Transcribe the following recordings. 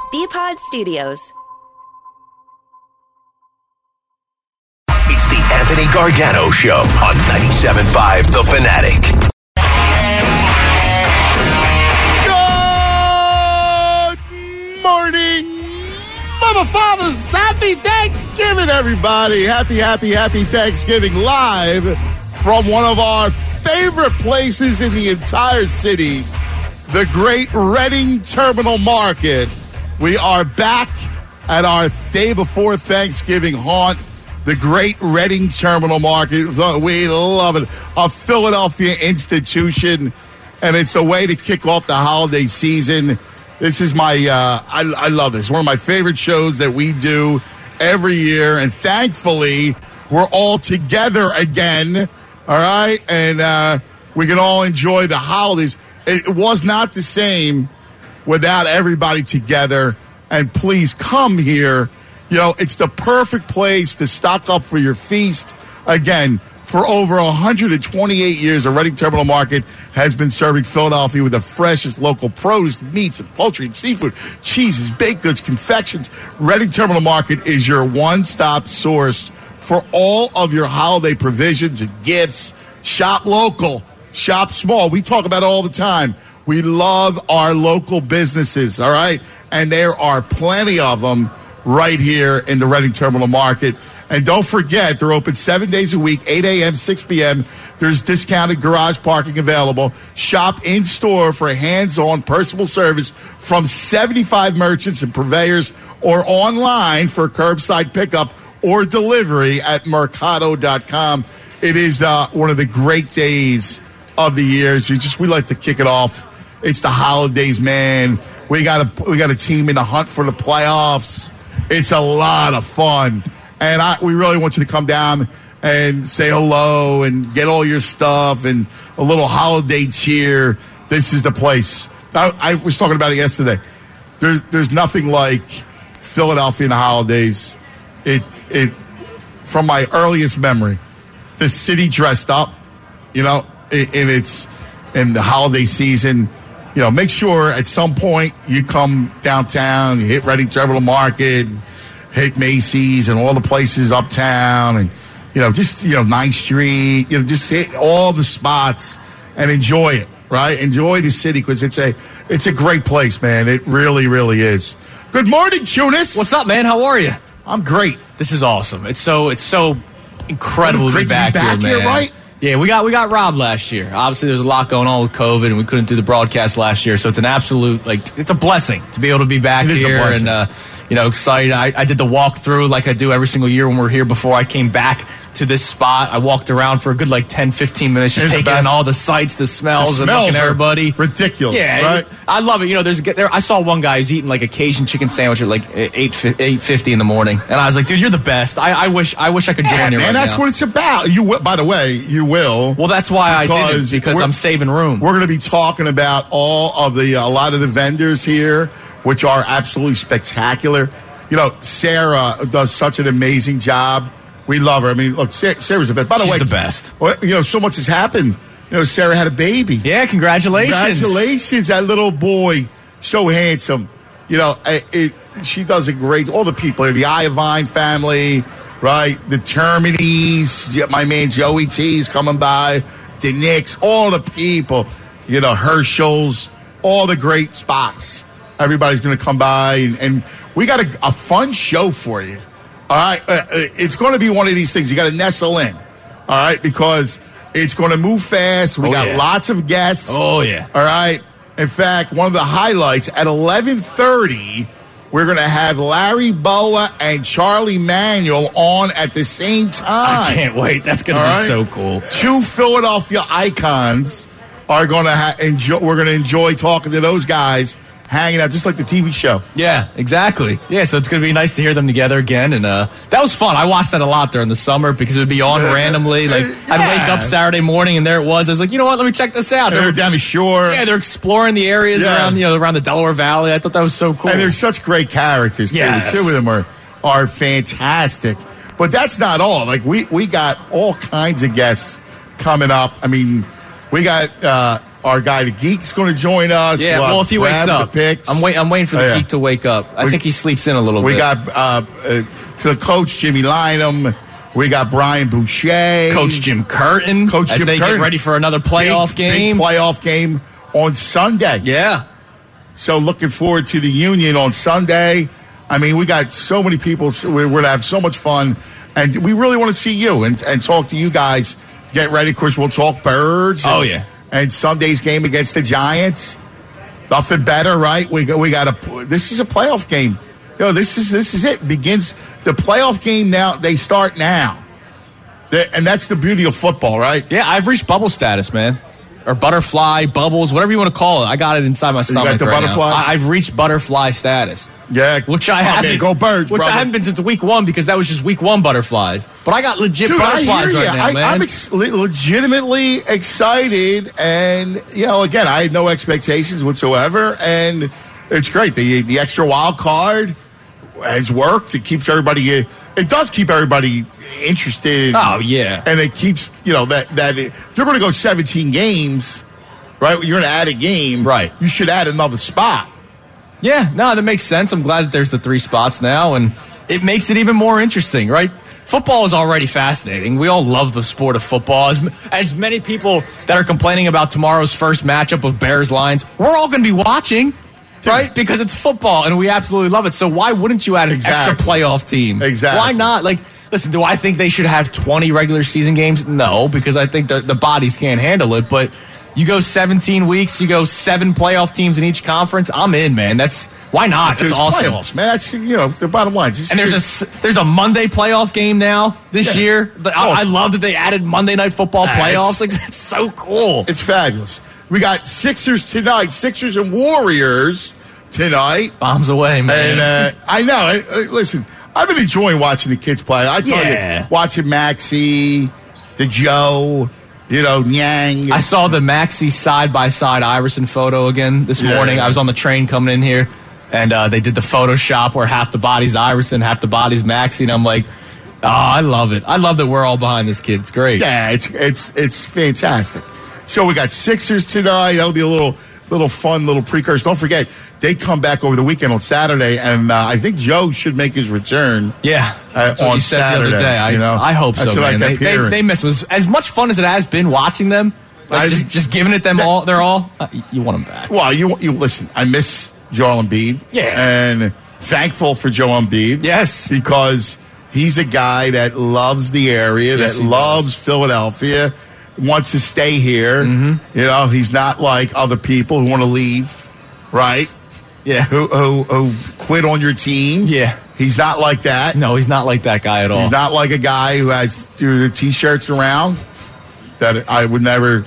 BPod Studios. It's the Anthony Gargano Show on 97.5 The Fanatic. Good morning, Mother Fathers. Happy Thanksgiving, everybody. Happy Thanksgiving live from one of our favorite places in the entire city, the Great Reading Terminal Market. We are back at our day before Thanksgiving haunt, the Great Reading Terminal Market. We love it. A Philadelphia institution, and it's a way to kick off the holiday season. This is my, I love this. One of my favorite shows that we do every year, and thankfully, we're all together again, all right? And we can all enjoy the holidays. It was not the same without everybody together, and please come here. You know, it's the perfect place to stock up for your feast. Again, for over 128 years, the Reading Terminal Market has been serving Philadelphia with the freshest local produce, meats, and poultry and seafood, cheeses, baked goods, confections. Reading Terminal Market is your one-stop source for all of your holiday provisions and gifts. Shop local, shop small. We talk about it all the time. We love our local businesses, all right? And there are plenty of them right here in the Reading Terminal Market. And don't forget, they're open 7 days a week, 8 a.m., 6 p.m. There's discounted garage parking available. Shop in-store for hands-on personal service from 75 merchants and purveyors, or online for curbside pickup or delivery at mercado.com. It is one of the great days of the year. We like to kick it off. It's the holidays, man. We got a team in the hunt for the playoffs. It's a lot of fun, and we really want you to come down and say hello and get all your stuff and a little holiday cheer. This is the place. I was talking about it yesterday. There's nothing like Philadelphia in the holidays. It from my earliest memory, the city dressed up, you know, in the holiday season. You know, make sure at some point you come downtown, you hit Reading Terminal Market, hit Macy's and all the places uptown, and, you know, just, you know, 9th Street, you know, just hit all the spots and enjoy it, right? Enjoy the city, because it's a great place, man. It really, really is. Good morning, Tunis. What's up, man? How are you? I'm great. This is awesome. It's so incredible to be back here, man. Right? Yeah, we got robbed last year. Obviously, there's a lot going on with COVID, and we couldn't do the broadcast last year. So it's an absolute, it's a blessing to be able to be back here and, excited. I did the walkthrough like I do every single year when we're here before I came back to this spot. I walked around for a good 10, 15 minutes, just taking in all the sights, the smells and looking at everybody. Ridiculous, yeah, right? I love it. You know, I saw one guy who's eating a Cajun chicken sandwich at 8:50 in the morning, and I was like, dude, you're the best. I wish I could join you right now. And that's what it's about. You will, by the way, you will. Well, that's why I did it, because I'm saving room. We're going to be talking about a lot of the vendors here, which are absolutely spectacular. You know, Sarah does such an amazing job. We love her. I mean, look, Sarah's the best. By the way, the best. You know, so much has happened. You know, Sarah had a baby. Yeah, congratulations. Congratulations, that little boy. So handsome. You know, she does a great, all the people here, the Iovine family, right? The Terminys, my man Joey T is coming by, the Knicks, all the people, you know, Herschel's, all the great spots. Everybody's going to come by, and we got a fun show for you. All right, it's going to be one of these things. You got to nestle in, all right, because it's going to move fast. We got lots of guests. Oh, yeah. All right. In fact, one of the highlights, at 11:30, we're going to have Larry Boa and Charlie Manuel on at the same time. I can't wait. That's going to be so cool. Two Philadelphia icons are going to enjoy. We're going to enjoy talking to those guys, hanging out, just like the TV show. Yeah, exactly. Yeah, so it's going to be nice to hear them together again. And that was fun. I watched that a lot during the summer because it would be on randomly. I'd wake up Saturday morning and there it was. I was like, you know what? Let me check this out. They're down the shore. Yeah, they're exploring the areas around the Delaware Valley. I thought that was so cool. And they're such great characters, too. Yes. The two of them are fantastic. But that's not all. We got all kinds of guests coming up. I mean, we got Our guy, the Geek's going to join us. Yeah, well, if he wakes up. I'm waiting for the Geek to wake up. I think he sleeps in a little bit. We got the coach, Jimmy Lynam. We got Brian Boucher. Coach Jim Curtin. As they get ready for another playoff game. Big playoff game on Sunday. Yeah. So looking forward to the Union on Sunday. I mean, we got so many people. We're going to have so much fun. And we really want to see you and talk to you guys. Get ready. Of course, we'll talk Birds. And Sunday's game against the Giants. Nothing better, right? We got this is a playoff game. This is it. Begins the playoff game now. They start now. And that's the beauty of football, right? Yeah, I've reached bubble status, man. Or butterfly, bubbles, whatever you want to call it. I got it inside my stomach. You got the right butterflies? Now. I've reached butterfly status. Yeah, which I haven't. Go Birds, which brother. I haven't been since week 1 because that was just week 1 butterflies. But I got legit butterflies right now, man. I'm legitimately excited, and again, I had no expectations whatsoever, and it's great. The extra wild card has worked. It keeps everybody. It does keep everybody interested. Oh yeah, and it keeps that if you're going to go 17 games, right? You're going to add a game, right? You should add another spot. Yeah, no, that makes sense. I'm glad that there's the 3 spots now, and it makes it even more interesting, right? Football is already fascinating. We all love the sport of football. As many people that are complaining about tomorrow's first matchup of Bears-Lions, we're all going to be watching, right? Because it's football, and we absolutely love it. So why wouldn't you add an extra playoff team? Exactly. Why not? Listen, do I think they should have 20 regular season games? No, because I think the bodies can't handle it, but you go 17 weeks, you go 7 playoff teams in each conference. I'm in, man. Why not? That's awesome, playoffs, man. That's the bottom line. And there's a Monday playoff game now this year. I love that they added Monday Night Football playoffs. That's so cool. It's fabulous. We got Sixers tonight. Sixers and Warriors tonight. Bombs away, man. And I know. Listen, I've been enjoying watching the kids play. I tell you, watching Maxey, the Joe. Nyang. I saw the Maxey side-by-side Iverson photo again this morning. Yeah. I was on the train coming in here, and they did the Photoshop where half the body's Iverson, half the body's Maxey, and I'm like, oh, I love it. I love that we're all behind this kid. It's great. Yeah, it's fantastic. So we got Sixers tonight. That'll be a little fun, little precursor. Don't forget, they come back over the weekend on Saturday, and I think Joe should make his return. Yeah, that's what on you said Saturday, the other day. I hope so, man. They miss it. As much fun as it has been watching them, just giving it them all. They're all. You want them back. Well, you listen. I miss Joel Embiid. Yeah, and thankful for Joel Embiid. Yes, because he's a guy that loves the area, that loves Philadelphia, wants to stay here. Mm-hmm. He's not like other people who want to leave, right? Yeah, who quit on your team. Yeah, he's not like that. No, he's not like that guy at all. He's not like a guy who has the T-shirts around that I would never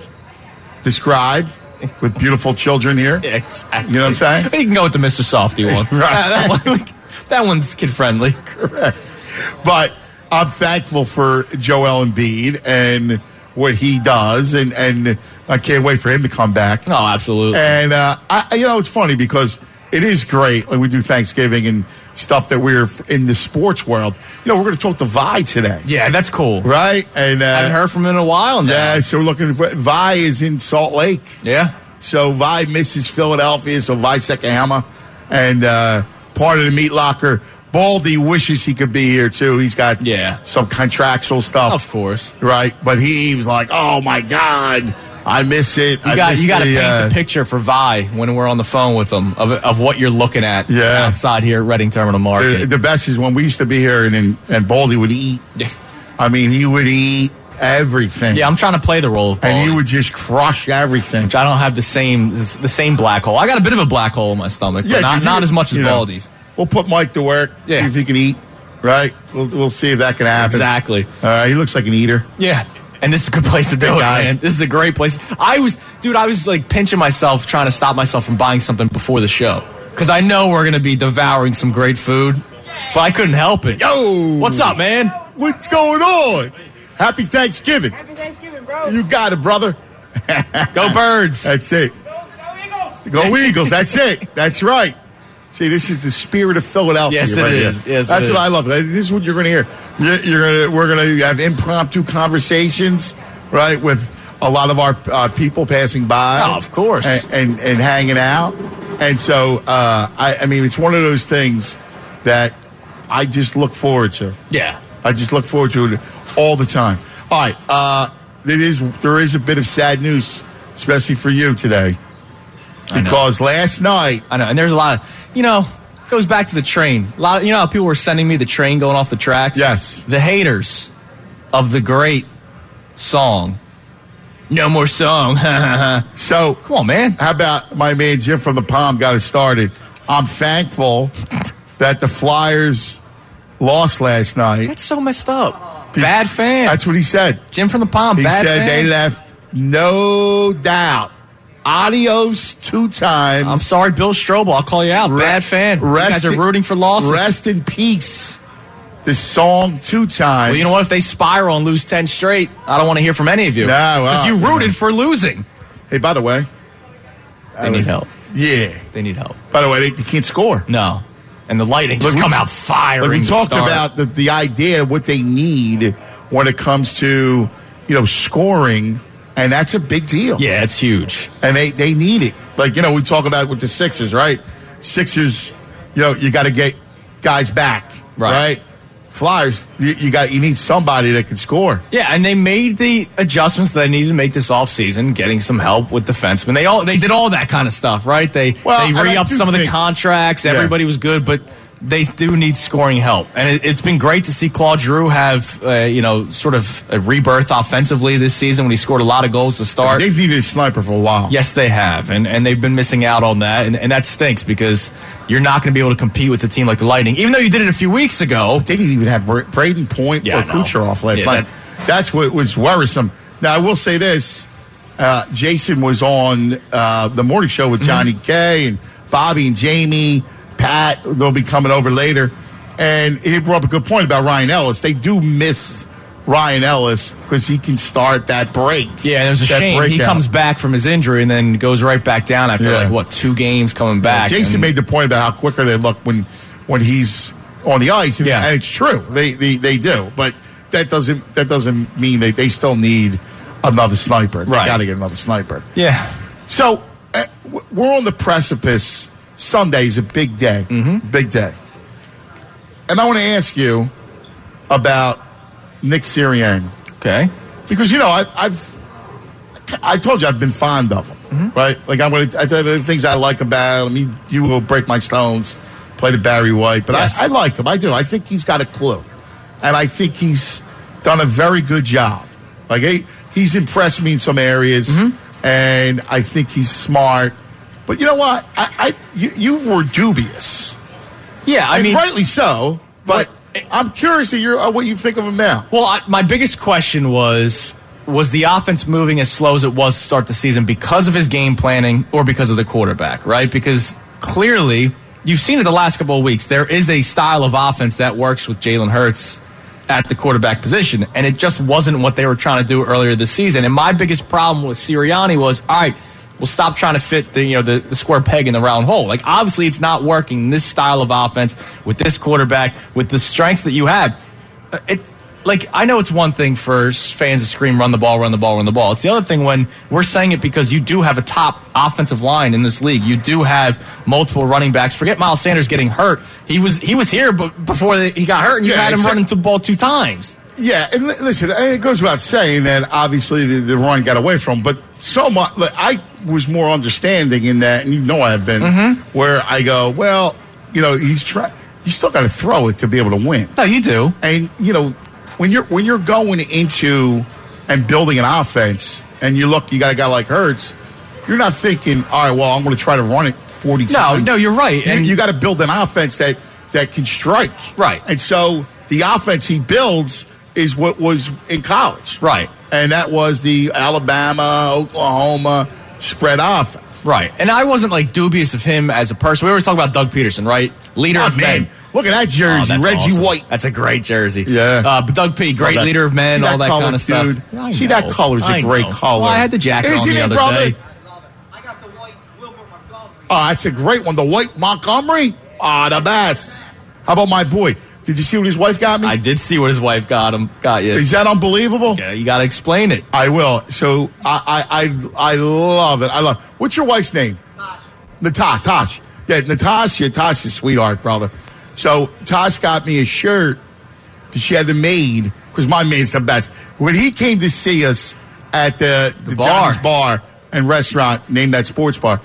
describe with beautiful children here. Yeah, exactly. You know what I'm saying? You can go with the Mr. Softy one. Right. That one's kid-friendly. Correct. But I'm thankful for Joel Embiid and what he does, and I can't wait for him to come back. Oh, absolutely. And, it's funny because it is great when we do Thanksgiving and stuff that we're in the sports world. We're going to talk to Vi today. Yeah, that's cool. Right? And I haven't heard from him in a while now. Yeah, so we're looking for Vi is in Salt Lake. Yeah. So Vi misses Philadelphia, so Vi Sekahama. And part of the meat locker, Baldy wishes he could be here, too. He's got some contractual stuff. Of course. Right? But he was like, oh, my God, I miss it. You got to paint the picture for Vi when we're on the phone with him of what you're looking at outside here at Reading Terminal Market. The best is when we used to be here and Baldy would eat. I mean, he would eat everything. Yeah, I'm trying to play the role of Baldy. And he would just crush everything. Which I don't have the same black hole. I got a bit of a black hole in my stomach, but not as much as Baldy's. We'll put Mike to work, see if he can eat, right? We'll see if that can happen. Exactly. He looks like an eater. Yeah. And this is a good place to do it, man. This is a great place. I was like pinching myself, trying to stop myself from buying something before the show. Because I know we're going to be devouring some great food, but I couldn't help it. Yo! What's up, man? What's going on? Happy Thanksgiving. Happy Thanksgiving, bro. You got it, brother. Go Birds. That's it. Go Eagles. Go Eagles. That's it. That's right. See, this is the spirit of Philadelphia. Yes, right it is. Here. Yes, that's what I love. This is what you're going to hear. We're going to have impromptu conversations, right, with a lot of our people passing by. Oh, of course. And hanging out. And so, I mean, it's one of those things that I just look forward to. Yeah. I just look forward to it all the time. All right. There is a bit of sad news, especially for you today. Because last night. I know. And there's a lot of, it goes back to the train. A lot of, how people were sending me the train going off the tracks? Yes. The haters of the great song. No more song. So, come on, man. How about my man Jim from the Palm got it started? I'm thankful that the Flyers lost last night. That's so messed up. Bad fan. That's what he said. Jim from the Palm, bad fan. He said they left, no doubt. Adios 2 times. I'm sorry, Bill Strobel. I'll call you out. Bad fan. You guys are rooting for losses. Rest in peace. The song 2 times. Well, you know what? If they spiral and lose 10 straight, I don't want to hear from any of you. No, because you rooted for losing. Hey, by the way. They need help. Yeah. They need help. By the way, they can't score. No. And the Lightning just come out firing. We talked about the idea of what they need when it comes to, scoring, and that's a big deal. Yeah, it's huge. And they need it. Like, we talk about with the Sixers, right? Sixers, you got to get guys back, right? Flyers, you need somebody that can score. Yeah, and they made the adjustments that they needed to make this offseason, getting some help with defensemen. They did all that kind of stuff, right? They re-upped some of the contracts. Everybody was good, but they do need scoring help. And it's been great to see Claude Giroux have, sort of a rebirth offensively this season when he scored a lot of goals to start. They've needed a sniper for a while. Yes, they have. And they've been missing out on that. And that stinks because you're not going to be able to compete with a team like the Lightning. Even though you did it a few weeks ago. They didn't even have Braden Point or Kucherov last night. That's what was worrisome. Now, I will say this. Jason was on the morning show with Johnny K and Bobby and Jamie. Pat, they'll be coming over later. And he brought up a good point about Ryan Ellis. They do miss Ryan Ellis because he can start that break. Yeah, and it was a shame. Breakdown. He comes back from his injury and then goes right back down after 2 games coming back. Jason made the point about how quicker they look when he's on the ice. And, and it's true. They do. But that doesn't mean they still need another sniper. They got to get another sniper. Yeah. So we're on the precipice. Sunday's a big day. Big day. And I want to ask you about Nick Sirianni. Okay. Because, I told you I've been fond of him, right? Like, I tell you the things I like about him. You will break my stones, play the Barry White. But I like him. I do. I think he's got a clue. And I think he's done a very good job. Like, he's impressed me in some areas. And I think he's smart. But you know what? You were dubious. Yeah, I mean, rightly so. But I'm curious what you think of him now. Well, my biggest question was the offense moving as slow as it was to start the season because of his game planning or because of the quarterback, right? Because clearly, you've seen it the last couple of weeks. There is a style of offense that works with Jalen Hurts at the quarterback position, and it just wasn't what they were trying to do earlier this season. And my biggest problem with Sirianni was, all right, we'll stop trying to fit the square peg in the round hole. Like, obviously, it's not working. This style of offense with this quarterback, with the strengths that you have, I know it's one thing for fans to scream, run the ball, run the ball, run the ball. It's the other thing when we're saying it because you do have a top offensive line in this league. You do have multiple running backs. Forget Miles Sanders getting hurt. He was here before he got hurt, and you had him running the ball 2 times. Yeah, and listen, it goes without saying that obviously the run got away from him, but so much. I was more understanding in that, and I have been, where I go, well, he's trying. You still got to throw it to be able to win. No, you do. And when you're going into and building an offense, and you got a guy like Hurts, you're not thinking, all right, well, I'm going to try to run it 40 times. No, you're right. And you got to build an offense that can strike. Right. And so the offense he builds is what was in college. Right. And that was the Alabama, Oklahoma spread offense. Right. And I wasn't dubious of him as a person. We always talk about Doug Peterson, right? Leader of men. Look at that jersey, Reggie awesome. White. That's a great jersey. Yeah. But Doug P, great leader of men, all that kind of stuff. See, that color's a great color. Well, I had the jacket on the other day. I got the white Wilbert Montgomery. Oh, that's a great one. The white Montgomery? Ah, the best. How about my boy? Did you see what his wife got me? I did see what his wife got you. Is that unbelievable? Yeah, you got to explain it. I will. So I love it. I love. What's your wife's name? Tosh. Yeah, Natasha. Tosh is sweetheart, brother. So Tosh got me a shirt because she had the maid, because my maid's the best. When he came to see us at the Johnny's bar and restaurant named that sports bar,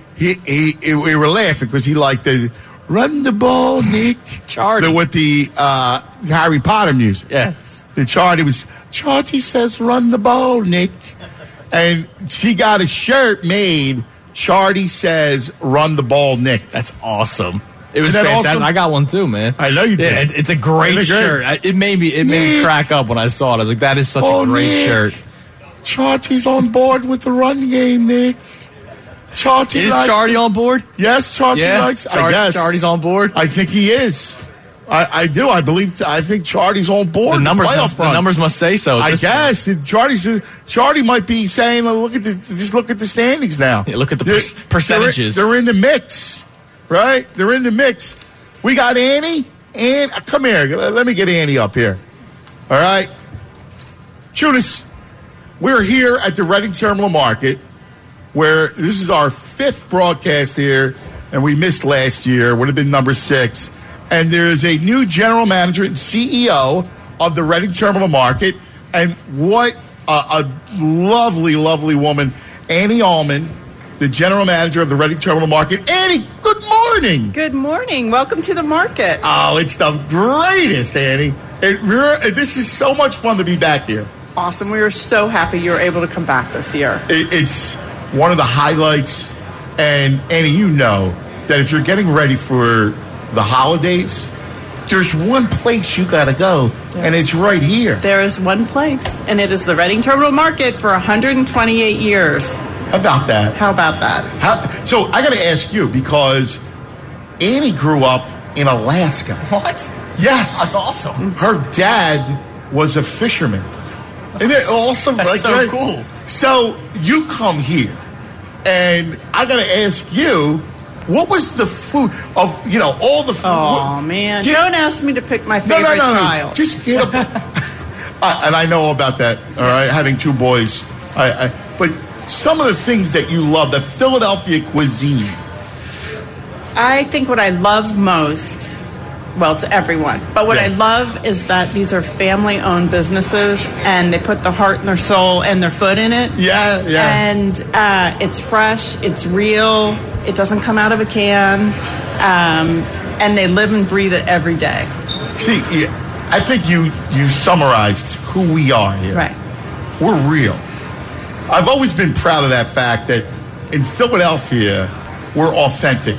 we were laughing because he liked the run the ball, Nick. Charlie. With the Harry Potter music. Yes. The Charlie says run the ball, Nick. And she got a shirt made, Charlie says run the ball, Nick. That's awesome. It was Isn't that fantastic. awesome? I got one too, man. I know you did. Yeah, it's a great shirt. It made me crack up when I saw it. I was like, that is such a great shirt. Charlie's on board with the run game, Nick. Is Charlie on board? Yes, Charlie likes. I guess Charlie's on board. I think he is. I do. I think Charlie's on board. The numbers must say so. I guess Charlie might be saying, look at the standings now. Yeah, look at the percentages. They're in the mix, right? They're in the mix. We got Annie. Come here. Let me get Annie up here. All right, Tunis. We're here at the Reading Terminal Market, where this is our 5th broadcast here, and we missed last year. Would have been number 6. And there's a new general manager and CEO of the Reading Terminal Market. And what a lovely, lovely woman, Annie Allman, the general manager of the Reading Terminal Market. Annie, good morning. Good morning. Welcome to the market. Oh, it's the greatest, Annie. This is so much fun to be back here. Awesome. We were so happy you were able to come back this year. It's one of the highlights. And Annie, you know that if you're getting ready for the holidays, there's one place you got to go, and it's right here. There is one place, and it is the Reading Terminal Market for 128 years. How about that? How about that? So I got to ask you, because Annie grew up in Alaska. What? Yes. That's awesome. Her dad was a fisherman. Isn't it awesome? That's so cool. So you come here, and I got to ask you, what was the food of, all the food? Oh, man. Don't ask me to pick my favorite child. Just get up. And I know about that, all right, having 2 boys. But some of the things that you love, the Philadelphia cuisine. I think what I love most, well, it's everyone, but what I love is that these are family-owned businesses, and they put their heart and their soul and their foot in it. Yeah. And it's fresh, it's real, it doesn't come out of a can, and they live and breathe it every day. See, I think you summarized who we are here. Right. We're real. I've always been proud of that fact that in Philadelphia, we're authentic.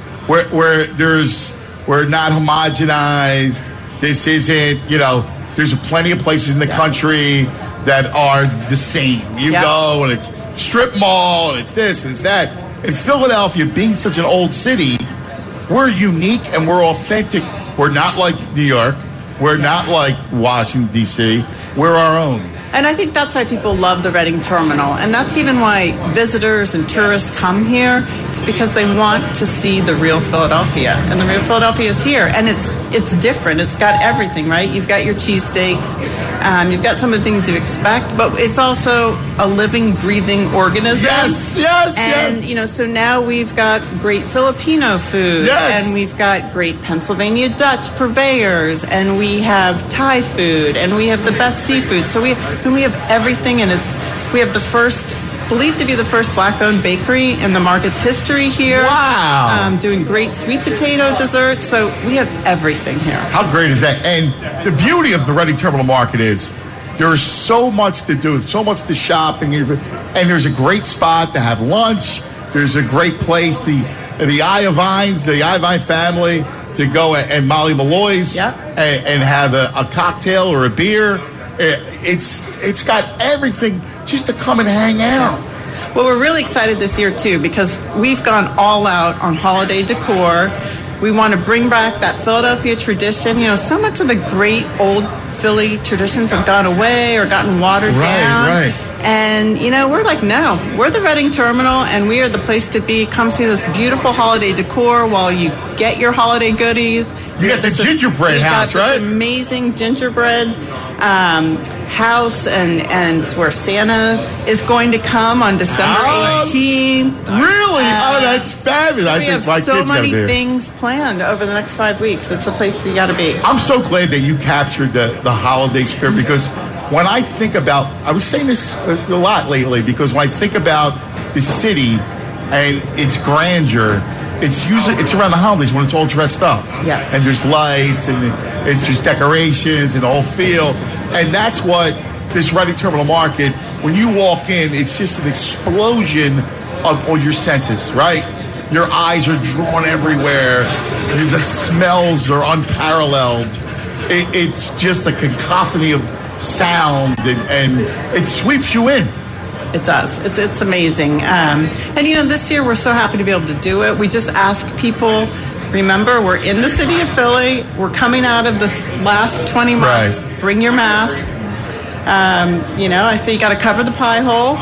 We're not homogenized. This isn't, there's plenty of places in the country that are the same. You go and it's strip mall and it's this and it's that. In Philadelphia, being such an old city, we're unique and we're authentic. We're not like New York. We're not like Washington, D.C. We're our own. And I think that's why people love the Reading Terminal. And that's even why visitors and tourists come here. It's because they want to see the real Philadelphia. And the real Philadelphia is here. And it's different. It's got everything, right? You've got your cheesesteaks. You've got some of the things you expect. But it's also a living, breathing organism. Yes. And, so now we've got great Filipino food. Yes. And we've got great Pennsylvania Dutch purveyors. And we have Thai food. And we have the best seafood. So we have everything, and we have believed to be the first black-owned bakery in the market's history here. Wow. Doing great sweet potato desserts. So we have everything here. How great is that? And the beauty of the Reading Terminal Market is there's so much to do, so much to shop, and there's a great spot to have lunch. There's a great place, the Eye of Vines, the Eye of Vine family, to go and Molly Malloy's and have a cocktail or a beer. It's got everything just to come and hang out. Well, we're really excited this year, too, because we've gone all out on holiday decor. We want to bring back that Philadelphia tradition. So much of the great old Philly traditions have gone away or gotten watered down. Right. And, we're like, no, we're the Reading Terminal, and we are the place to be. Come see this beautiful holiday decor while you get your holiday goodies. You got the gingerbread house, right? Amazing gingerbread house, and where Santa is going to come on December 18th. Really? That's fabulous. So we have so many things planned over the next 5 weeks. It's a place you got to be. I'm so glad that you captured the holiday spirit, because when I think about, I was saying this a lot lately, because when I think about the city and its grandeur, it's around the holidays when it's all dressed up. Yeah. And there's lights and it's just decorations and the whole feel. And that's what this Reading Terminal Market, when you walk in, it's just an explosion of all your senses, right? Your eyes are drawn everywhere. The smells are unparalleled. It's just a cacophony of sound, and it sweeps you in. It does. It's amazing. And, this year we're so happy to be able to do it. We just ask people, remember, we're in the city of Philly. We're coming out of this last 20 months. Right. Bring your mask. I say you got to cover the pie hole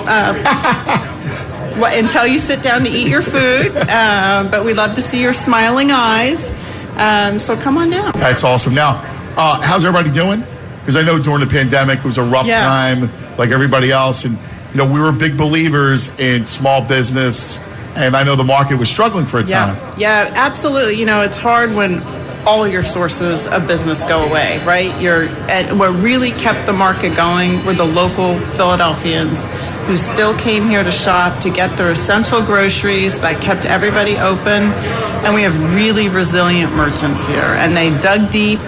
until you sit down to eat your food. But we love to see your smiling eyes. So come on down. That's awesome. Now, how's everybody doing? Because I know during the pandemic it was a rough time, like everybody else, and we were big believers in small business, and I know the market was struggling for a time. Yeah, absolutely. It's hard when all your sources of business go away, right? And what really kept the market going were the local Philadelphians who still came here to shop, to get their essential groceries, that kept everybody open. And we have really resilient merchants here, and they dug deep.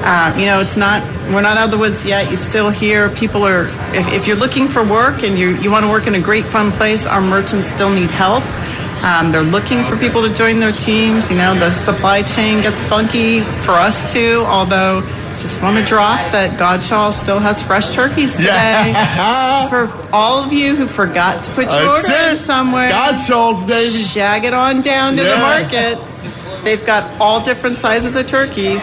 We're not out of the woods yet. You still hear people are, if you're looking for work and you want to work in a great, fun place, our merchants still need help. They're looking for people to join their teams. The supply chain gets funky for us too, although just want to drop that Godshaw still has fresh turkeys today. Yeah. For all of you who forgot to put your order in somewhere. Godshaw's, baby. Shag it on down to the market. They've got all different sizes of turkeys.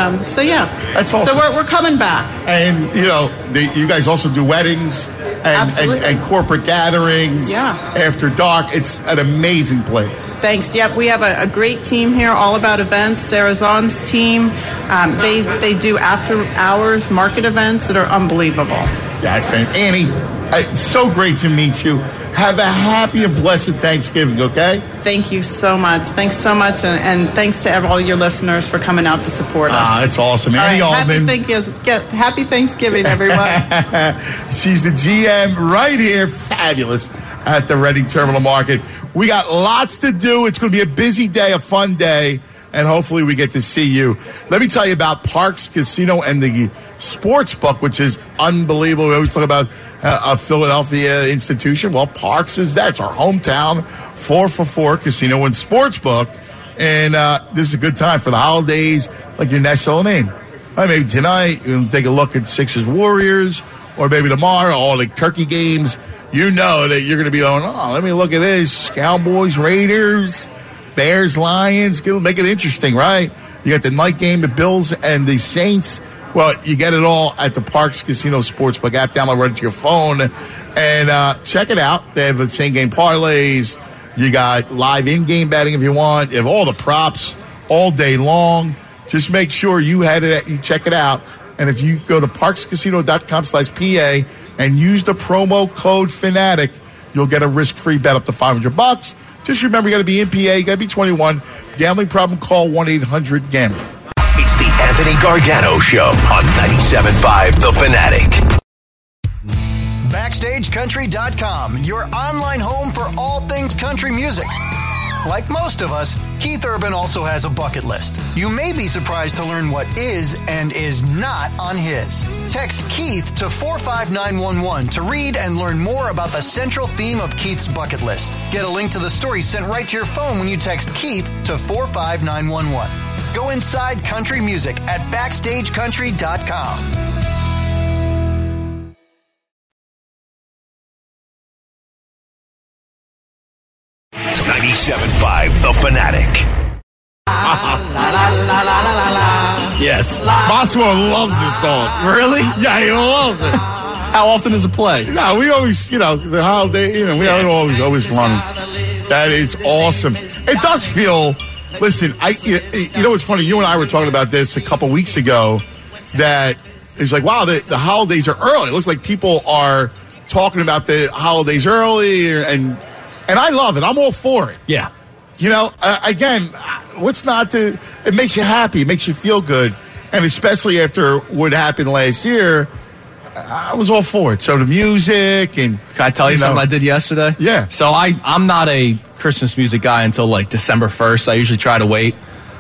That's awesome. So we're coming back. And, you guys also do weddings and corporate gatherings after dark. It's an amazing place. Thanks. Yep, we have a great team here, all about events. Sarah Zahn's team, they do after-hours market events that are unbelievable. Yeah, it's fantastic. Annie, it's so great to meet you. Have a happy and blessed Thanksgiving, okay? Thank you so much. Thanks so much, and thanks to all your listeners for coming out to support us. That's awesome. Annie Altman. Happy Thanksgiving, everyone. She's the GM right here, fabulous, at the Reading Terminal Market. We got lots to do. It's going to be a busy day, a fun day, and hopefully we get to see you. Let me tell you about Parx Casino and the sports book, which is unbelievable. We always talk about a Philadelphia institution. Well, Parx is that. It's our hometown 4for4 casino and sports book. And this is a good time for the holidays, like your national name. Maybe tonight, you take a look at Sixers Warriors, or maybe tomorrow, all the turkey games. You know that you're going to be going, let me look at this. Cowboys, Raiders, Bears, Lions. Make it interesting, right? You got the night game, the Bills and the Saints. Well, you get it all at the Parx Casino Sportsbook app. Download right to your phone and check it out. They have the same-game parlays. You got live in-game betting if you want. You have all the props all day long. Just make sure you check it out. And if you go to parxcasino.com/PA and use the promo code FANATIC, you'll get a risk-free bet up to $500. Just remember, you got to be in PA. You got to be 21. Gambling problem, call 1-800-GAMBLER. It's the Anthony Gargano Show on 97.5 The Fanatic. BackstageCountry.com, your online home for all things country music. Like most of us, Keith Urban also has a bucket list. You may be surprised to learn what is and is not on his. Text Keith to 45911 to read and learn more about the central theme of Keith's bucket list. Get a link to the story sent right to your phone when you text Keith to 45911. Go inside country music at BackstageCountry.com. 97.5 The Fanatic. Yes. Boswell loves this song. Really? Yeah, he loves it. How often does it play? No, we always, the holiday, we always run. That is awesome. It does feel Listen, you know what's funny? You and I were talking about this a couple weeks ago. That it's like, wow, the holidays are early. It looks like people are talking about the holidays early, and I love it. I'm all for it. Yeah. You know, again, what's not to? It makes you happy. It makes you feel good, and especially after what happened last year, I was all for it. So the music and can I tell you something I did yesterday? Yeah. So I'm not a Christmas music guy until like December 1st. I usually try to wait.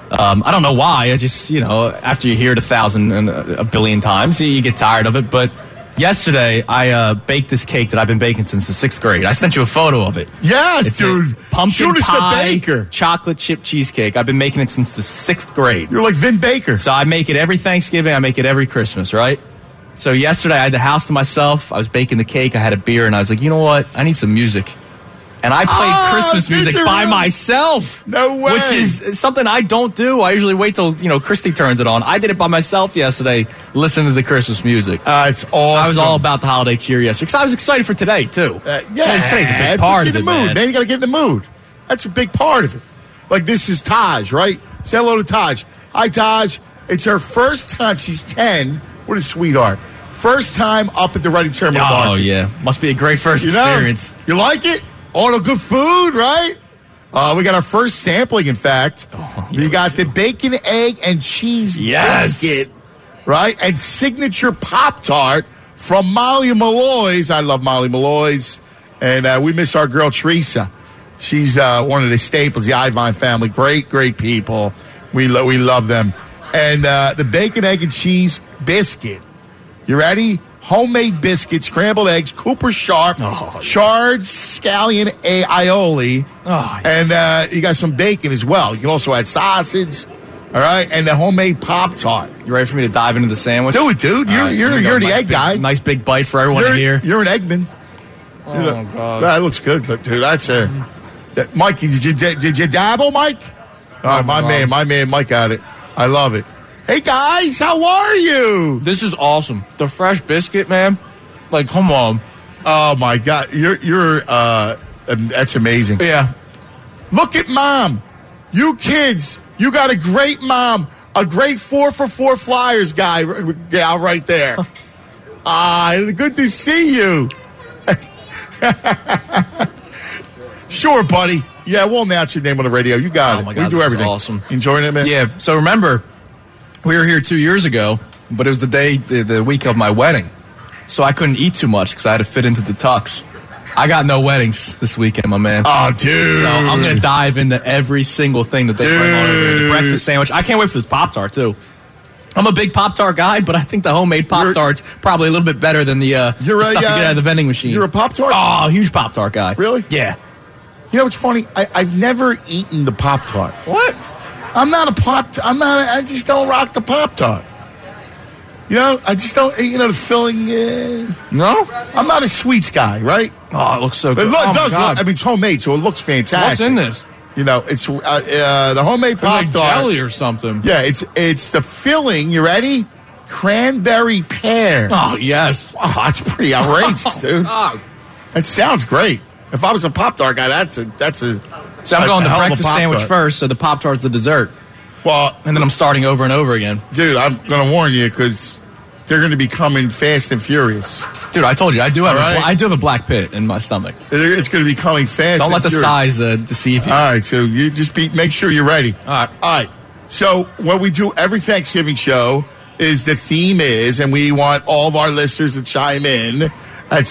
I don't know why. I just, after you hear it 1,000 and a billion times, you get tired of it. But yesterday, I baked this cake that I've been baking since the 6th grade. I sent you a photo of it. Yes, it's dude. Pumpkin pie, baker. chocolate chip cheesecake. I've been making it since the 6th grade. You're like Vin Baker. So I make it every Thanksgiving. I make it every Christmas, right? So yesterday, I had the house to myself. I was baking the cake. I had a beer, and I was like, you know what? I need some music. And I played Christmas music by myself. No way. Which is something I don't do. I usually wait till, Christy turns it on. I did it by myself yesterday, listening to the Christmas music. It's awesome. I was all about the holiday cheer yesterday. Because I was excited for today, too. Today's a big part of it, man. Then you got to get in the mood. That's a big part of it. Like, this is Taj, right? Say hello to Taj. Hi, Taj. It's her first time. She's 10. What a sweetheart. First time up at the Reading Terminal Market. Oh, yeah. Must be a great first experience. You like it? All the good food, right? We got our first sampling, in fact. We got the bacon, egg, and cheese biscuit, right? And signature Pop-Tart from Molly Malloy's. I love Molly Malloy's. And we miss our girl, Teresa. She's one of the staples, the Ivine family. Great, great people. We love them. And the bacon, egg, and cheese biscuit. You ready? Homemade biscuits, scrambled eggs, Cooper Sharp, charred scallion aioli, and you got some bacon as well. You can also add sausage, all right, and the homemade Pop-Tart. You ready for me to dive into the sandwich? Do it, dude. You're the egg guy. Nice big bite for everyone in here. You're an Eggman. Oh, God. That looks good, but, dude, that's Mike, did you dabble, Mike? Oh, my man, Mike got it. I love it. Hey, guys, how are you? This is awesome. The fresh biscuit, man. Like, come on. Oh, my God. That's amazing. Yeah. Look at Mom. You kids, you got a great mom. A great 4-for-4 Flyers guy right there. Good to see you. Sure, buddy. Yeah, we'll announce your name on the radio. You got it. Oh, my God, we do everything. Awesome. Enjoying it, man? Yeah. So remember, we were here 2 years ago, but it was the week of my wedding. So I couldn't eat too much because I had to fit into the tux. I got no weddings this weekend, my man. Oh, dude. So I'm going to dive into every single thing that they bring on over here. The breakfast sandwich. I can't wait for this Pop-Tart, too. I'm a big Pop-Tart guy, but I think the homemade Pop-Tart's probably a little bit better than the stuff you get out of the vending machine. You're a Pop-Tart? Oh, huge Pop-Tart guy. Really? Yeah. You know what's funny? I've never eaten the Pop-Tart. What? I just don't rock the Pop-Tart. You know, I just don't, the filling. No? I'm not a sweets guy, right? Oh, it looks so good. It does look, it's homemade, so it looks fantastic. What's in this? It's the homemade Pop-Tart. Like jelly or something. Yeah, it's the filling, you ready? Cranberry pear. Oh, yes. Oh, that's pretty outrageous, dude. God. That sounds great. If I was a Pop-Tart guy, that's a So I'm going the breakfast sandwich first, so the Pop-Tart's the dessert. Well, and then I'm starting over and over again. Dude, I'm going to warn you because they're going to be coming fast and furious. Dude, I told you, I do have a black pit in my stomach. It's going to be coming fast. Don't let the size deceive you. All right, so you just make sure you're ready. All right. So what we do every Thanksgiving show is the theme is, and we want all of our listeners to chime in at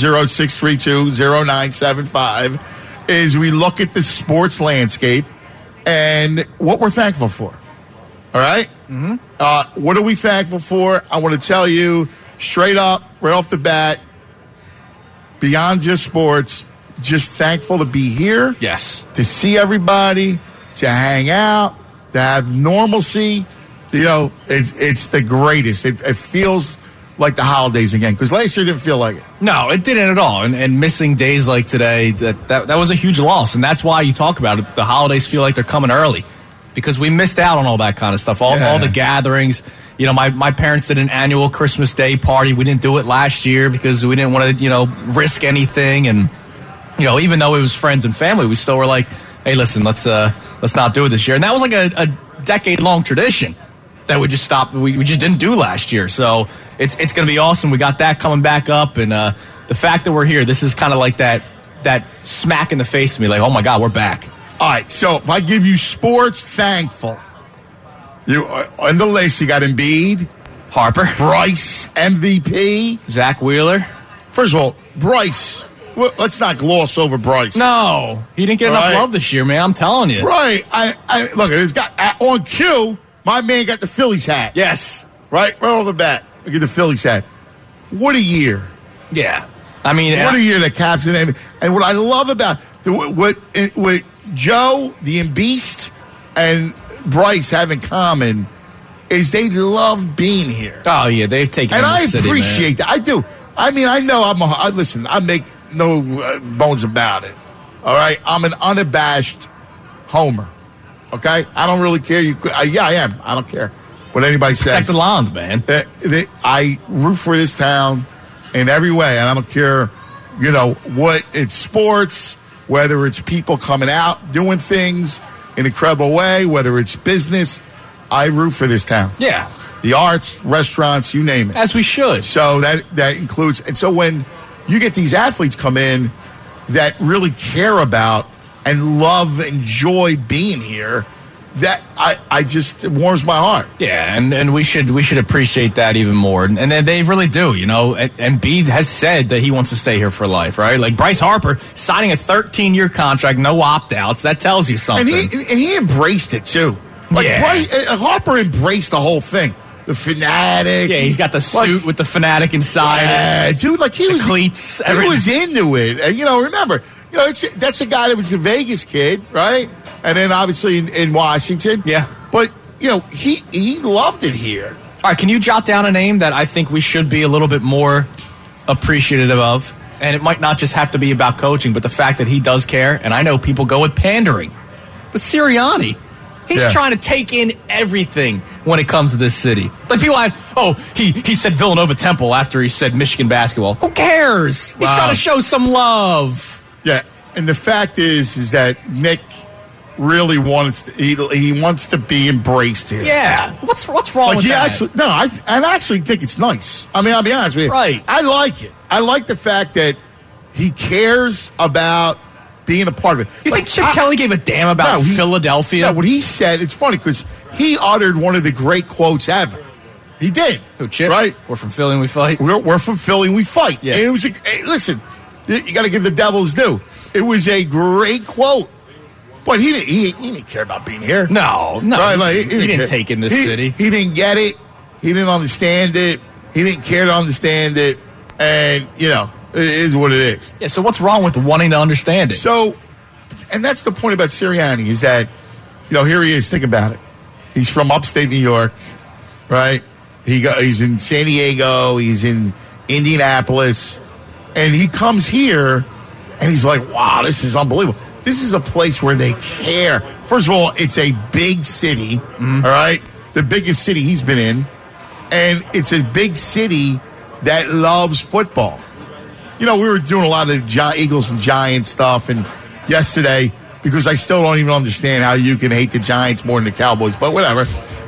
610-632-0975, is we look at the sports landscape and what we're thankful for. All right? Mm-hmm. What are we thankful for? I want to tell you straight up, right off the bat, beyond just sports, just thankful to be here. Yes. To see everybody, to hang out, to have normalcy. It's the greatest. It feels like the holidays again, because last year didn't feel like it. No, it didn't at all. And missing days like today, that was a huge loss. And that's why you talk about it. The holidays feel like they're coming early because we missed out on all that kind of stuff, all the gatherings. My parents did an annual Christmas Day party. We didn't do it last year because we didn't want to, risk anything. And, even though it was friends and family, we still were like, hey, listen, let's not do it this year. And that was like a decade-long tradition that we just stopped. We just didn't do last year. So it's going to be awesome. We got that coming back up, and the fact that we're here, this is kind of like that smack in the face to me, like, oh my God, we're back. All right, so if I give you sports thankful, you on the list, you got Embiid, Harper, Bryce, MVP, Zach Wheeler. First of all, Bryce, let's not gloss over Bryce. No, he didn't get enough love this year, man. I'm telling you. Right. I look, this guy on cue, my man got the Phillies hat. Yes. Right off the bat, look at the Phillies hat. What a year. Yeah. I mean, what a year that Caps and what I love about what Joe, the Embiid, and Bryce have in common is they love being here. Oh yeah, they've taken. And I city, appreciate that. I do. I mean, I know listen. I make no bones about it. All right, I'm an unabashed homer. Okay, I don't really care. Yeah, I am. I don't care what anybody says. Protect the lawns, man. I root for this town in every way, and I don't care. You know what? It's sports. Whether it's people coming out doing things in an incredible way, whether it's business, I root for this town. Yeah. The arts, restaurants, you name it. As we should. So that includes, and so when you get these athletes come in that really care about and love, enjoy being here, that I just, it warms my heart. Yeah, and we should appreciate that even more. And they really do, you know. And Embiid has said that he wants to stay here for life, right? Like Bryce Harper signing a 13-year contract, no opt-outs. That tells you something. And he embraced it too. Like Harper embraced the whole thing. The fanatic. Yeah, he's got the suit with the fanatic inside. Yeah, dude, like he was cleats. He was into it. And remember, that's a guy that was a Vegas kid, right? And then obviously in Washington. Yeah. But, he loved it here. All right, can you jot down a name that I think we should be a little bit more appreciative of? And it might not just have to be about coaching, but the fact that he does care. And I know people go with pandering. But Sirianni, he's trying to take in everything when it comes to this city. Like people he said Villanova Temple after he said Michigan basketball. Who cares? He's trying to show some love. Yeah, and the fact is that Nick really wants he wants to be embraced here. Yeah, what's wrong with that? I actually think it's nice. I mean, I'll be honest with you. Right. I like it. I like the fact that he cares about being a part of it. You think Chip Kelly gave a damn about Philadelphia? No, what he said, it's funny because he uttered one of the great quotes ever. He did. Who, Chip? Right? We're from Philly and we fight. We're from Philly and we fight. Yeah. And it was listen, you got to give the Devils due. It was a great quote. But he didn't care about being here. No. Right? Like, he didn't take in this city. He didn't get it. He didn't understand it. He didn't care to understand it. And, it is what it is. Yeah, so what's wrong with wanting to understand it? So, and that's the point about Sirianni is that, here he is. Think about it. He's from upstate New York, right? He's in San Diego. He's in Indianapolis. And he comes here, and he's like, wow, this is unbelievable. This is a place where they care. First of all, it's a big city, all right? The biggest city he's been in. And it's a big city that loves football. We were doing a lot of Eagles and Giants stuff, and yesterday, because I still don't even understand how you can hate the Giants more than the Cowboys, but whatever,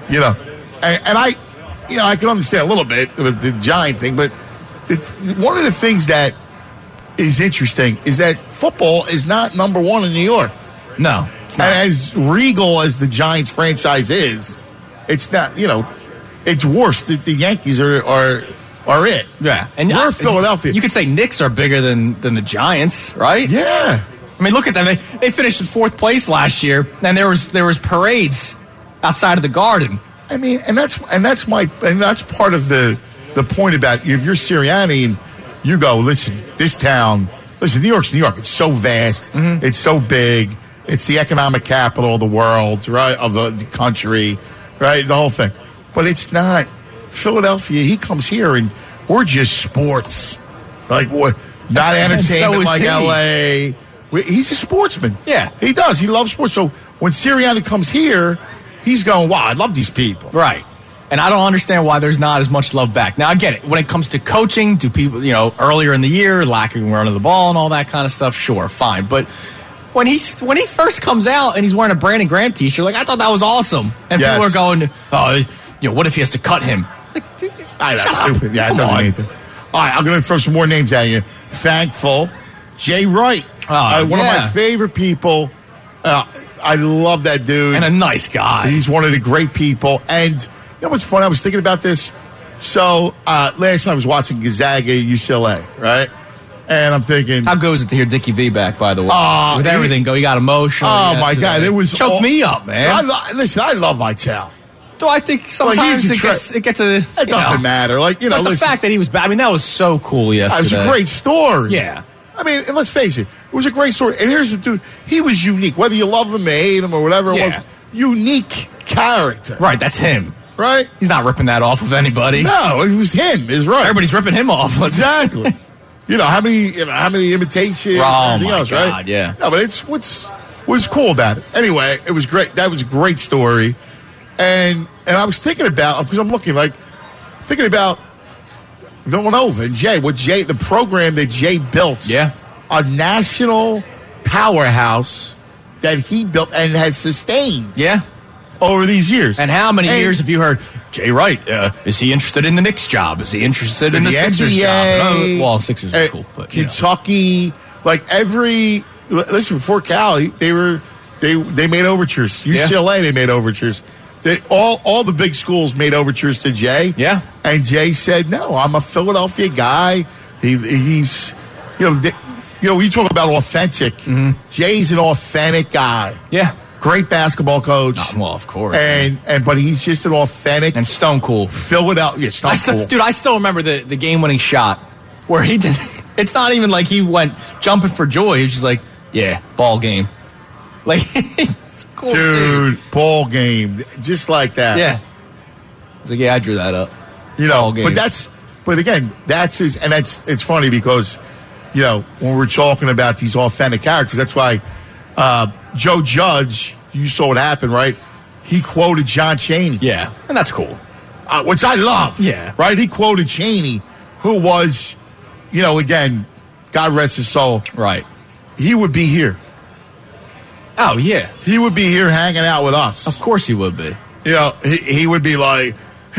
And I can understand a little bit with the Giant thing, but one of the things that is interesting is that football is not number one in New York. No, it's not. And as regal as the Giants franchise is, it's not, it's worse. The Yankees are it. Yeah. And we're Philadelphia. You could say Knicks are bigger than the Giants, right? Yeah. I mean, look at them. They finished in fourth place last year, and there was parades outside of the Garden. I mean, and that's part of the point about if you're Sirianni and you go, listen, New York's New York. It's so vast. Mm-hmm. It's so big. It's the economic capital of the world, right? Of the country, right? The whole thing. But it's not Philadelphia. He comes here and we're just sports. Like, what? Not entertainment so like L.A. He's a sportsman. Yeah. He does. He loves sports. So when Sirianni comes here, he's going, wow, I love these people. Right. And I don't understand why there's not as much love back. Now, I get it. When it comes to coaching, do people, earlier in the year, lacking run of the ball and all that kind of stuff, sure, fine. But when he first comes out and he's wearing a Brandon Graham t-shirt, like I thought that was awesome. And Yes. people are going, oh, what if he has to cut him? Like, dude, I know, shut up. stupid. Yeah, it Come doesn't on. mean anything. All right, I'm going to throw some more names at you. Thankful, Jay Wright. One of my favorite people. I love that dude. And a nice guy. He's one of the great people. And you know what's funny? I was thinking about this. So last night I was watching Gonzaga UCLA, right? And I'm thinking, How good was it to hear Dickie V back, by the way? With everything go, he got emotional. oh my God, it was choked me up, man. Listen, I love Vitale. So I think sometimes it gets a. It doesn't matter. Like, you know, But the fact that he was back, I mean, that was so cool yesterday. It was a great story. Yeah. I mean, and let's face it, it was a great story. And here's the dude, he was unique. Whether you love him or hate him or whatever it was, unique character. Right, that's him. Right? He's not ripping that off of anybody. No, it was him. Is right. Everybody's ripping him off. Exactly. You know how many imitations? Oh, everything my else, God, right? yeah. No, but it's what's cool about it. Anyway, it was great. That was a great story, and I was thinking about, because I'm thinking about Villanova and Jay. The program that Jay built. Yeah. A national powerhouse that he built and has sustained. Yeah. Over these years. And how many years have you heard, Jay Wright, is he interested in the Knicks job? Is he interested in the Sixers NBA, job? Well, Sixers are cool. But, Kentucky, listen, before Cal, they made overtures. UCLA, they made overtures. All the big schools made overtures to Jay. Yeah. And Jay said, no, I'm a Philadelphia guy. He's, when you talk about authentic, Jay's an authentic guy. Yeah. Great basketball coach. Well, of course. But he's just an authentic and stone cool. Philadelphia. Stone cool. Dude, I still remember the game-winning shot where he did. It's not even like he went jumping for joy. He's just like, yeah, ball game. Like, it's cool. Dude, ball game. Just like that. Yeah. He's like, yeah, I drew that up. Ball game. But again, that's his, and it's funny because, when we're talking about these authentic characters, that's why Joe Judge, you saw what happened, right? He quoted John Chaney. Yeah, and that's cool. Which I love. Yeah. Right? He quoted Chaney, who was, again, God rest his soul. Right. He would be here. Oh, yeah. He would be here hanging out with us. Of course he would be. He would be like,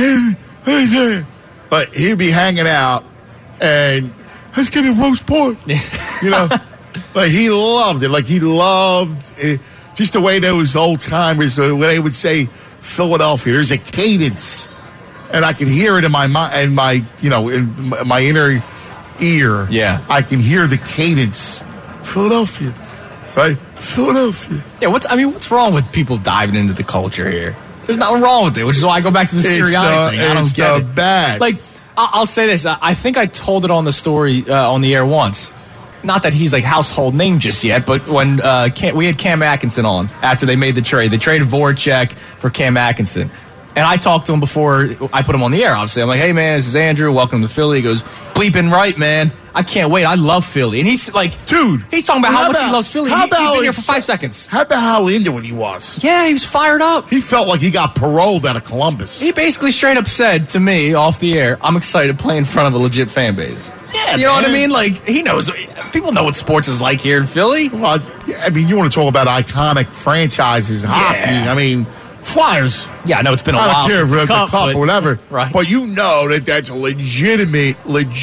hey, but he'd be hanging out and let's get a roast pork. Like he loved it. Like he loved it. Just the way those old timers, when they would say Philadelphia, there's a cadence, and I can hear it in my mind, and in my inner ear. Yeah, I can hear the cadence. Philadelphia, right? Philadelphia. Yeah. What's wrong with people diving into the culture here? There's nothing wrong with it, which is why I go back to the Sirianni thing. I don't get it. Best. Like, I'll say this. I think I told it on the story on the air once. Not that he's like household name just yet, but when we had Cam Atkinson on after they made the trade. They traded Voracek for Cam Atkinson. And I talked to him before I put him on the air, obviously. I'm like, hey, man, this is Andrew. Welcome to Philly. He goes, bleeping right, man. I can't wait. I love Philly. And he's like, dude, he's talking about how much he loves Philly. He's been here for 5 seconds. How about how into it he was? Yeah, he was fired up. He felt like he got paroled out of Columbus. He basically straight up said to me off the air, I'm excited to play in front of a legit fan base. Yeah, you know what I mean? Like, he knows. People know what sports is like here in Philly. Well, you want to talk about iconic franchises, hockey. Flyers. Yeah, I know it's been a while. I don't care if the cup or whatever. Right. But that's a legitimate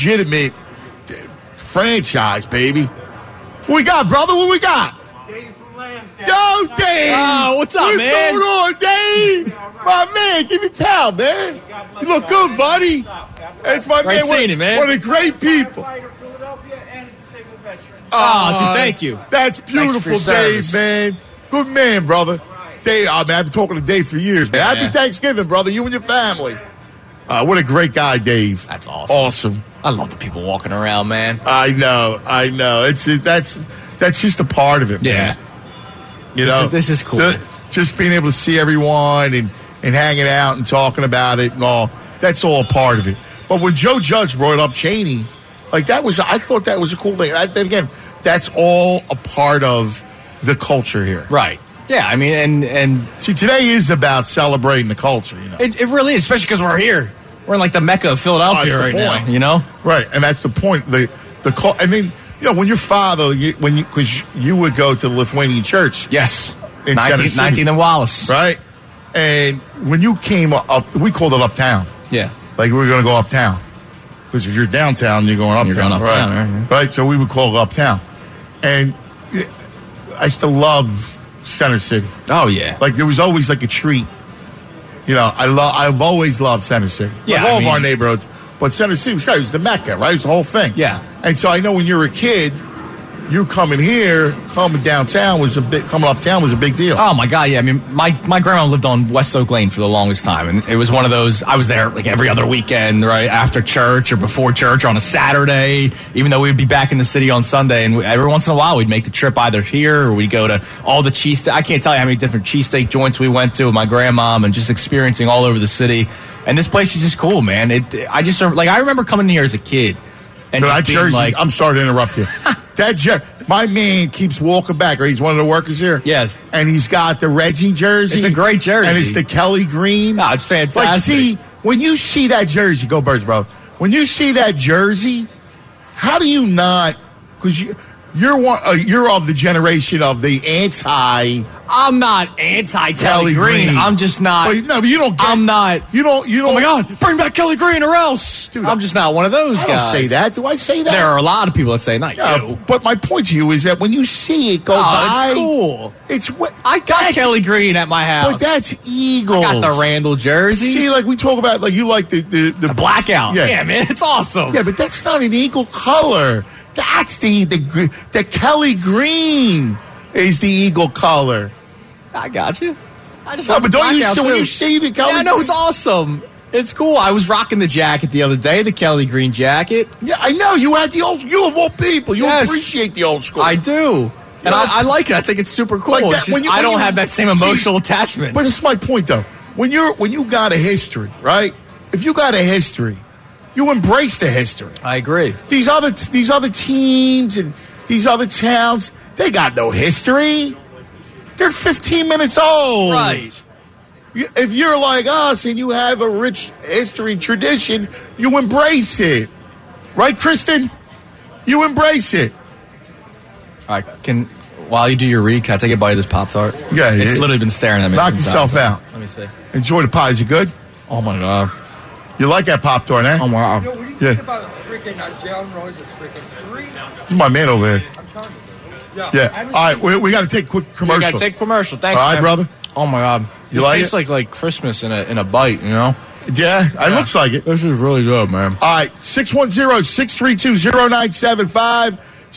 franchise, baby. What we got, brother? What we got? Dave from Lansdowne. Yo, Dave. Oh, what's up, man? What's going on, Dave? My man, give me a pound, man. You look good, buddy. That's my Great man. seeing you, man. One of the great people. Philadelphia and a disabled veteran. Oh, dude, thank you. That's beautiful, Dave, man. Good man, brother. Dave, man, I've been talking to Dave for years, man. Yeah. Happy Thanksgiving, brother. You and your family. What a great guy, Dave. That's awesome. Awesome. I love the people walking around, man. I know. That's just a part of it, man. Yeah. This is cool. Just being able to see everyone and hanging out and talking about it and all. That's all a part of it. But when Joe Judge brought up Chaney, I thought that was a cool thing. Then again, that's all a part of the culture here. Right. Yeah, and see, today is about celebrating the culture, It really is, especially because we're here. We're in like the Mecca of Philadelphia right now, Right, and that's the point. And then when your father, because you would go to the Lithuanian church. Yes. In 19th and Wallace. Right? And when you came up, we called it uptown. Yeah. Like we were going to go uptown. Because if you're downtown, you're going uptown. You're going uptown, right? So we would call it uptown. And I still love Center City. Oh, yeah. Like there was always like a treat. I've always loved Center City. Yeah, all of our neighborhoods. But Center City was great. It was the Mecca, right? It was the whole thing. Yeah. And so I know when you were a kid, you coming downtown coming uptown was a big deal. Oh my God, yeah. I mean, my grandma lived on West Oak Lane for the longest time, and it was one of those. I was there like every other weekend, right after church or before church or on a Saturday. Even though we'd be back in the city on Sunday, and every once in a while we'd make the trip either here or we'd go to all the cheesesteak. I can't tell you how many different cheesesteak joints we went to with my grandmom, and just experiencing all over the city. And this place is just cool, man. I remember coming here as a kid. And that jersey, I'm sorry to interrupt you. My man keeps walking back, or he's one of the workers here. Yes. And he's got the Reggie jersey. It's a great jersey. And it's the Kelly green. No, it's fantastic. Like, see, when you see that jersey, go Birds, bro. When you see that jersey, how do you not, because you're of the generation of the anti. I'm not anti Kelly Green. I'm just not. But you don't. I'm not. You don't. Oh my God! Bring back Kelly Green, or else. Dude, I'm just not one of those guys. I don't say that. Do I say that? There are a lot of people that say not you. But my point to you is that when you see it go by, it's cool. It's what I got Kelly Green at my house. But that's Eagles. I got the Randall jersey. See, like we talk about, like you like the blackout. Yeah, man, it's awesome. Yeah, but that's not an Eagle color. That's the Kelly Green is the Eagle color. I got you. I just but don't you see when you see the Kelly? Yeah, no, it's awesome. It's cool. I was rocking the jacket the other day, the Kelly Green jacket. Yeah, I know. You had the old. You of all people, you appreciate the old school. I do, and I like it. I think it's super cool. Like that, it's just, I don't have that same emotional attachment. But it's my point, though. When you got a history, right? If you got a history, you embrace the history. I agree. These other teams and these other towns, they got no history. They're 15 minutes old. Right. If you're like us and you have a rich history and tradition, you embrace it. Right, Kristen? You embrace it. All right. While you do your read, can I take a bite of this Pop-Tart? Yeah. It's literally been staring at me. Knock yourself out. Let me see. Enjoy the pie. Is it good? Oh, my God. You like that Pop-Tart, eh? Oh, my God. What do you think about freaking Jalen Rose is freaking 3? This is my man over there. I'm telling you. Yeah. All right, we got to take a quick commercial. We got to take a commercial. Thanks, all right, man. brother. Oh, my God. You like tastes it? like Christmas in a bite, you know? Yeah, it looks like it. This is really good, man. All right, 610-632-0975.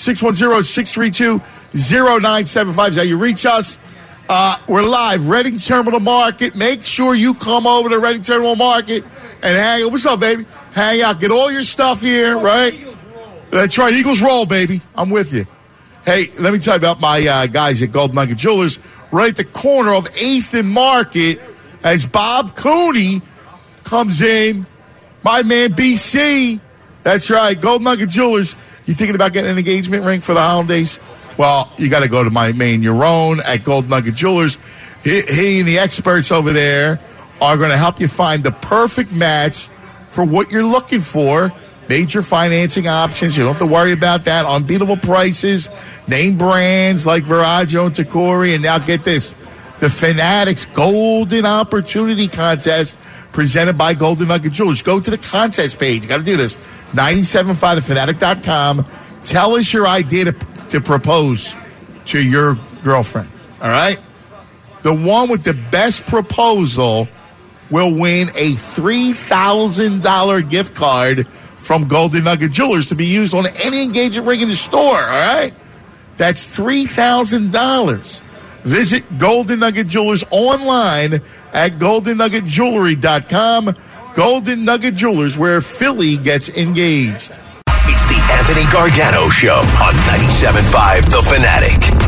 610-632-0975 is how you reach us. We're live, Reading Terminal Market. Make sure you come over to Reading Terminal Market and hang out. What's up, baby? Hang out. Get all your stuff here, right? That's right. Eagles roll, baby. I'm with you. Hey, let me tell you about my guys at Gold Nugget Jewelers. Right at the corner of 8th and Market as Bob Cooney comes in. My man, BC. That's right. Gold Nugget Jewelers. You thinking about getting an engagement ring for the holidays? Well, you got to go to my man, Yaron, at Gold Nugget Jewelers. He and the experts over there are going to help you find the perfect match for what you're looking for. Major financing options. You don't have to worry about that. Unbeatable prices. Name brands like Verraggio and Tacori. And now get this. The Fanatics Golden Opportunity Contest presented by Golden Nugget Jewelers. Go to the contest page. You got to do this. 975thefanatic.com. Tell us your idea to propose to your girlfriend. All right? The one with the best proposal will win a $3,000 gift card from Golden Nugget Jewelers to be used on any engagement ring in the store. All right? That's $3,000. Visit Golden Nugget Jewelers online at goldennuggetjewelry.com. Golden Nugget Jewelers, where Philly gets engaged. It's the Anthony Gargano Show on 97.5 The Fanatic.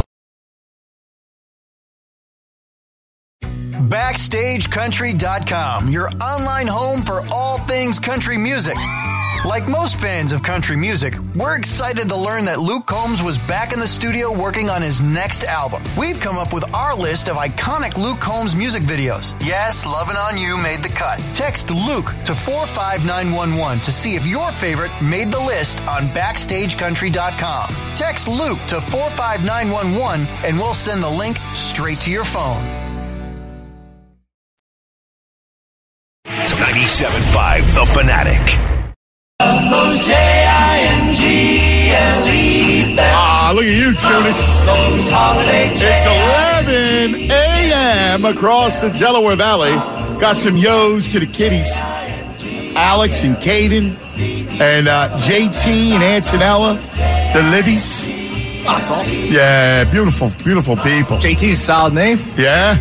BackstageCountry.com, your online home for all things country music. Like most fans of country music, we're excited to learn that Luke Combs was back in the studio working on his next album. We've come up with our list of iconic Luke Combs music videos. Yes, Lovin' On You made the cut. Text Luke to 45911 to see if your favorite made the list on BackstageCountry.com. Text Luke to 45911 and we'll send the link straight to your phone. 97.5 The Fanatic. Look at you, Tunis. It's 11 a.m. across the Delaware Valley. Got some yo's to the kiddies. Alex and Caden and JT and Antonella, the Libbies. Oh, that's awesome. Yeah, beautiful, beautiful people. JT's a solid name. Yeah.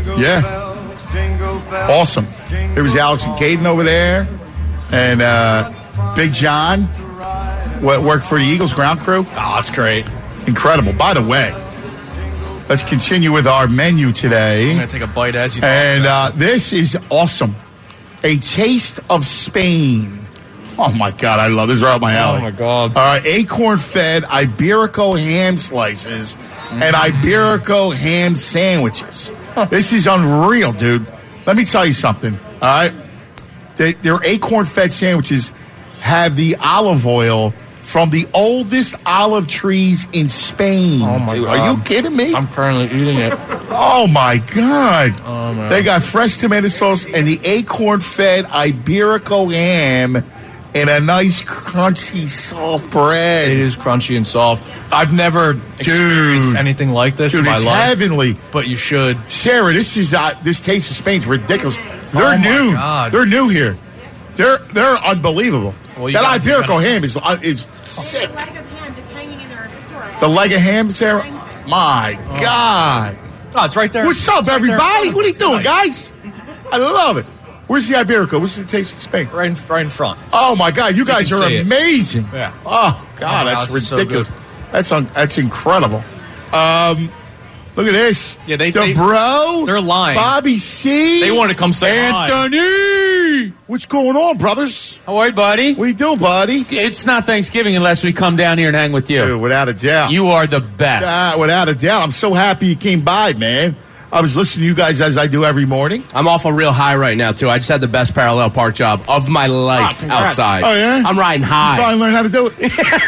Awesome. There was Alex and Caden over there. And Big John worked for the Eagles ground crew. Oh, that's great. Incredible. By the way, let's continue with our menu today. I'm going to take a bite as you talk. And this is awesome. A taste of Spain. Oh, my God. I love this. Right up my alley. Oh, my God. All right. Acorn-fed Iberico ham slices and Iberico ham sandwiches. This is unreal, dude. Let me tell you something. All right. Their acorn-fed sandwiches have the olive oil from the oldest olive trees in Spain. Oh, my Dude, God. Are you kidding me? I'm currently eating it. Oh, my God. Oh, man. They got fresh tomato sauce and the acorn-fed Iberico ham and a nice, crunchy, soft bread. It is crunchy and soft. I've never experienced anything like this in my it's life. Heavenly. But you should. Sarah, this taste of Spain's ridiculous. They're Oh, my new. God. They're new here. They're unbelievable. Well, that you Iberico gotta- ham is sick. The leg of ham is hanging in their store. The leg of ham, Sarah? My God. Oh, it's right there. What's up, It's right there in everybody? front of What are you us. doing, Nice. guys? I love it. Where's the Iberico? What's the taste of Spain? Right in front. Oh, my God. You guys can are see it. amazing. Yeah. Oh, God, Oh, that's this is so ridiculous. good. That's incredible. Look at this. Yeah, they- bro. they're lying. Bobby C. They wanted to come say hi. Anthony. What's going on, brothers? How are you, buddy? What you doing, buddy? It's not Thanksgiving unless we come down here and hang with you. Dude, without a doubt. You are the best. Without a doubt. I'm so happy you came by, man. I was listening to you guys as I do every morning. I'm off a real high right now, too. I just had the best parallel park job of my life congrats. outside. Oh, yeah? I'm riding You high. finally learned how to do it.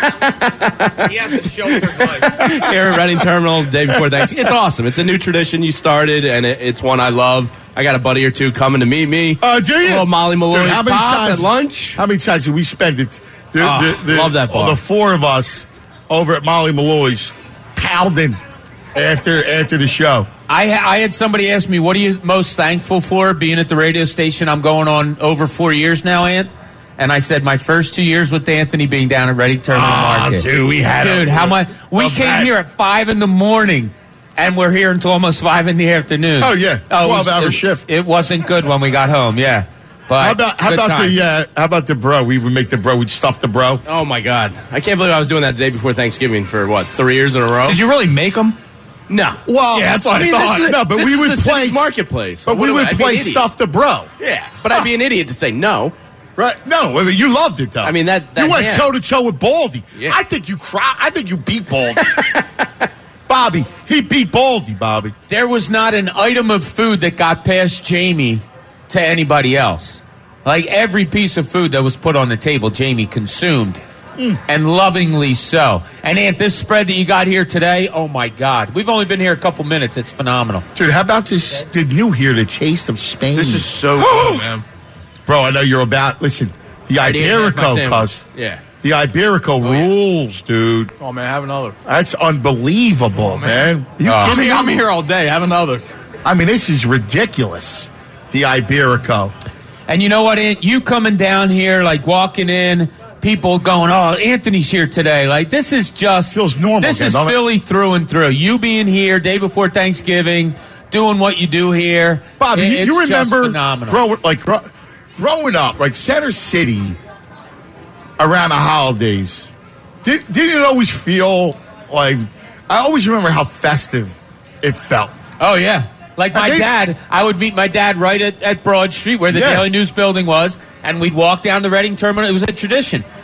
He has a shelter life. Here at Reading Terminal, the day before Thanksgiving. It's awesome. It's a new tradition you started, and it's one I love. I got a buddy or two coming to meet me. Do you? A little Molly Malloy Dude, how many pop times at lunch. How many times did we spend it? Love that bar. The four of us over at Molly Malloy's pounding after the show. I had somebody ask me, what are you most thankful for being at the radio station? I'm going on over 4 years now, Ant. And I said my first 2 years with Anthony being down at Reading Terminal Market. Dude, we had Dude, how much? We came here at 5 in the morning, and we're here until almost 5 in the afternoon. Oh, yeah. 12-hour it shift. It wasn't good when we got home, yeah. But How good time. about the bro? We would make the bro. We'd stuff the bro. Oh, my God. I can't believe I was doing that the day before Thanksgiving for, 3 years in a row? Did you really make them? No. Well, Yeah, that's what I thought. This is, No, but this we is would the play city's marketplace. But we would I'd be an play idiot. stuff the bro. Yeah, but I'd be an idiot to say no. Right? No, I mean, you loved it though. I mean, that you went hand. toe to toe with Baldy. Yeah. I think you I think you beat Baldy. Bobby, he beat Baldy. Bobby. There was not an item of food that got past Jamie to anybody else. Like every piece of food that was put on the table, Jamie consumed. And lovingly so. And Ant, this spread that you got here today, oh my God. We've only been here a couple minutes. It's phenomenal. Dude, how about this? Did you hear the taste of Spain? This is so good, man. Bro, I know you're about. Listen, the I didn't have my Iberico, sandwich. cuz. Yeah. The Iberico rules, dude. Oh, man, have another. That's unbelievable, man. You kidding me? I'm here all day. Have another. I mean, this is ridiculous. The Iberico. And you know what, Ant? You coming down here, like walking in, people going, oh, Anthony's here today. Like, this is just... Feels normal This again, is don't it? Philly through and through. You being here day before Thanksgiving, doing what you do here. Bobby, it's you just remember phenomenal. growing up, like Center City around the holidays, didn't it always feel like, I always remember how festive it felt. Oh, yeah. Like my dad, I would meet my dad right at Broad Street where the Yeah. Daily News building was, and we'd walk down the Reading Terminal. It was a tradition.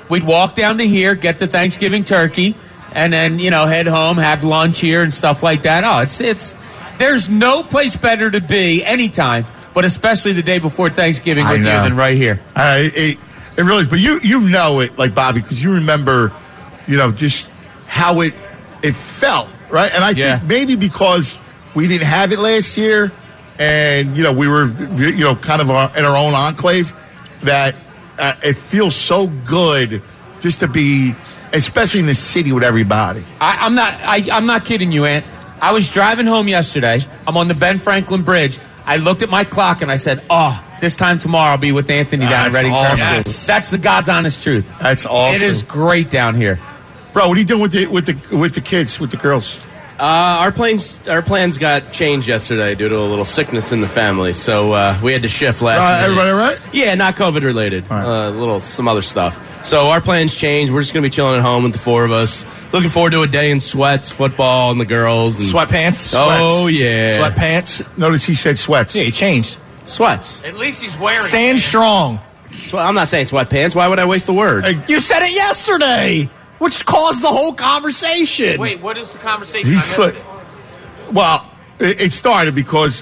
we'd walk down to here, get the Thanksgiving turkey, and then, head home, have lunch here and stuff like that. Oh, it's there's no place better to be anytime, but especially the day before Thanksgiving with you than right here. It really is. But you know it, like Bobby, because you remember, just how it felt, right? And I think maybe because we didn't have it last year, and we were kind of in our own enclave, that it feels so good just to be, especially in the city with everybody. I'm not kidding you, Ant. I was driving home yesterday. I'm on the Ben Franklin Bridge. I looked at my clock and I said, this time tomorrow I'll be with Anthony down at Reading Terminal. Yes. That's the God's honest truth. That's awesome. It is great down here. Bro, what are you doing with the kids, with the girls? Our plans got changed yesterday due to a little sickness in the family, so we had to shift last minute. Everybody all right? Yeah, not COVID related. Right. Some other stuff. So our plans changed. We're just going to be chilling at home with the four of us. Looking forward to a day in sweats, football, and the girls. And Sweatpants? Oh, yeah. Sweatpants? Notice he said sweats. Yeah, he changed. Sweats. At least he's wearing Stand strong. I'm not saying sweatpants. Why would I waste the word? You said it yesterday, which caused the whole conversation. Wait, what is the conversation? Well, it started because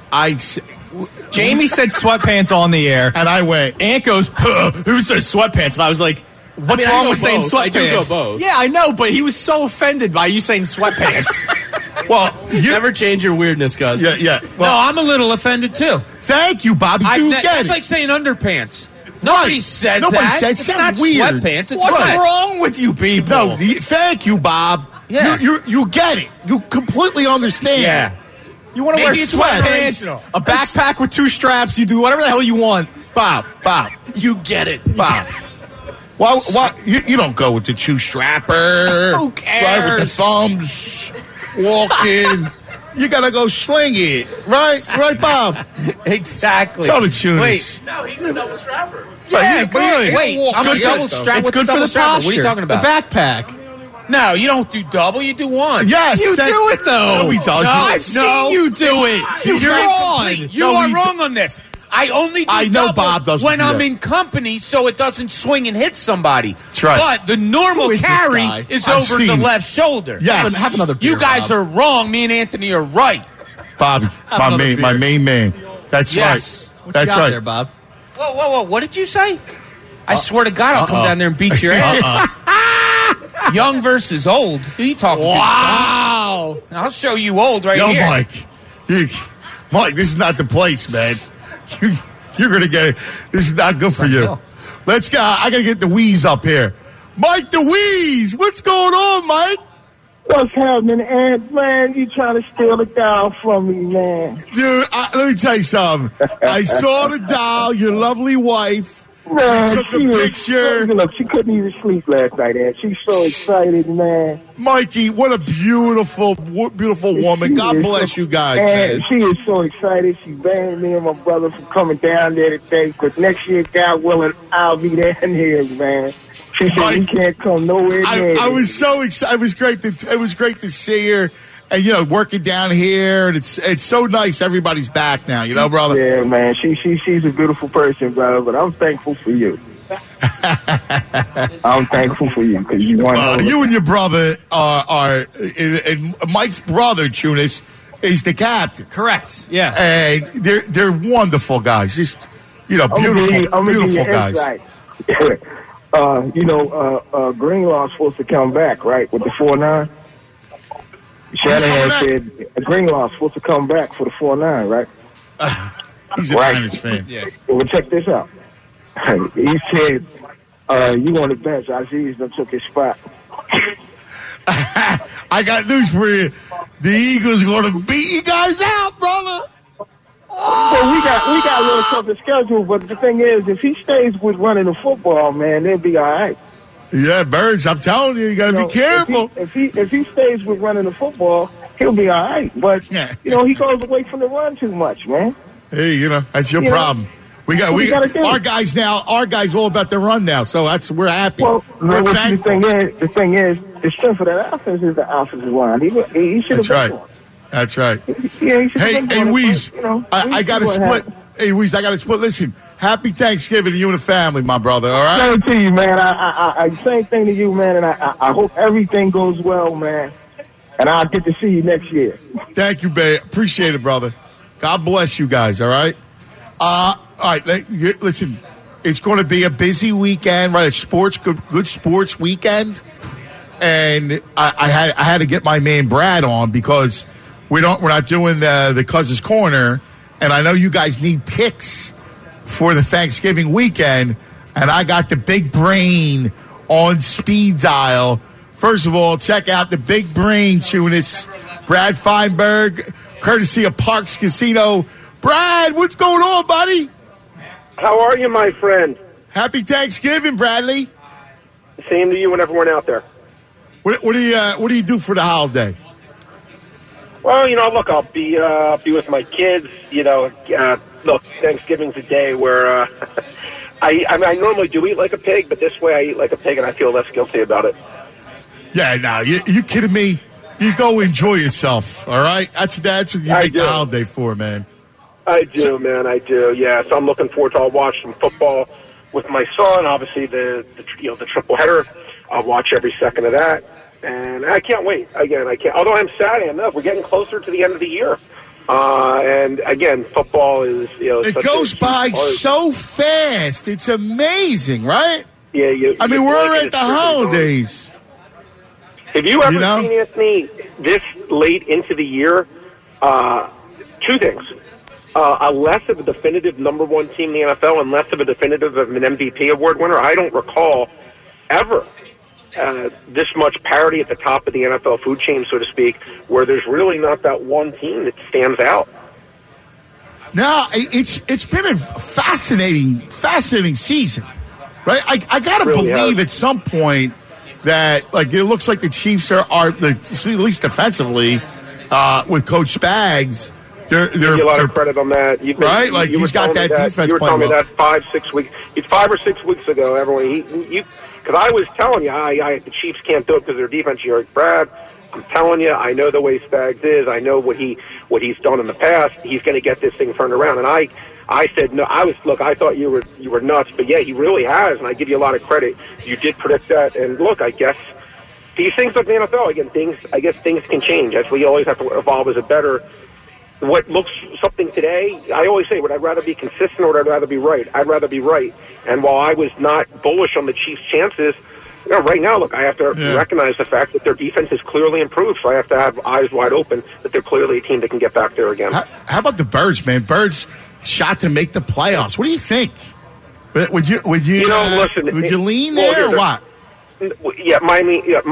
Jamie said sweatpants on the air. And I went. Ant goes, who says sweatpants? And I was like, what's wrong with saying sweatpants? I do go both. Yeah, I know, but he was so offended by you saying sweatpants. Well, you never change your weirdness, cuz. Yeah. Well, no, I'm a little offended, too. Thank you, Bobby. That's like saying underpants. Nobody says that. Says it's not weird. Sweatpants. It's What's wrong with you people? No, thank you, Bob. Yeah. You get it. You completely understand. Yeah. You want to wear sweatpants, a backpack with 2 straps, you do whatever the hell you want. Bob. You get it. Bob. Why you don't go with the 2-strapper. Who cares? Right, with the thumbs, walking. You got to go sling it. Right, Bob? Exactly. Tell the tunes. Wait. No, he's a double strapper. Yeah, good. Wait, I'm a double strap. It's good for the posture. What are you talking about? The backpack. No, you don't do double. You do one. Yes. You do it, though. No, he doesn't. I've seen you do it. You're wrong. You are wrong on this. I only do double Bob doesn't when do I'm that. in company so it doesn't swing and hit somebody. That's right. But the normal carry is over the left shoulder. Yes. Have another beer, You guys Bob. are wrong. Me and Anthony are right. Bobby, my main man. That's Yes. right. What That's you got right. there, Bob? Whoa. What did you say? I swear to God, I'll come down there and beat your ass. Young versus old. Who are you talking to? Wow. I'll show you old right here. Mike, this is not the place, man. You're going to get it. This is not good for you. Let's go. I got to get the Wheeze up here. Mike the Wheeze. What's going on, Mike? What's happening, Ant? Man, you trying to steal the doll from me, man. Dude, let me tell you something. I saw the doll, your lovely wife. Man, took a picture. Look, she couldn't even sleep last night, Ant. She's so excited, man. Mikey, what a beautiful woman. God bless you guys, man. She is so excited. She banned me and my brother from coming down there today, because next year, God willing, I'll be down here, man. She said we can't come nowhere near. I was so excited. It was great to see her, and working down here, and it's so nice. Everybody's back now, brother. Yeah, man. She's a beautiful person, brother. But I'm thankful for you. I'm thankful for you because you and your brother are and Mike's brother, Tunis, is the captain. Correct. Yeah, and they're wonderful guys. Just beautiful guys. Greenlaw's supposed to come back, right, with the 4-9. Shanahan said Greenlaw's supposed to come back for the 4-9, right? He's a Niners fan. Yeah. Well, check this out. He said, you on the bench. Aziz done took his spot. I got news for you. The Eagles are going to beat you guys out, brother. Well, we got a little tougher schedule, but the thing is, if he stays with running the football, man, they'll be all right. Yeah, Birds, I'm telling you, you got to be careful. If he stays with running the football, he'll be all right. But, he goes away from the run too much, man. Hey, that's your problem. We got our guys now. Our guys all about the run now, so we're happy. Well, we're thankful. The thing is, the strength of that offense is the offensive line. He should have been one. That's right. Yeah, he should have been one. Weeze, I got to split. Hey, Weez, I got to split. Listen, happy Thanksgiving to you and the family, my brother, all right? Same to you, man. I same thing to you, man, and I hope everything goes well, man. And I'll get to see you next year. Thank you, babe. Appreciate it, brother. God bless you guys, all right? All right, listen, it's going to be a busy weekend, right? A good sports weekend. And I had to get my man Brad on because we're not doing the Cousins Corner, and I know you guys need picks for the Thanksgiving weekend, and I got the big brain on speed dial. First of all, check out the big brain tunist, Brad Feinberg, courtesy of Parks Casino. Brad, what's going on, buddy? How are you, my friend? Happy Thanksgiving, Bradley. Same to you and everyone out there. What do you do for the holiday? Well, look, I'll be with my kids. Look, Thanksgiving's a day where I normally do eat like a pig, but this way I eat like a pig and I feel less guilty about it. Yeah, no, you kidding me? You go enjoy yourself, all right? That's what you make the holiday for, man. I do, man. I do. Yeah, so I'm looking forward to. I'll watch some football with my son. Obviously, the triple header. I'll watch every second of that, and I can't wait. Again, I can't. Although I'm sad enough, we're getting closer to the end of the year, and again, football is it goes by so fast. It's amazing, right? Yeah, we're at the holidays. Have you ever seen, Anthony, this late into the year? Two things. Less of a definitive number one team in the NFL and less of a definitive of an MVP award winner. I don't recall ever this much parity at the top of the NFL food chain, so to speak, where there's really not that one team that stands out. No, it's been a fascinating season, right? I got to believe at some point that it looks like the Chiefs are at least defensively with Coach Spags. They're a lot of credit on that, right? He's got that defense. You were telling me that 5 or 6 weeks ago. Everyone, because I was telling you, the Chiefs can't do it because their defense. You're like, Brad, I'm telling you, I know the way Spags is. I know what he's done in the past. He's going to get this thing turned around. And I said no. I thought you were nuts, but yeah, he really has, and I give you a lot of credit. You did predict that, and look, I guess these things like the NFL, again, things can change. That's why you always have to evolve as a better. What looks something today, I always say, would I rather be consistent or would I rather be right? I'd rather be right. And while I was not bullish on the Chiefs' chances, right now, look, I have to recognize the fact that their defense has clearly improved, so I have to have eyes wide open that they're clearly a team that can get back there again. How about the Birds, man? Birds shot to make the playoffs. What do you think? Would you lean there or what? Yeah, my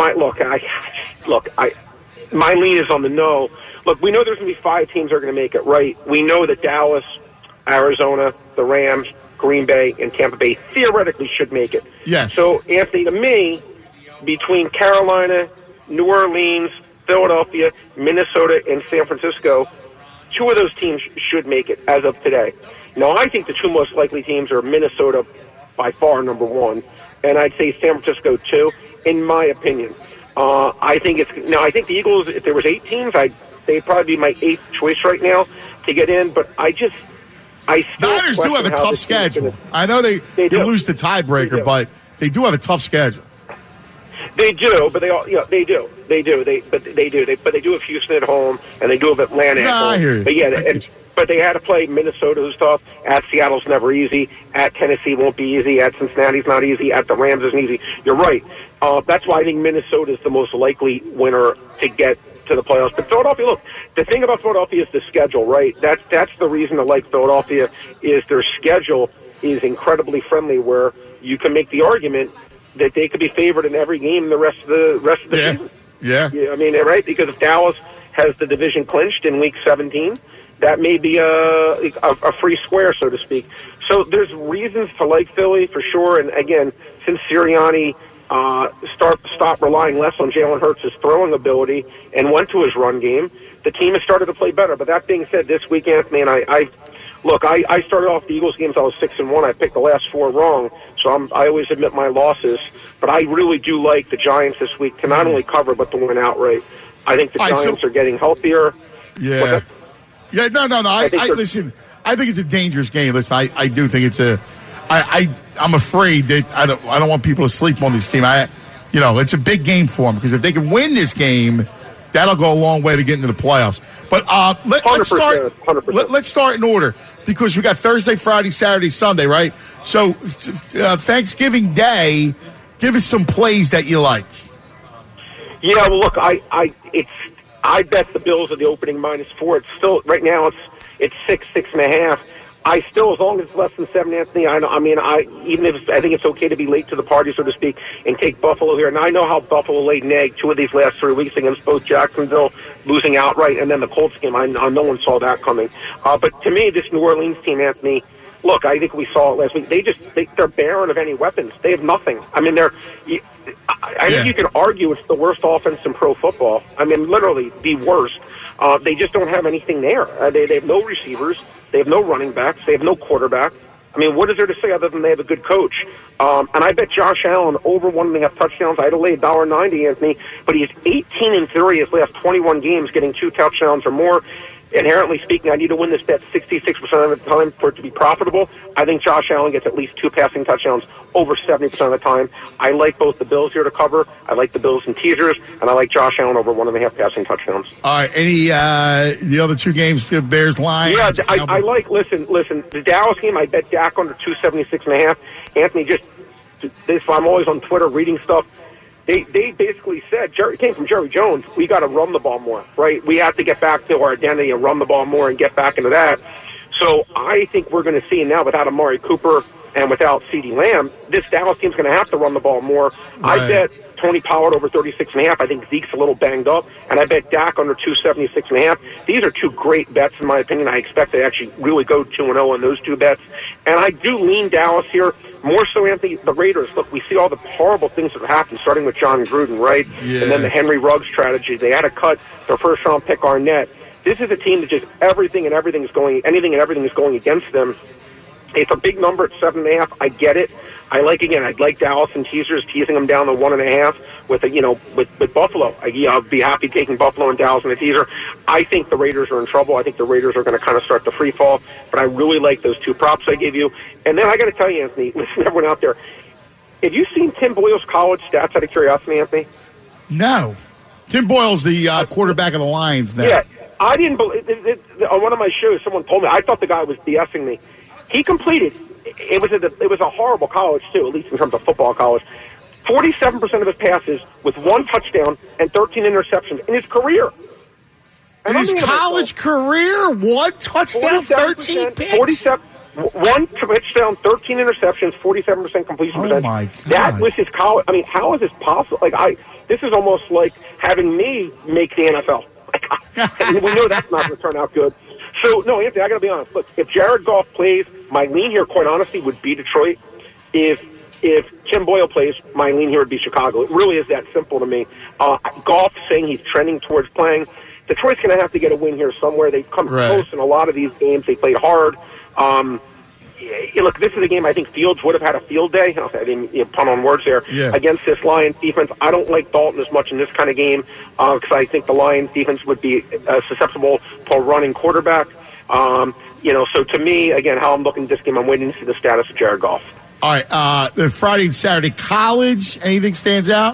lean is on the no. Look, we know there's going to be 5 teams that are going to make it, right? We know that Dallas, Arizona, the Rams, Green Bay, and Tampa Bay theoretically should make it. Yes. So, Anthony, to me, between Carolina, New Orleans, Philadelphia, Minnesota, and San Francisco, 2 of those teams should make it as of today. Now, I think the 2 most likely teams are Minnesota by far number 1, and I'd say San Francisco 2, in my opinion. I think the Eagles, if there was 8 teams, they'd probably be my 8th choice right now to get in, but I still Niners do have a tough schedule. I know they lose the tiebreaker, but they do have a tough schedule. They do, but they do. They do have Houston at home, and they do have Atlanta at home. I hear you. But but they had to play Minnesota, who's tough. At Seattle's never easy. At Tennessee won't be easy. At Cincinnati's not easy. At the Rams isn't easy. You're right. That's why I think Minnesota is the most likely winner to get to the playoffs. But Philadelphia, look, the thing about Philadelphia is the schedule, right? That's the reason I like Philadelphia is their schedule is incredibly friendly, where you can make the argument that they could be favored in every game the rest of the season. Yeah. I mean, right? Because if Dallas has the division clinched in Week 17, that may be a free square, so to speak. So there's reasons to like Philly for sure. And again, since Sirianni stopped relying less on Jalen Hurts' throwing ability and went to his run game, the team has started to play better. But that being said, this week, Anthony, and I started off the Eagles games. I was 6-1. I picked the last 4 wrong, so I always admit my losses. But I really do like the Giants this week to not only cover but to win outright. I think the Giants are getting healthier. Yeah. Yeah, no. I I think it's a dangerous game. Listen, I do think it's I'm afraid that I don't want people to sleep on this team. It's a big game for them because if they can win this game, that'll go a long way to get into the playoffs. But let's start in order because we got Thursday, Friday, Saturday, Sunday, right? So Thanksgiving Day, give us some plays that you like. Yeah, well, look, I bet the Bills are the opening -4. It's still right now. It's 6.5. I still, as long as it's less than 7, Anthony. I think it's okay to be late to the party, so to speak, and take Buffalo here. And I know how Buffalo laid an egg 2 of these last 3 weeks against both Jacksonville, losing outright, and then the Colts game. No one saw that coming. But to me, this New Orleans team, Anthony. Look, I think we saw it last week. They're barren of any weapons. They have nothing. I mean, I think you can argue it's the worst offense in pro football. I mean, literally the worst. They just don't have anything there. They have no receivers. They have no running backs. They have no quarterback. I mean, what is there to say other than they have a good coach? And I bet Josh Allen over 1.5 touchdowns. I'd lay $1.90, Anthony, but he is 18-3 his last 21 games, getting 2 touchdowns or more. Inherently speaking, I need to win this bet 66% of the time for it to be profitable. I think Josh Allen gets at least 2 passing touchdowns over 70% of the time. I like both the Bills here to cover. I like the Bills in teasers, and I like Josh Allen over 1.5 passing touchdowns. All right. Any the other 2 games, Bears Lions? Yeah, I like. Listen. The Dallas game, I bet Dak under 276.5. Anthony, just this. I'm always on Twitter reading stuff. They basically said, it came from Jerry Jones, we got to run the ball more, right? We have to get back to our identity and run the ball more and get back into that. So I think we're going to see now without Amari Cooper and without CeeDee Lamb, this Dallas team's going to have to run the ball more. Right. I bet Tony Pollard over 36.5. I think Zeke's a little banged up. And I bet Dak under 276.5. These are 2 great bets, in my opinion. I expect to actually really go 2-0 on those 2 bets. And I do lean Dallas here. More so, Anthony, the Raiders. Look, we see all the horrible things that have happened, starting with John Gruden, right? Yeah. And then the Henry Ruggs strategy. They had to cut their first-round pick, Arnett. This is a team that just anything and everything is going against them. It's a big number at 7.5. I get it. I like Dallas and teasers, teasing them down to 1.5 with Buffalo. I'll be happy taking Buffalo and Dallas in a teaser. I think the Raiders are in trouble. I think the Raiders are going to kind of start to free fall, but I really like those 2 props I gave you. And then I got to tell you, Anthony, listen, everyone out there, have you seen Tim Boyle's college stats out of curiosity, Anthony? No. Tim Boyle's the quarterback of the Lions now. Yeah, I didn't believe on one of my shows, someone told me, I thought the guy was BSing me. He completed. It was a horrible college too, at least in terms of football college. 47% of his passes with 1 touchdown and 13 interceptions in his career. In his college career, 1 touchdown, 13 picks. 1 touchdown, 13 interceptions, 47% completion percentage. Oh my God! That was his college. I mean, how is this possible? This is almost like having me make the NFL. We know that's not going to turn out good. So, no, Anthony, I got to be honest. Look, if Jared Goff plays, my lean here, quite honestly, would be Detroit. If Tim Boyle plays, my lean here would be Chicago. It really is that simple to me. Goff saying he's trending towards playing. Detroit's going to have to get a win here somewhere. They've come close in a lot of these games. They played hard. Look, this is a game I think Fields would have had a field day. I didn't pun on words there. Yeah. Against this Lions defense. I don't like Dalton as much in this kind of game because I think the Lions defense would be susceptible to a running quarterback. So to me, again, how I'm looking at this game, I'm waiting to see the status of Jared Goff. All right, the Friday and Saturday college, anything stands out?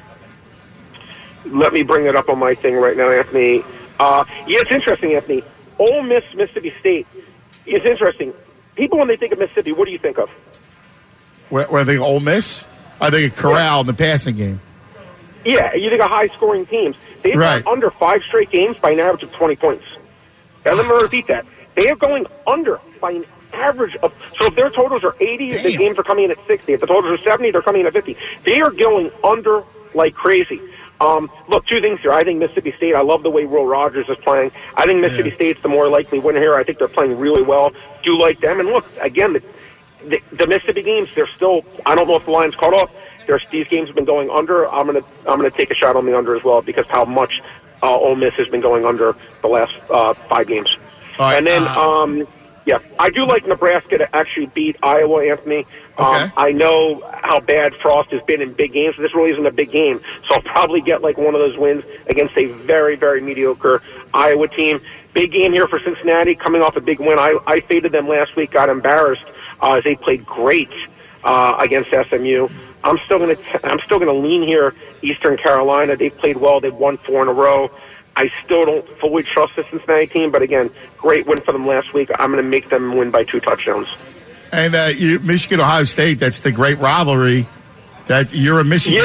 Let me bring it up on my thing right now, Anthony. It's interesting, Anthony. Ole Miss, Mississippi State. It's interesting. People, when they think of Mississippi, what do you think of? When I think of Ole Miss, I think of Corral in the passing game. Yeah, you think of high-scoring teams. They've gone under 5 straight games by an average of 20 points. Now, let me repeat that. They are going under by an average of... So if their totals are 80, the games are coming in at 60. If the totals are 70, they're coming in at 50. They are going under like crazy. Look, 2 things here. I think Mississippi State, I love the way Will Rogers is playing. I think Mississippi State's the more likely winner here. I think they're playing really well. Do like them. And look, again, the Mississippi games, they're still, I don't know if the Lions caught off. These games have been going under. I'm gonna take a shot on the under as well because how much Ole Miss has been going under the last 5 games. Right, and then, I do like Nebraska to actually beat Iowa, Anthony. I know how bad Frost has been in big games. This really isn't a big game, so I'll probably get like one of those wins against a very, very mediocre Iowa team. Big game here for Cincinnati, coming off a big win. I faded them last week, got embarrassed as they played great against SMU. I'm still going to lean here. Eastern Carolina, they've played well. They've won 4 in a row. I still don't fully trust the Cincinnati team, but again, great win for them last week. I'm going to make them win by 2 touchdowns. And Michigan, Ohio State, that's the great rivalry. That you're a Michigan.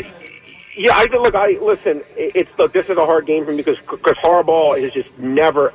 Yeah. Listen. This is a hard game for me because Harbaugh has just never,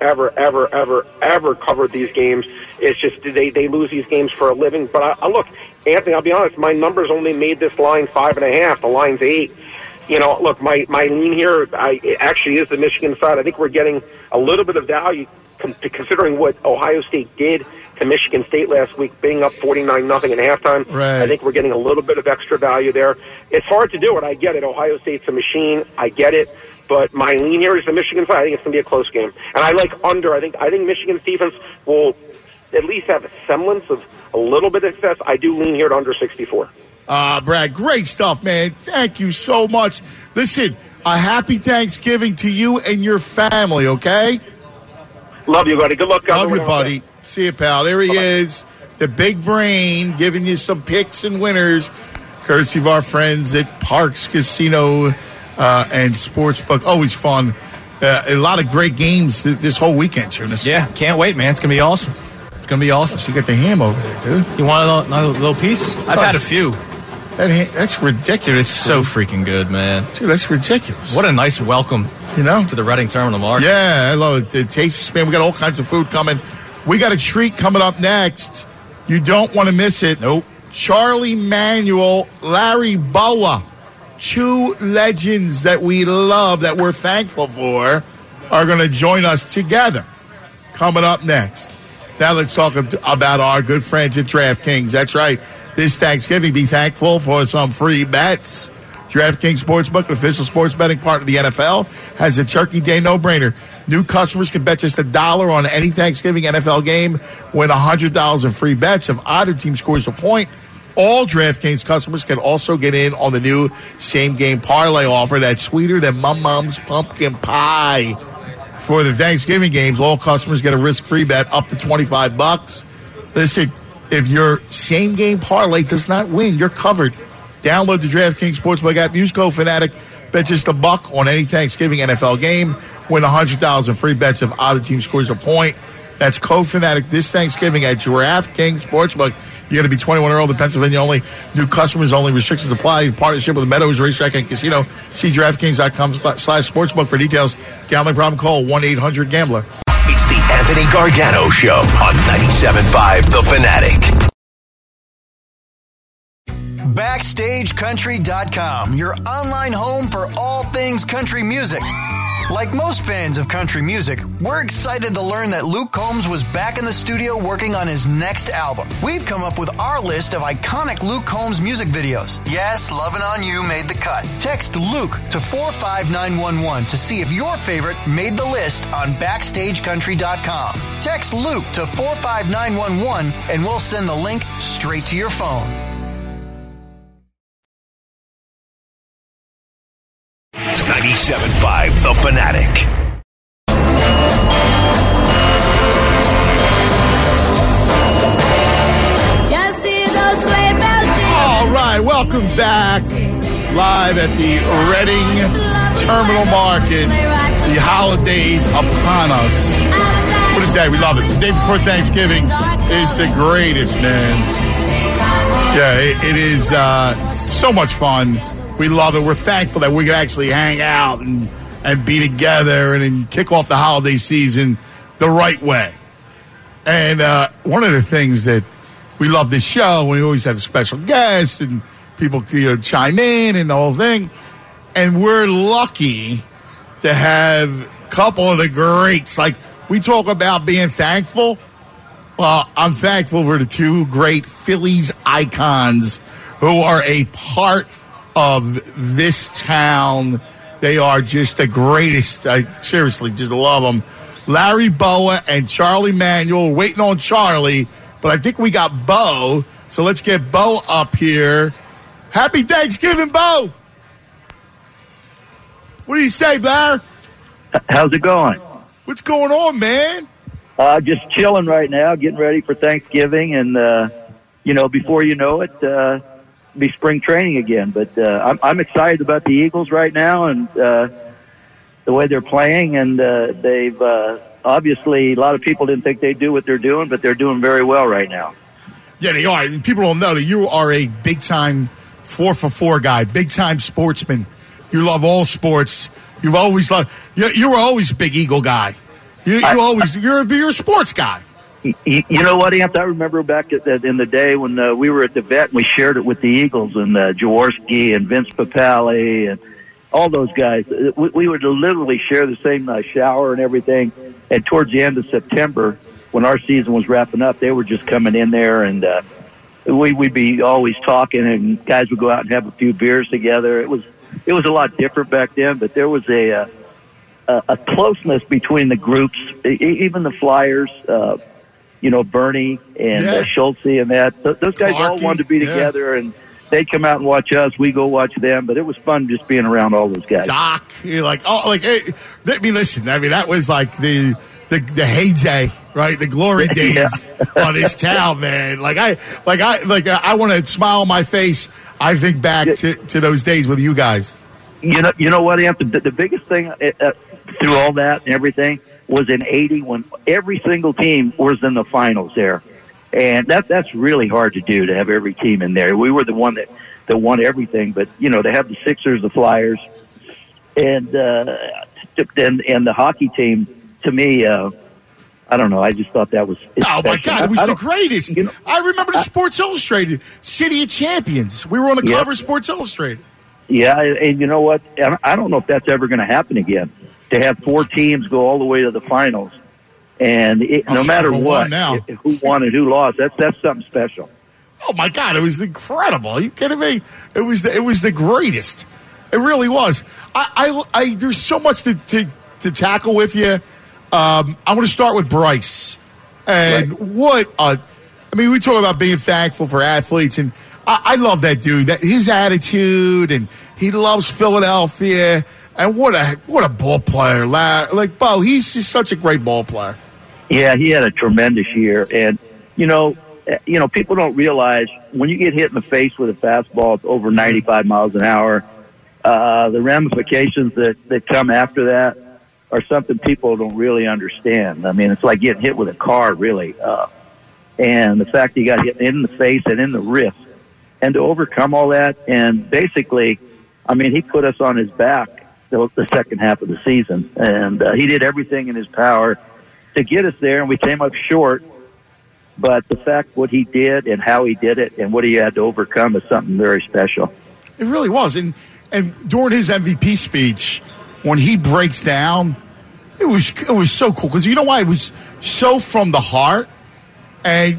ever covered these games. It's just they lose these games for a living. But look, Anthony, I'll be honest. My numbers only made this line 5.5. The line's 8. Look, my lean here it actually is the Michigan side. I think we're getting a little bit of value considering what Ohio State did to Michigan State last week, being up 49-0 at halftime. Right. I think we're getting a little bit of extra value there. It's hard to do it. I get it. Ohio State's a machine. I get it. But my lean here is the Michigan side. I think it's going to be a close game. And I like under. I think Michigan's defense will at least have a semblance of a little bit of success. I do lean here to under 64. Brad, great stuff, man. Thank you so much. Listen, a happy Thanksgiving to you and your family, okay? Love you, buddy. Good luck. Love you, buddy. See you, pal. There he is, the big brain, giving you some picks and winners, courtesy of our friends at Parks Casino and Sportsbook. Always fun. A lot of great games this whole weekend, Jonas. Yeah, can't wait, man. It's going to be awesome. It's going to be awesome. So you got the ham over there, dude. You want another little piece? I've had a few. That's ridiculous. Dude, it's so freaking good, man. Dude, that's ridiculous. What a nice welcome, to the Reading Terminal Market. Yeah, I love it. The Taste of Spain. We got all kinds of food coming. We got a treat coming up next. You don't want to miss it. Nope. Charlie Manuel, Larry Boa, 2 legends that we love, that we're thankful for, are going to join us together. Coming up next. Now let's talk about our good friends at DraftKings. That's right. This Thanksgiving, be thankful for some free bets. DraftKings Sportsbook, an official sports betting partner of the NFL, has a Turkey Day no-brainer. New customers can bet just $1 on any Thanksgiving NFL game, win $100 in free bets if either team scores a point. All DraftKings customers can also get in on the new same-game parlay offer that's sweeter than Mom's pumpkin pie. For the Thanksgiving games, all customers get a risk-free bet up to $25. Listen, if your same-game parlay does not win, you're covered. Download the DraftKings Sportsbook app. Use code Fanatic. Bet just $1 on any Thanksgiving NFL game. Win $100 in free bets if either team scores a point. That's code Fanatic this Thanksgiving at DraftKings Sportsbook. You got to be 21 or older. Pennsylvania only. New customers only. Restrictions apply. Partnership with Meadows Racetrack and Casino. See DraftKings.com/sportsbook for details. Gambling problem? Call 1-800-GAMBLER. It's the Anthony Gargano Show on 97.5 The Fanatic. BackstageCountry.com, your online home for all things country music. Like most fans of country music, we're excited to learn that Luke Combs was back in the studio working on his next album. We've come up with our list of iconic Luke Combs music videos. Yes, Lovin' On You made the cut. Text Luke to 45911 to see if your favorite made the list on BackstageCountry.com. Text Luke to 45911 and we'll send the link straight to your phone. 97.5 The Fanatic. All right, welcome back. Live at the Reading Terminal Market. The holidays upon us. What a day. We love it. The day before Thanksgiving is the greatest, man. Yeah, it is so much fun. We love it. We're thankful that we can actually hang out and be together and kick off the holiday season the right way. And one of the things that we love this show, we always have special guests and people chime in and the whole thing. And we're lucky to have a couple of the greats. Like, we talk about being thankful. Well, I'm thankful for the 2 great Phillies icons who are a part of this town. They are just the greatest. I seriously just love them. Larry Boa and Charlie Manuel. We're waiting on Charlie, but I think we got Bo. So let's get Bo up here. Happy Thanksgiving, Bo. What do you say, Blair? How's it going? What's going on, man? Just chilling right now, getting ready for Thanksgiving, and before you know it, be spring training again. But I'm excited about the Eagles right now and the way they're playing, and they've obviously a lot of people didn't think they'd do what they're doing, but they're doing very well right now. Yeah, they are. And people don't know that you are a big-time 4-for-4 guy, big-time sportsman. You love all sports. You've always loved. You were always a big Eagle guy. You're a sports guy. You know what, Amp? I remember back in the day when we were at the vet and we shared it with the Eagles and Jaworski and Vince Papale and all those guys. We would literally share the same shower and everything. And towards the end of September, when our season was wrapping up, they were just coming in there, and we'd be always talking, and guys would go out and have a few beers together. It was a lot different back then, but there was a closeness between the groups, even the Flyers, Bernie and Schultze and that. Those guys all wanted to be together, and they'd come out and watch us. We go watch them, but it was fun just being around all those guys. Doc, you're like, hey, listen. That was like the heyday, right? The glory days on this town, man. I want to smile on my face. I think back to those days with you guys. You know what, Anthony? The biggest thing through all that and everything was in '80 when every single team was in the finals there, and that's really hard to do, to have every team in there. We were the one that won everything, but to have the Sixers, the Flyers, and the hockey team. To me, I don't know. I just thought that was. Oh my God! It was the greatest. I remember the Sports Illustrated City of Champions. We were on the cover of Sports Illustrated. Yeah, and you know what? I don't know if that's ever going to happen again. To have 4 teams go all the way to the finals, and no matter what, who won and who lost, that's something special. Oh my God! It was incredible. Are you kidding me? It was the greatest. It really was. I there's so much to tackle with you. I want to start with Bryce. And we talk about being thankful for athletes, and I love that dude. His attitude, and he loves Philadelphia. And what a ball player. Like, Bo, he's just such a great ball player. Yeah, he had a tremendous year. And, people don't realize when you get hit in the face with a fastball over 95 miles an hour, the ramifications that come after that are something people don't really understand. I mean, it's like getting hit with a car, really. And the fact that he got hit in the face and in the wrist, and to overcome all that, and basically, he put us on his back the second half of the season, and he did everything in his power to get us there, and we came up short. But the fact what he did and how he did it and what he had to overcome is something very special. It really was. And during his MVP speech, when he breaks down, it was so cool, because you know why? It was so from the heart, and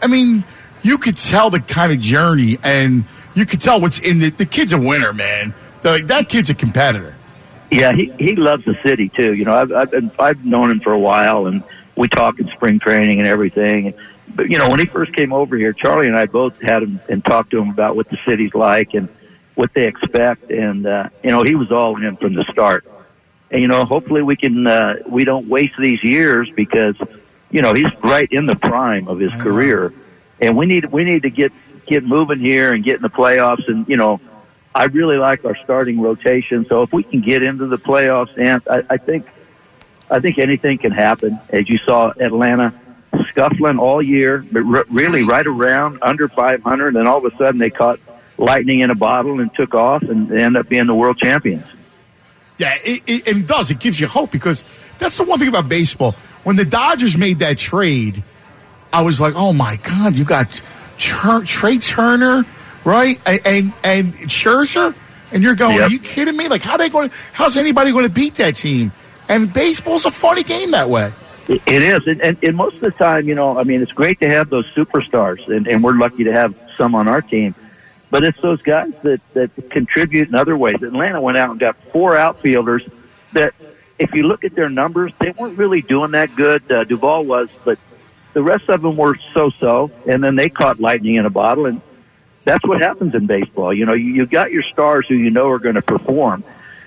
you could tell the kind of journey, and you could tell what's in the kid's a winner, man. That kid's a competitor. Yeah, he loves the city too. I've known him for a while, and we talk in spring training and everything. But when he first came over here, Charlie and I both had him and talked to him about what the city's like and what they expect, and he was all in from the start. And hopefully we don't waste these years, because he's right in the prime of his career, and we need to get moving here and get in the playoffs. And I really like our starting rotation, so if we can get into the playoffs, and I think anything can happen. As you saw, Atlanta scuffling all year, but really right around under 500, and all of a sudden they caught lightning in a bottle and took off and ended up being the world champions. Yeah, it does. It gives you hope, because that's the one thing about baseball. When the Dodgers made that trade, I was like, oh, my God, you got Trey Turner, right, and Scherzer, and you're going, Are you kidding me? Like, how's anybody going to beat that team? And baseball's a funny game that way. It is, and most of the time, it's great to have those superstars, and we're lucky to have some on our team. But it's those guys that contribute in other ways. Atlanta went out and got 4 outfielders that, if you look at their numbers, they weren't really doing that good. Duvall was, but the rest of them were so-so, and then they caught lightning in a bottle, and that's what happens in baseball. You got your stars who are going to perform.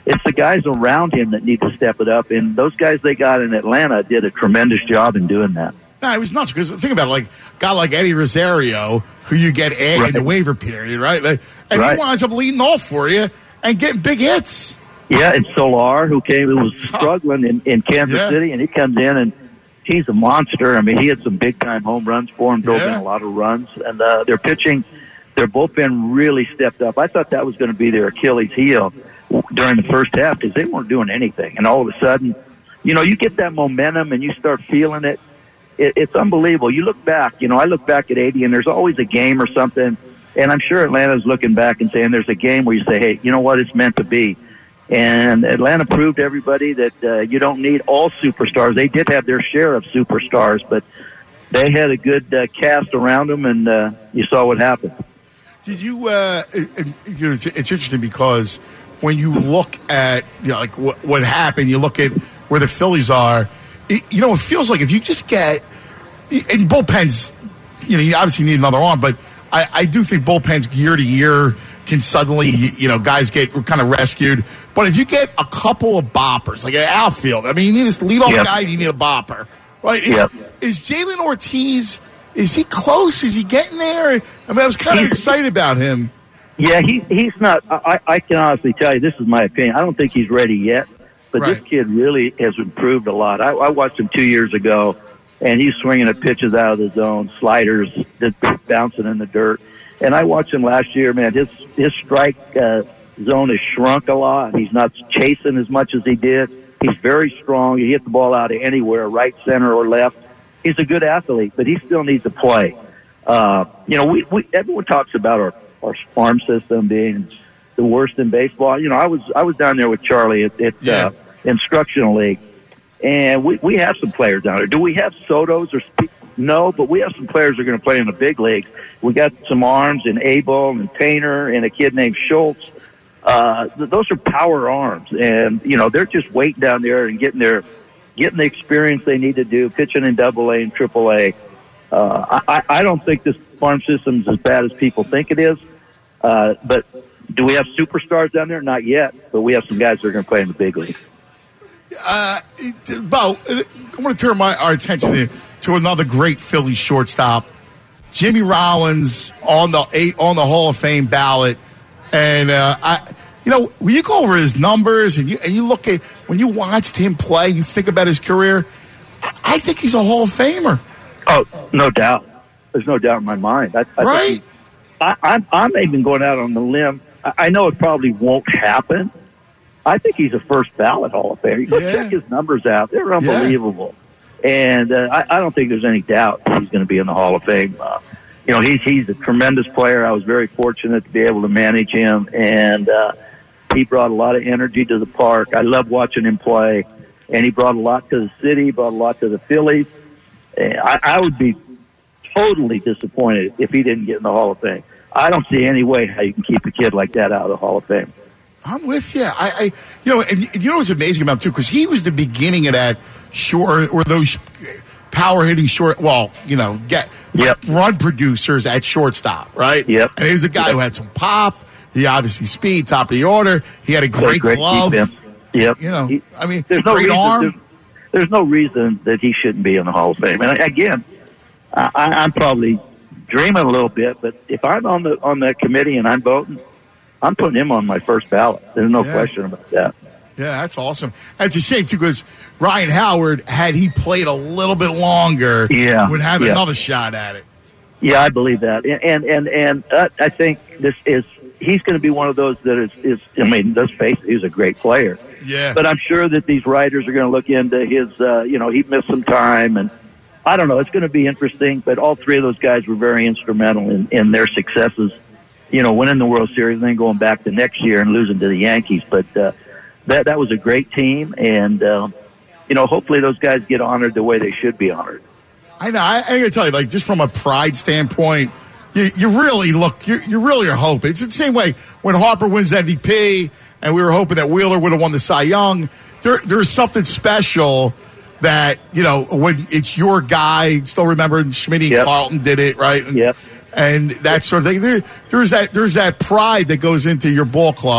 it's the guys around him that need to step it up. And those guys they got in Atlanta did a tremendous job in doing that. No, it was nuts because think about it, like a guy like Eddie Rosario, who you get added in the waiver period, right? And he winds up leading off for you and getting big hits. Yeah, and Solar, who was struggling in Kansas City, and he comes in and he's a monster. I mean, he had some big-time home runs for him, drove in a lot of runs. And their pitching, their bullpen really stepped up. I thought that was going to be their Achilles heel during the first half because they weren't doing anything. And all of a sudden, you get that momentum and you start feeling it. It's unbelievable. You look back, I look back at 80, and there's always a game or something. And I'm sure Atlanta's looking back and saying there's a game where you say, hey, you know what, it's meant to be. And Atlanta proved to everybody that you don't need all superstars. They did have their share of superstars, but they had a good cast around them, and you saw what happened. Did you? It's interesting because when you look at like what happened, you look at where the Phillies are. It feels like if you just get in bullpens, you obviously need another arm, but I do think bullpens year to year can suddenly, guys get kind of rescued. But if you get a couple of boppers, like an outfield, I mean, you need this leadoff guy, you need a bopper, right? Is Jalen Ortiz? Is he close? Is he getting there? I mean, I was kind of excited about him. Yeah, he's not. I can honestly tell you, this is my opinion. I don't think he's ready yet. But this kid really has improved a lot. I watched him 2 years ago, and he's swinging at pitches out of the zone, sliders that bouncing in the dirt. And I watched him last year, man. His strike zone has shrunk a lot. He's not chasing as much as he did. He's very strong. He hit the ball out of anywhere, right, center, or left. He's a good athlete, but he still needs to play. Everyone talks about our farm system being the worst in baseball. I was down there with Charlie at Instructional League, and we have some players down there. Do we have Sotos or no? But we have some players that are going to play in the big leagues. We got some arms in Abel and Painter and a kid named Schultz. Those are power arms, and they're just waiting down there and getting the experience they need to do pitching in AA and AAA. I don't think this farm system is as bad as people think it is, but. Do we have superstars down there? Not yet, but we have some guys that are going to play in the big leagues. Bo, I want to turn our attention to another great Philly shortstop, Jimmy Rollins, on the Hall of Fame ballot. And when you go over his numbers and you look at when you watched him play, you think about his career. I think he's a Hall of Famer. Oh, no doubt. There's no doubt in my mind. Right. I'm even going out on the limb. I know it probably won't happen. I think he's a first ballot Hall of Famer. Go check his numbers out. They're unbelievable. And I don't think there's any doubt he's going to be in the Hall of Fame. He's a tremendous player. I was very fortunate to be able to manage him, and he brought a lot of energy to the park. I love watching him play, and he brought a lot to the city, brought a lot to the Phillies. I would be totally disappointed if he didn't get in the Hall of Fame. I don't see any way how you can keep a kid like that out of the Hall of Fame. I'm with you. And what's amazing about him too, because he was the beginning of that short or those power hitting short. Well, run producers at shortstop, right? Yep. And he was a guy who had some pop. He obviously speed, top of the order. He had a great glove. Defense. Yep. There's no reason, arm. There's no reason that he shouldn't be in the Hall of Fame. And again, I'm probably dreaming a little bit, but if I'm on that committee and I'm voting, I'm putting him on my first ballot. There's no question about that. Yeah, that's awesome. And it's a shame too because Ryan Howard, had he played a little bit longer, would have another shot at it. Yeah, I believe that, and I think he's going to be one of those that is. I mean, let's face it, he's a great player. Yeah. But I'm sure that these writers are going to look into his. He missed some time and. I don't know. It's going to be interesting, but all three of those guys were very instrumental in their successes, winning the World Series and then going back the next year and losing to the Yankees. But that was a great team, and, hopefully those guys get honored the way they should be honored. I know. I got to tell you, like, just from a pride standpoint, you really are hoping. It's the same way when Harper wins MVP and we were hoping that Wheeler would have won the Cy Young. There's something special that, when it's your guy, still remember Schmitty and Carlton did it, right? And that sort of thing. There's that pride that goes into your ball club.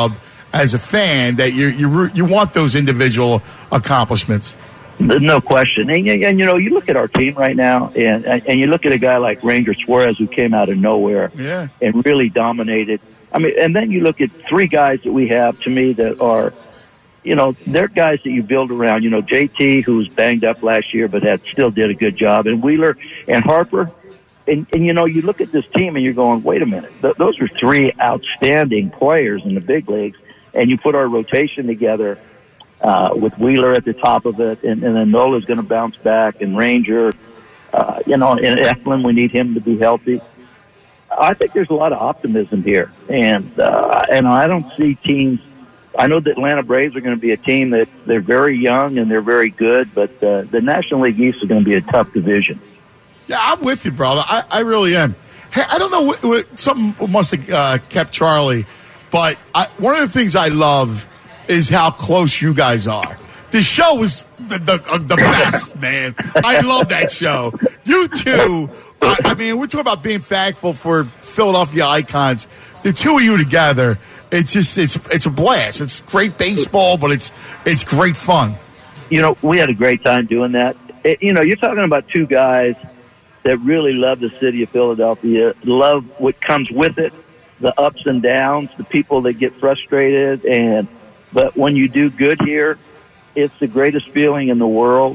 as a fan that you want those individual accomplishments. No question. And you look at our team right now, and you look at a guy like Ranger Suarez who came out of nowhere and really dominated. I mean, and then you look at three guys that we have, to me, that are, they're guys that you build around. JT, who was banged up last year but still did a good job, and Wheeler and Harper. And you look at this team and you're going, wait a minute. Those are three outstanding players in the big leagues, and you put our rotation together with Wheeler at the top of it, and then Nola's going to bounce back, and Ranger, and Eflin, we need him to be healthy. I think there's a lot of optimism here, and I don't see teams. I know the Atlanta Braves are going to be a team that they're very young and they're very good, but the National League East is going to be a tough division. Yeah, I'm with you, brother. I really am. Hey, I don't know what something must have kept Charlie, but one of the things I love is how close you guys are. The show is the best, man. I love that show. You two, I mean, we're talking about being thankful for Philadelphia icons. The two of you together, it's a blast. It's great baseball, but it's great fun. We had a great time doing that. You're talking about two guys that really love the city of Philadelphia, love what comes with it, the ups and downs, the people that get frustrated, but when you do good here, it's the greatest feeling in the world.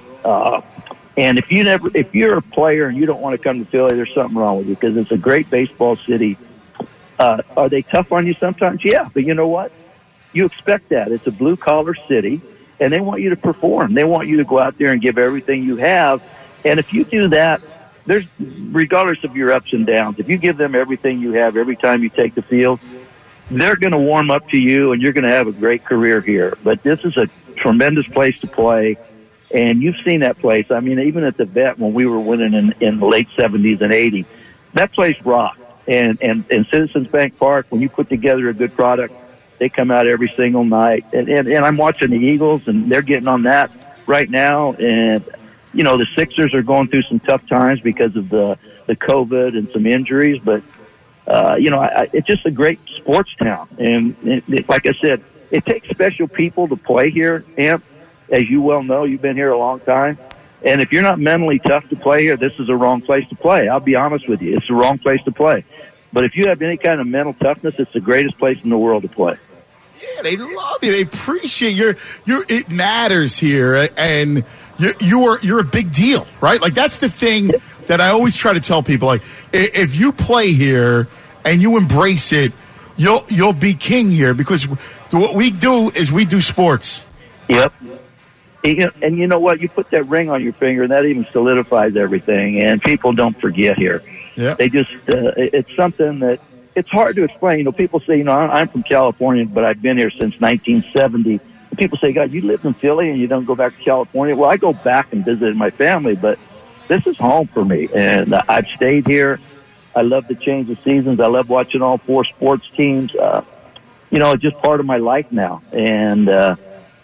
And if you're a player and you don't want to come to Philly, there's something wrong with you, because it's a great baseball city. Are they tough on you sometimes? Yeah, but you know what? You expect that. It's a blue-collar city, and they want you to perform. They want you to go out there and give everything you have. And if you do that, regardless of your ups and downs, if you give them everything you have every time you take the field, they're going to warm up to you, and you're going to have a great career here. But this is a tremendous place to play, and you've seen that place. I mean, even at the Vet, when we were winning in the late 70s and 80s, that place rocked. And Citizens Bank Park, when you put together a good product, they come out every single night. And I'm watching the Eagles, and they're getting on that right now. And, the Sixers are going through some tough times because of the COVID and some injuries. But, it's just a great sports town. And like I said, it takes special people to play here, Amp. As you well know, you've been here a long time. And if you're not mentally tough to play here, this is the wrong place to play. I'll be honest with you. It's the wrong place to play. But if you have any kind of mental toughness, it's the greatest place in the world to play. Yeah, they love you. They appreciate it matters here, and you're a big deal, right? Like, that's the thing that I always try to tell people. Like, if you play here and you embrace it, you'll be king here, because what we do is we do sports. Yep. And you know what? You put that ring on your finger, and that even solidifies everything. And people don't forget here. Yeah. They just, it's something that it's hard to explain. People say, I'm from California, but I've been here since 1970. And people say, God, you live in Philly and you don't go back to California? Well, I go back and visit my family, but this is home for me. And I've stayed here. I love the change of seasons. I love watching all four sports teams. It's just part of my life now. And,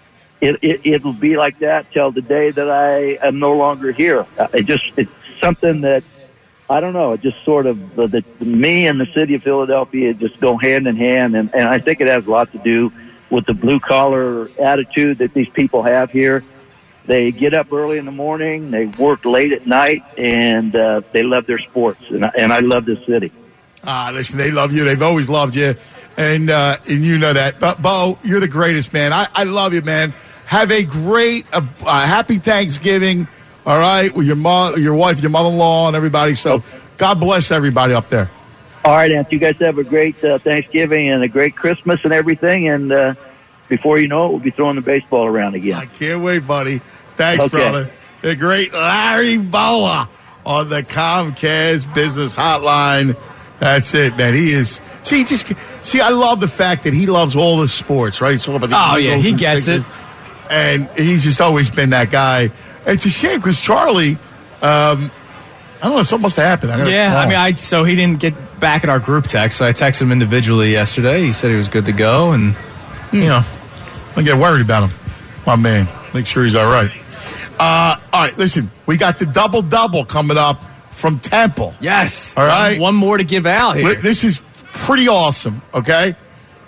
it'll be like that till the day that I am no longer here. It's something that, I don't know, it just sort of, me and the city of Philadelphia just go hand in hand, and I think it has a lot to do with the blue-collar attitude that these people have here. They get up early in the morning, they work late at night, and they love their sports, and I love this city. Listen, they love you. They've always loved you, and you know that. But, Bo, you're the greatest, man. I love you, man. Have a great, happy Thanksgiving, all right, with your wife, your mother-in-law, and everybody. So God bless everybody up there. All right, Ant. You guys have a great Thanksgiving and a great Christmas and everything. And before you know it, we'll be throwing the baseball around again. I can't wait, buddy. Thanks, brother. The great Larry Bowa on the Comcast Business Hotline. That's it, man. He is. See, I love the fact that he loves all the sports, right? It's all about the Eagles, he gets it. And he's just always been that guy. It's a shame because Charlie, I don't know, something must have happened. So he didn't get back in our group text, so I texted him individually yesterday. He said he was good to go, and, don't get worried about him, my man. Make sure he's all right. All right, listen, we got the double-double coming up from Temple. Yes. All right. One more to give out here. This is pretty awesome, okay?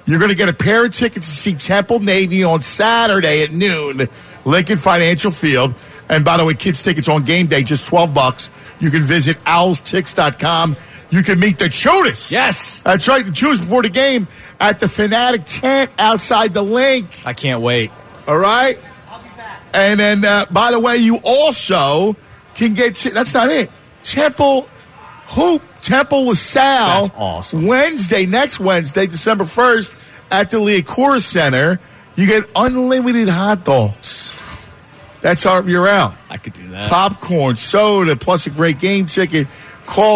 You're going to get a pair of tickets to see Temple Navy on Saturday at noon, Lincoln Financial Field. And by the way, kids' tickets on game day, just $12. You can visit owlstix.com. You can meet the Chudas. Yes. That's right, the Chudas before the game at the Fanatic tent outside the Link. I can't wait. All right? I'll be back. And then, by the way, you also can get, that's not it, Temple LaSalle. That's awesome. Next Wednesday, December 1st, at the Liacouras Center. You get unlimited hot dogs. That's your alley. I could do that. Popcorn, soda, plus a great game ticket. Call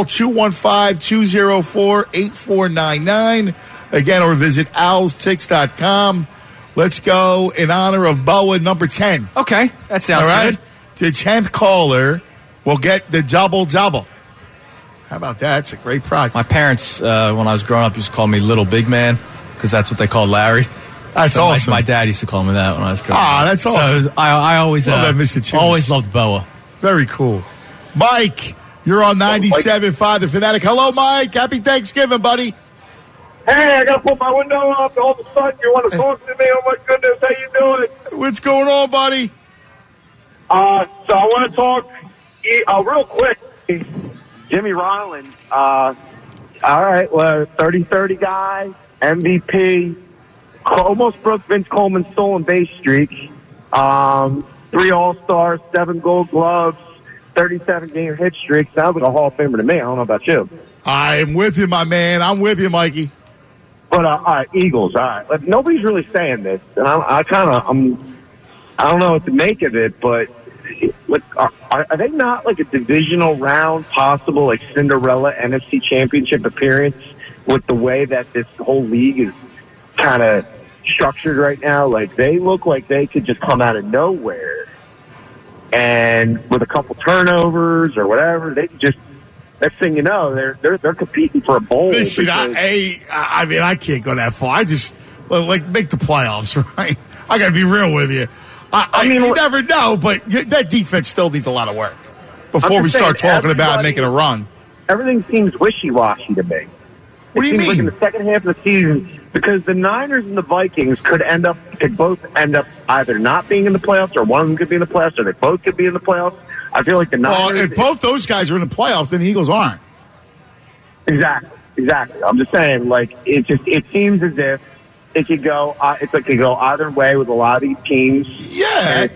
215-204-8499. Again, or visit owlstix.com. Let's go in honor of Boa number 10. Okay, that sounds all right? good. The 10th caller will get the double-double. How about that? It's a great prize. My parents, when I was growing up, used to call me Little Big Man because that's what they called Larry. That's awesome. My dad used to call me that when I was growing up. Ah, that's awesome. So I always always loved Boa. Very cool. Mike, you're on 97.5 The Fanatic. Hello, Mike. Happy Thanksgiving, buddy. Hey, I got to put my window up. All of a sudden, you want to talk to me? Oh, my goodness. How you doing? What's going on, buddy? So I want to talk real quick. Jimmy Rollins. All right, well, 30-30 guy, MVP. Almost broke Vince Coleman's stolen base streak. 3 All-Stars, 7 Gold Gloves, 37-game hit streak. Sounds like a Hall of Famer to me. I don't know about you. I'm with you, my man. I'm with you, Mikey. But, all right, Eagles, all right. Like, nobody's really saying this, and I don't know what to make of it, but like, are they not like a divisional round possible, like Cinderella NFC Championship appearance with the way that this whole league is kind of structured right now? Like, they look like they could just come out of nowhere, and with a couple turnovers or whatever, they could just, next thing you know, they're competing for a bowl. Listen, I mean, I can't go that far. I just make the playoffs, right? I got to be real with you. I mean, you never know, but that defense still needs a lot of work before we start talking about making a run. Everything seems wishy-washy to me. What do you mean? Like in the second half of the season, because the Niners and the Vikings could both end up either not being in the playoffs, or one of them could be in the playoffs, or they both could be in the playoffs. I feel like the Niners. Well, if both those guys are in the playoffs, then the Eagles aren't. Exactly. I'm just saying, like, it seems as if it could go. It could go either way with a lot of these teams. Yeah,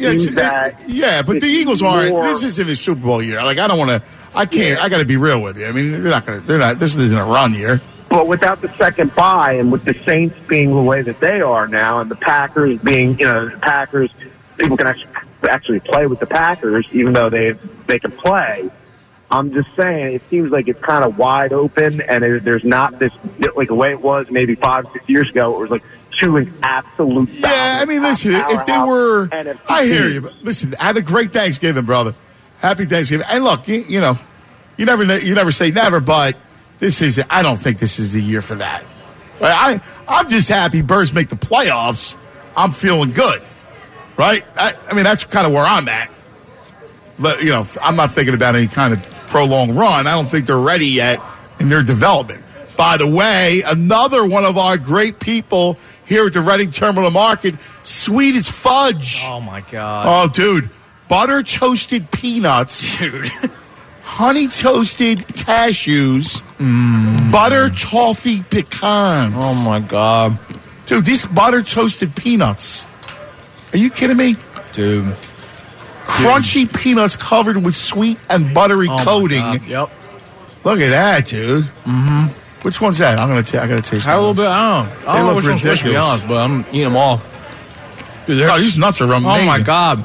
but the Eagles aren't. This isn't a Super Bowl year. Like, I don't want to. I can't. I got to be real with you. I mean, they're not. This isn't a run year. But without the second bye, and with the Saints being the way that they are now, and the Packers being, the Packers, people can actually play with the Packers, even though they can play. I'm just saying, it seems like it's kind of wide open, and there's not this, like the way it was maybe 5-6 years ago. It was like two absolute. Yeah, I mean, listen, if they were, I hear you. But listen, have a great Thanksgiving, brother. Happy Thanksgiving. And look, you never say never, but I don't think this is the year for that. I'm just happy Birds make the playoffs. I'm feeling good, right? I mean, that's kind of where I'm at. But, I'm not thinking about any kind of prolonged run. I don't think they're ready yet in their development. By the way, another one of our great people here at the Reading Terminal Market, Sweet as Fudge. Oh, my God. Oh, dude. Butter toasted peanuts. Dude. Honey toasted cashews. Butter toffee pecans. Oh, my God. Dude, these butter toasted peanuts. Are you kidding me? Dude. Crunchy peanuts covered with sweet and buttery coating. Yep. Look at that, dude. Mm-hmm. Which one's that? I gotta taste. A little bit. I don't know which one's which, to be honest, but I'm eating them all. Dude, these nuts are amazing. Oh my God,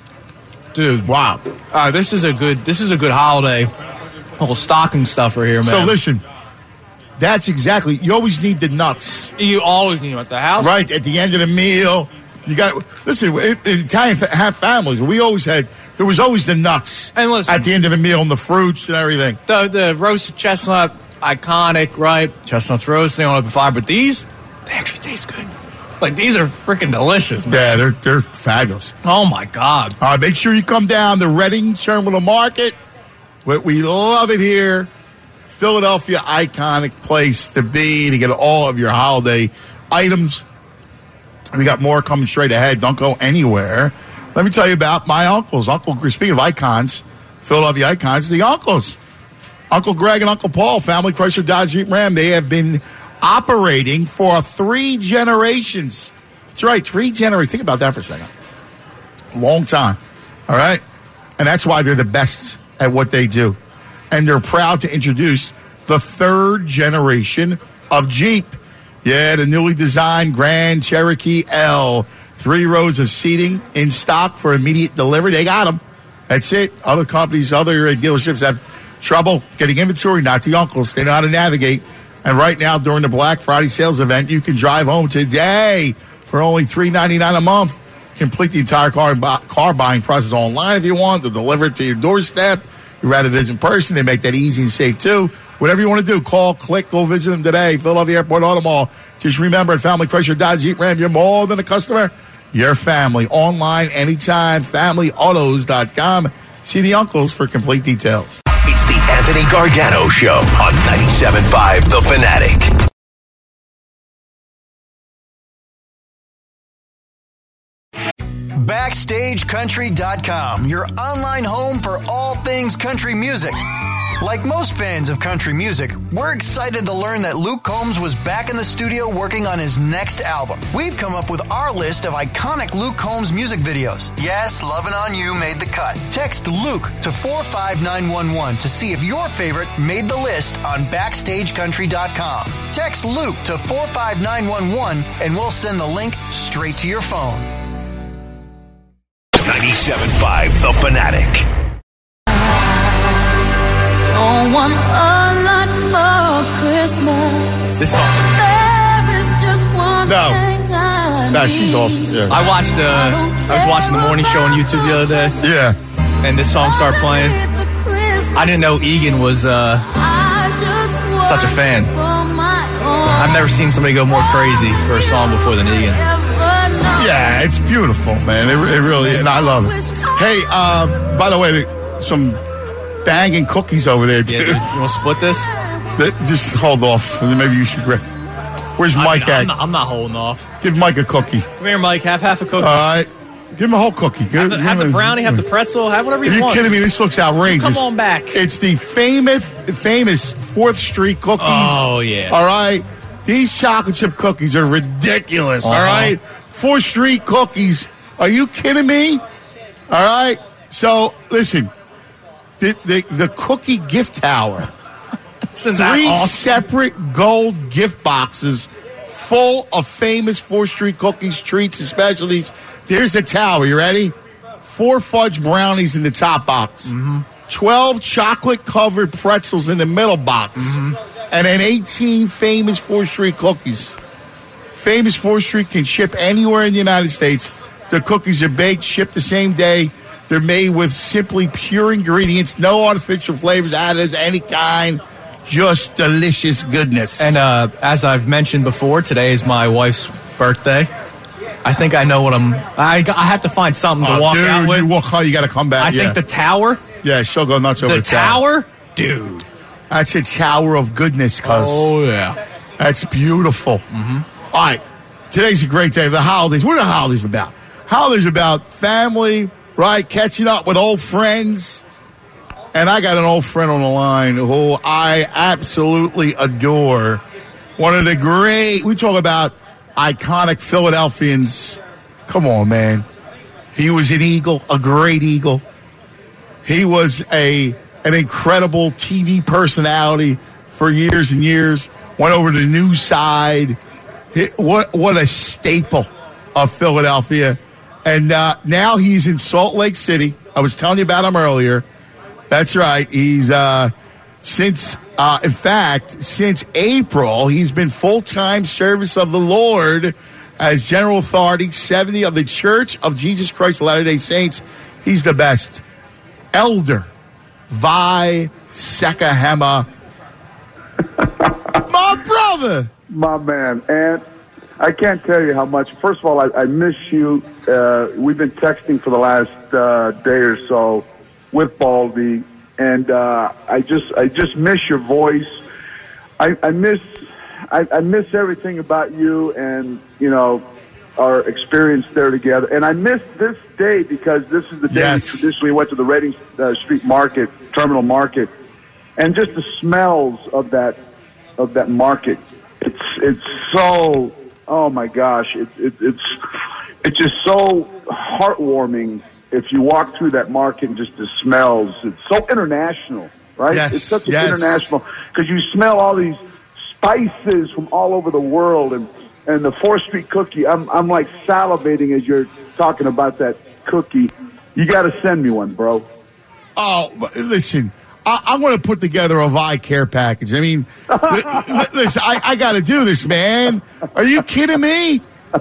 dude! Wow. This is a good holiday. Little stocking stuffer here, man. So listen, that's exactly. You always need the nuts. You always need them at the house, right? At the end of the meal. You got listen. In Italian families, there was always the nuts, and listen, at the end of the meal, and the fruits and everything. The roasted chestnut, iconic, right? Chestnuts roasting on open fire, but they actually taste good. Like, these are freaking delicious, man. Yeah, they're fabulous. Oh my God! Make sure you come down to Reading Terminal Market. We love it here. Philadelphia, iconic place to be to get all of your holiday items. We got more coming straight ahead. Don't go anywhere. Let me tell you about my uncles. Speaking of icons, Philadelphia icons, the uncles. Uncle Greg and Uncle Paul, family Chrysler Dodge Jeep Ram. They have been operating for 3 generations. That's right, 3 generations. Think about that for a second. Long time. All right? And that's why they're the best at what they do. And they're proud to introduce the 3rd generation of Jeep. Yeah, the newly designed Grand Cherokee L. 3 rows of seating in stock for immediate delivery. They got them. That's it. Other companies, other dealerships have trouble getting inventory. Not the uncles. They know how to navigate. And right now, during the Black Friday sales event, you can drive home today for only $3.99 a month. Complete the entire car buying process online if you want. They'll deliver it to your doorstep. You'd rather visit in person. They make that easy and safe, too. Whatever you want to do, call, click, go visit them today. Philadelphia Airport Auto Mall. Just remember, at Family Chrysler Dodge Jeep Ram, you're more than a customer. You're family. Online, anytime, familyautos.com. See the uncles for complete details. It's the Anthony Gargano Show on 97.5 The Fanatic. BackstageCountry.com, your online home for all things country music. Like most fans of country music, we're excited to learn that Luke Combs was back in the studio working on his next album. We've come up with our list of iconic Luke Combs music videos. Yes, Lovin' On You made the cut. Text Luke to 45911 to see if your favorite made the list on BackstageCountry.com. Text Luke to 45911 and we'll send the link straight to your phone. 97.5 The Fanatic. Don't want a lot for Christmas. This song. There is just one thing I No, she's awesome. Yeah. I was watching the morning show on YouTube the other day. Yeah. And this song started playing. I didn't know Egan was such a fan. I've never seen somebody go more crazy for a song before than Egan. Yeah, it's beautiful, man. It really, and I love it. Hey, by the way, some banging cookies over there, dude. Yeah, you want to split this? Just hold off. Maybe you should. Where's Mike at? I'm not holding off. Give Mike a cookie. Come here, Mike. Have half a cookie. All right. Give him a whole cookie. Have the brownie, have the pretzel, have whatever you want. Are you kidding me? This looks outrageous. Come on back. It's the famous 4th Street cookies. Oh, yeah. All right. These chocolate chip cookies are ridiculous. All right. 4th Street cookies. Are you kidding me? All right. So, listen. The cookie gift tower. 3 separate gold gift boxes full of famous 4th Street cookies, treats, and specialties. There's the tower. You ready? 4 fudge brownies in the top box. Mm-hmm. 12 chocolate-covered pretzels in the middle box. Mm-hmm. And then 18 famous 4th Street cookies. Famous 4th Street can ship anywhere in the United States. The cookies are baked, shipped the same day. They're made with simply pure ingredients, no artificial flavors, additives, any kind. Just delicious goodness. And as I've mentioned before, today is my wife's birthday. I think I know what I have to find something to walk out with. You got to come back. I think the tower. Yeah, she'll go nuts over the tower. Dude. That's a tower of goodness, cuz. Oh, yeah. That's beautiful. Mm-hmm. All right. Today's a great day. The holidays. What are the holidays about? Holidays about family, right? Catching up with old friends. And I got an old friend on the line who I absolutely adore. One of the great, we talk about iconic Philadelphians. Come on, man. He was an Eagle, a great Eagle. He was an incredible TV personality for years and years. Went over to the news side. What a staple of Philadelphia. And now he's in Salt Lake City. I was telling you about him earlier. That's right. He's since April, he's been full-time service of the Lord as General Authority 70 of the Church of Jesus Christ of Latter-day Saints. He's the best. Elder Vi Sekahema. My brother. My man. And I can't tell you how much. First of all, I miss you. We've been texting for the last day or so with Baldy, and I just miss your voice. I miss I miss everything about you and, our experience there together. And I miss this day because this is the day we traditionally went to the Reading Street Market, Terminal Market, and just the smells of that market. It's so, oh my gosh, it's just so heartwarming if you walk through that market and just the smells. It's so international, right? Yes, it's such an international, because you smell all these spices from all over the world, and the 4th Street cookie. I'm like salivating as you're talking about that cookie. You got to send me one, bro. Oh, listen, I'm going to put together a Vi care package. I mean, listen, I got to do this, man. Are you kidding me?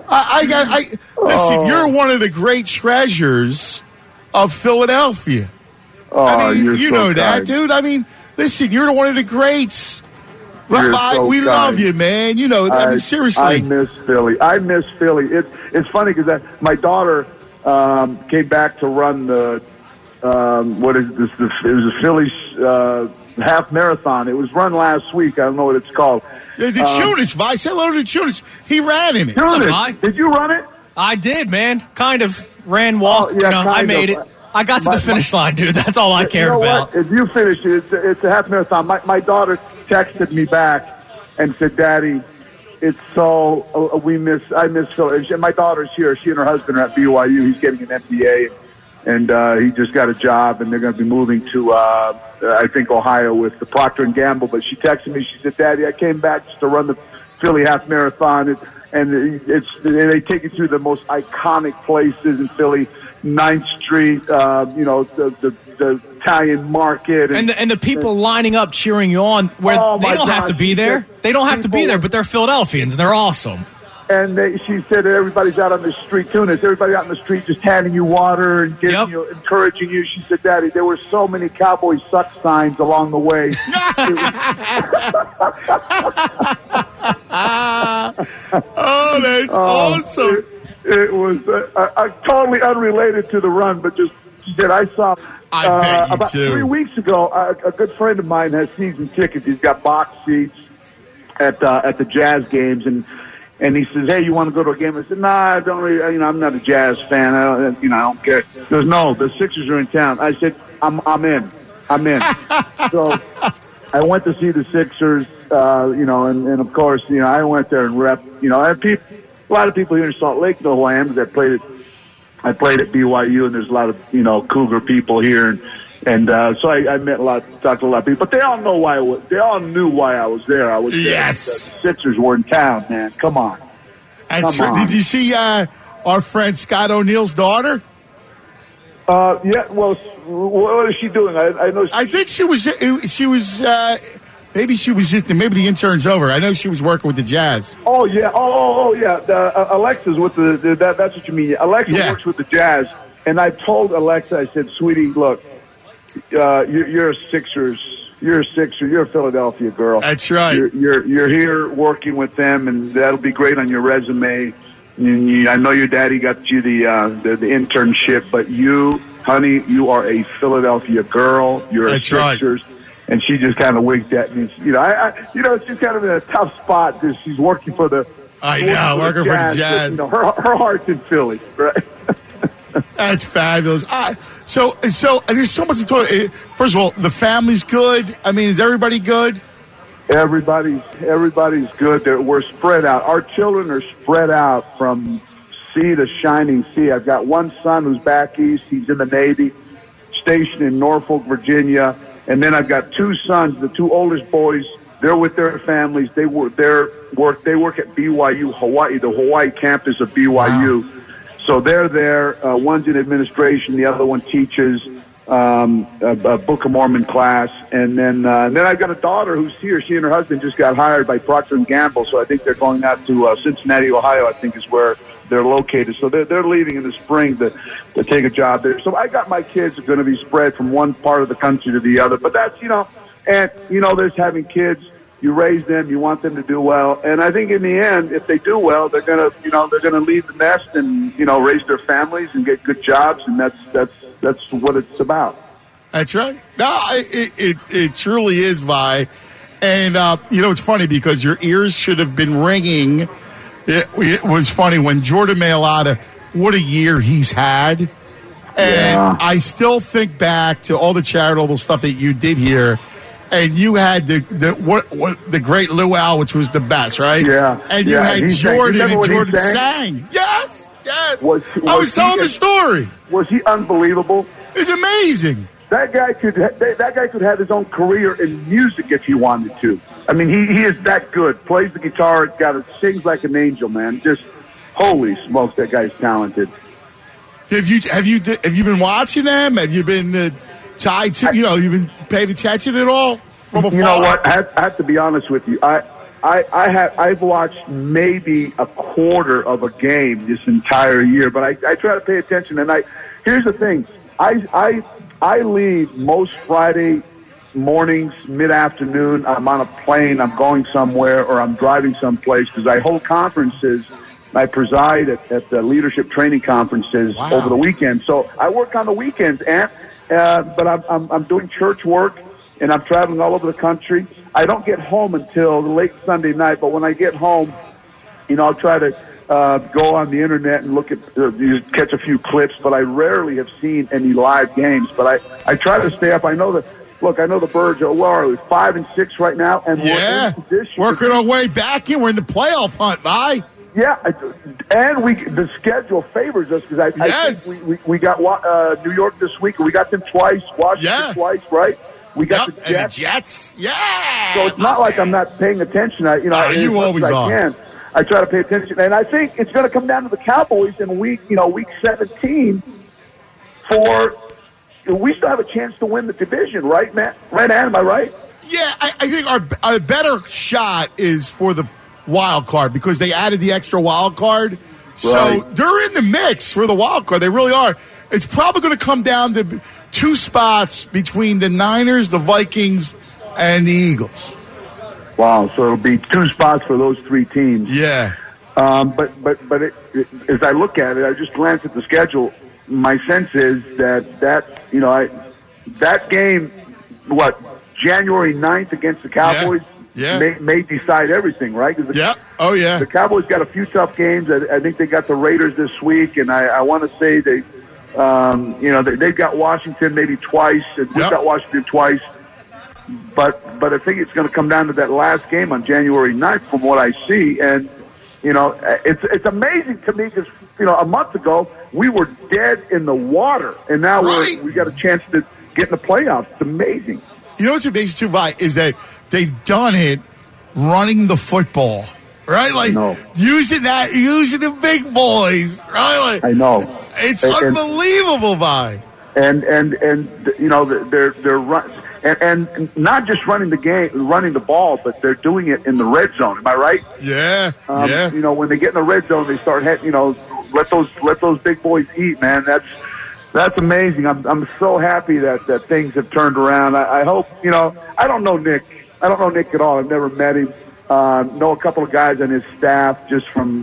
Listen, you're one of the great treasures of Philadelphia. Oh, I mean, you're know so that, kind. dude. I mean, listen, you're one of the greats. You're so we kind. love you, man. I mean, seriously. I miss Philly. It's funny because my daughter came back to run the what is this? It was a Phillies half marathon. It was run last week. I don't know what it's called. The Tunis, Vi. Say hello to Tunis. He ran in it. Tunis, did you run it? I did, man. Kind of. Ran, walk. I made it. I got to the finish line, dude. That's all I cared about. What? If you finish it, it's a half marathon. My daughter texted me back and said, "Daddy, it's so I miss Philly." And my daughter's here. She and her husband are at BYU. He's getting an MBA, and he just got a job, and they're going to be moving to I think Ohio with the Procter & Gamble. But she texted me. She said, "Daddy, I came back just to run the Philly half marathon, and they take you through the most iconic places in Philly." 9th Street, the Italian market. And the people lining up cheering you on where they don't have to be there. They don't have to be there, but they're Philadelphians, and they're awesome. And she said that everybody's out on the street, Tunis, everybody out in the street just handing you water and giving you, encouraging you. She said, "Daddy, there were so many Cowboy suck signs along the way." Oh, that's awesome. It was totally unrelated to the run, but just she said, I saw about 3 weeks ago, a good friend of mine has season tickets. He's got box seats at the Jazz games, and he says, "Hey, you want to go to a game?" I said, "Nah, I don't really. I'm not a Jazz fan. I don't care." He goes, "No, the Sixers are in town." I said, "I'm in. So I went to see the Sixers, and of course, I went there and rep. A lot of people here in Salt Lake know who I am because I played at BYU, and there's a lot of Cougar people here, and so I met talked to a lot of people. But they all know why they all knew why I was there. I was there. Yes. The Sixers were in town, man. Come on. Come on. Did you see our friend Scott O'Neill's daughter? Yeah. Well, what is she doing? I know. I think she was. Maybe she was just. Maybe the intern's over. I know she was working with the Jazz. Oh yeah. Oh yeah. Alexa's with that's what you mean. Alexa works with the Jazz, and I told Alexa, I said, "Sweetie, look, you're a Sixers. You're a Sixer. You're a Philadelphia girl. That's right. You're here working with them, and that'll be great on your resume. And I know your daddy got you the internship, but you, honey, you are a Philadelphia girl. You're a Sixers." Right. And she just kind of winked at me. She's kind of in a tough spot because she's working for the. I know, working for the Jazz. But, her heart's in Philly, right? That's fabulous. So there's so much to talk. First of all, the family's good. I mean, is everybody good? Everybody's good. We're spread out. Our children are spread out from sea to shining sea. I've got one son who's back east. He's in the Navy, stationed in Norfolk, Virginia. And then I've got two sons, the two oldest boys. They're with their families. They work at BYU Hawaii, the Hawaii campus of BYU. Wow. So they're there. One's in administration. The other one teaches a Book of Mormon class. And then I've got a daughter who's here. She and her husband just got hired by Procter & Gamble. So I think they're going out to Cincinnati, Ohio, I think is where they're located. So they're leaving in the spring to take a job there. So I got my kids are going to be spread from one part of the country to the other. But that's, there's having kids. You raise them, you want them to do well. And I think in the end, if they do well, they're going to leave the nest and, raise their families and get good jobs. And that's what it's about. That's right. No, it truly is, Vi. And, it's funny because your ears should have been ringing. It was funny when Jordan Mailata, what a year he's had. And I still think back to all the charitable stuff that you did here. And you had the great Luau, which was the best, right? Yeah. And you had Jordan, and Jordan sang. Yes. I was telling the story. Was he unbelievable? It's amazing. That guy could have his own career in music if he wanted to. I mean, he is that good. Plays the guitar, sings like an angel, man. Just holy smokes, that guy's talented. Have you been watching them? Have you been tied to? You've been paying attention at all from afar? You know what? I have to be honest with you. I've watched maybe a quarter of a game this entire year, but I try to pay attention. And here's the thing: I leave most Friday mornings, mid-afternoon. I'm on a plane. I'm going somewhere, or I'm driving someplace because I hold conferences. I preside at the leadership training conferences over the weekend. So I work on the weekends, but I'm doing church work, and I'm traveling all over the country. I don't get home until late Sunday night, but when I get home, I'll try to go on the internet and look at catch a few clips, but I rarely have seen any live games. But I try to stay up. I know the Birds are 5-6 right now, and we're in position. Working our way back in. We're in the playoff hunt, Vi. Yeah, and the schedule favors us because I think we got New York this week. We got them twice, Washington twice, right? We got the Jets. And the Jets, So it's not like I'm not paying attention. You always are. I try to pay attention, and I think it's going to come down to the Cowboys in week 17. We still have a chance to win the division, right, Matt? Right, Ann? Am I right? Yeah, I think our better shot is for the wild card because they added the extra wild card. So they're in the mix for the wild card. They really are. It's probably going to come down to 2 spots between the Niners, the Vikings, and the Eagles. Wow, so it'll be 2 spots for those 3 teams. Yeah. But as I look at it, I just glanced at the schedule. My sense is that game, January 9th against the Cowboys may decide everything, right? Oh, yeah. The Cowboys got a few tough games. I think they got the Raiders this week, and I want to say they've got Washington maybe twice, and we've got Washington twice. But I think it's going to come down to that last game on January 9th from what I see. And, it's amazing to me because, a month ago we were dead in the water, and now we got a chance to get in the playoffs. It's amazing. You know what's amazing, too, Vi, is that they've done it running the football, right? Like, using the big boys, right? Like, I know. It's unbelievable, Vi. And they're run. And not just running the ball, but they're doing it in the red zone. Am I right? Yeah. When they get in the red zone, they start let those big boys eat, man. That's amazing. I'm so happy that things have turned around. I hope, I don't know Nick. I don't know Nick at all. I've never met him. Know a couple of guys on his staff just from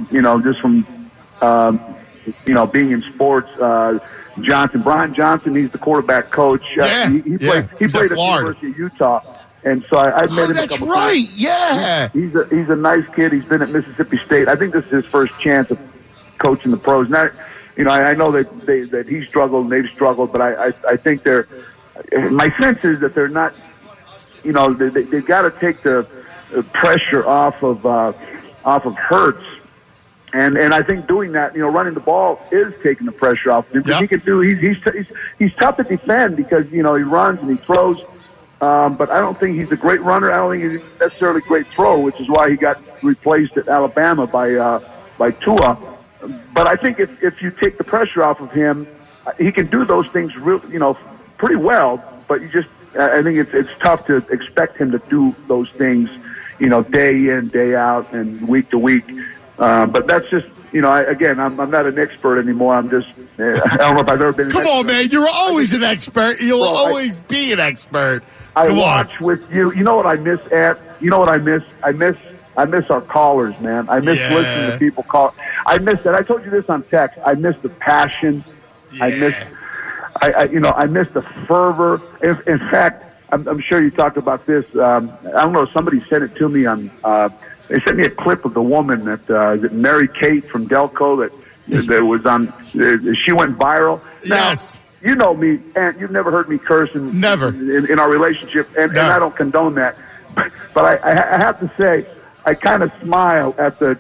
being in sports. Brian Johnson, he's the quarterback coach. He played at the University of Utah, and so I've met him a couple times. Yeah. He's a nice kid. He's been at Mississippi State. I think this is his first chance of coaching the pros. Now, I know that he struggled and they've struggled, but I think my sense is that they're not. They've got to take the pressure off of Hurts. And I think doing that, running the ball is taking the pressure off him. He can do. He's tough to defend because he runs and he throws. But I don't think he's a great runner. I don't think he's necessarily a great thrower, which is why he got replaced at Alabama by Tua. But I think if you take the pressure off of him, he can do those things pretty well. But I think it's tough to expect him to do those things, day in, day out, and week to week. But that's just, I'm not an expert anymore. I'm just, I don't know if I've ever been an expert. Come on, man. You're always an expert. You'll always be an expert. I watch with you. You know what I miss, Ant? You know what I miss? I miss our callers, man. I miss listening to people call. I miss that. I told you this on text. I miss the passion. I miss the fervor. In fact, I'm sure you talked about this. I don't know. Somebody sent it to me on. They sent me a clip of the woman that Mary Kate from Delco that was on. She went viral. Yes. Now, you know me, and you've never heard me curse in our relationship, and I don't condone that. But I have to say, I kind of smile at the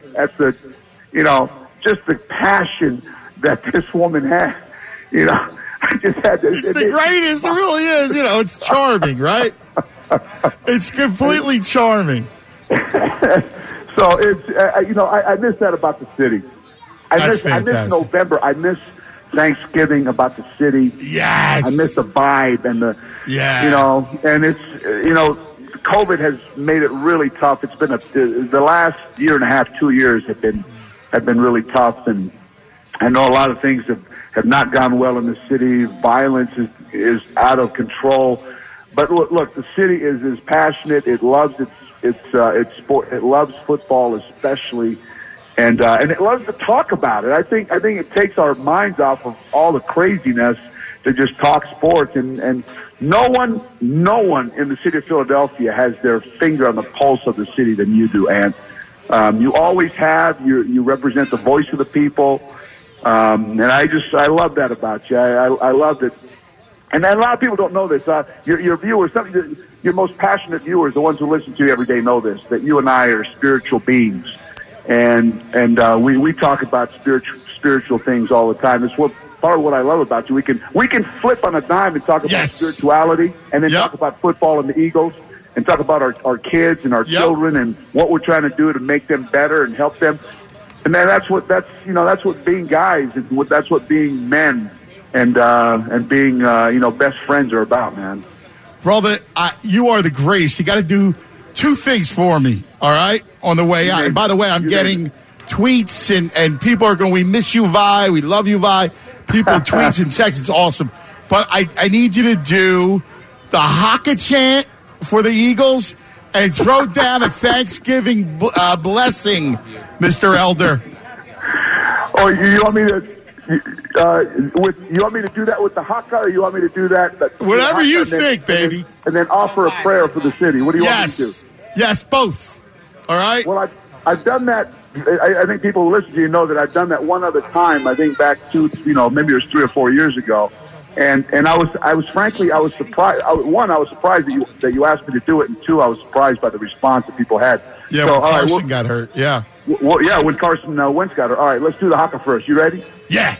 just the passion that this woman had. I just had to. It's the greatest. It really is. It's charming, right? It's completely charming. So it's I miss that about the city. I miss November. I miss Thanksgiving about the city. Yes. I miss the vibe and and it's COVID has made it really tough. It's been the last year and a half, 2 years have been really tough, and I know a lot of things have not gone well in the city. Violence is out of control. But look, the city is passionate. It loves its sport. It loves football especially, and it loves to talk about it. I think it takes our minds off of all the craziness to just talk sports. And no one in the city of Philadelphia has their finger on the pulse of the city than you do, and you always have. You represent the voice of the people. And I love that about you. I love it. And a lot of people don't know this. Your viewers, your most passionate viewers, the ones who listen to you every day, know this, that you and I are spiritual beings. And we talk about spiritual things all the time. It's part of what I love about you. We can flip on a dime and talk about spirituality, and then talk about football and the Eagles, and talk about our kids and our children and what we're trying to do to make them better and help them. And then that's what being guys, and that's what being men and being best friends are about, man. Brother, you are the greatest. You got to do two things for me, all right, on the way out. And by the way, I'm getting tweets and people are going, we miss you, Vi. We love you, Vi. People tweets and texts. It's awesome. But I need you to do the Haka chant for the Eagles and throw down a Thanksgiving blessing, Mr. Elder. Oh, you want me to? You want me to do that with the Haka, or you want me to do that? Whatever you think, baby. And then offer a prayer for the city. What do you want me to do? Yes, both. All right. Well, I've done that. I think people who listen to you know that I've done that one other time. I think back to maybe it was 3 or 4 years ago, and I was frankly surprised. I was surprised that you asked me to do it, and two, I was surprised by the response that people had. Yeah, when Carson got hurt. Yeah. Well, yeah, when Carson Wentz got hurt. All right, let's do the Haka first. You ready? Yeah.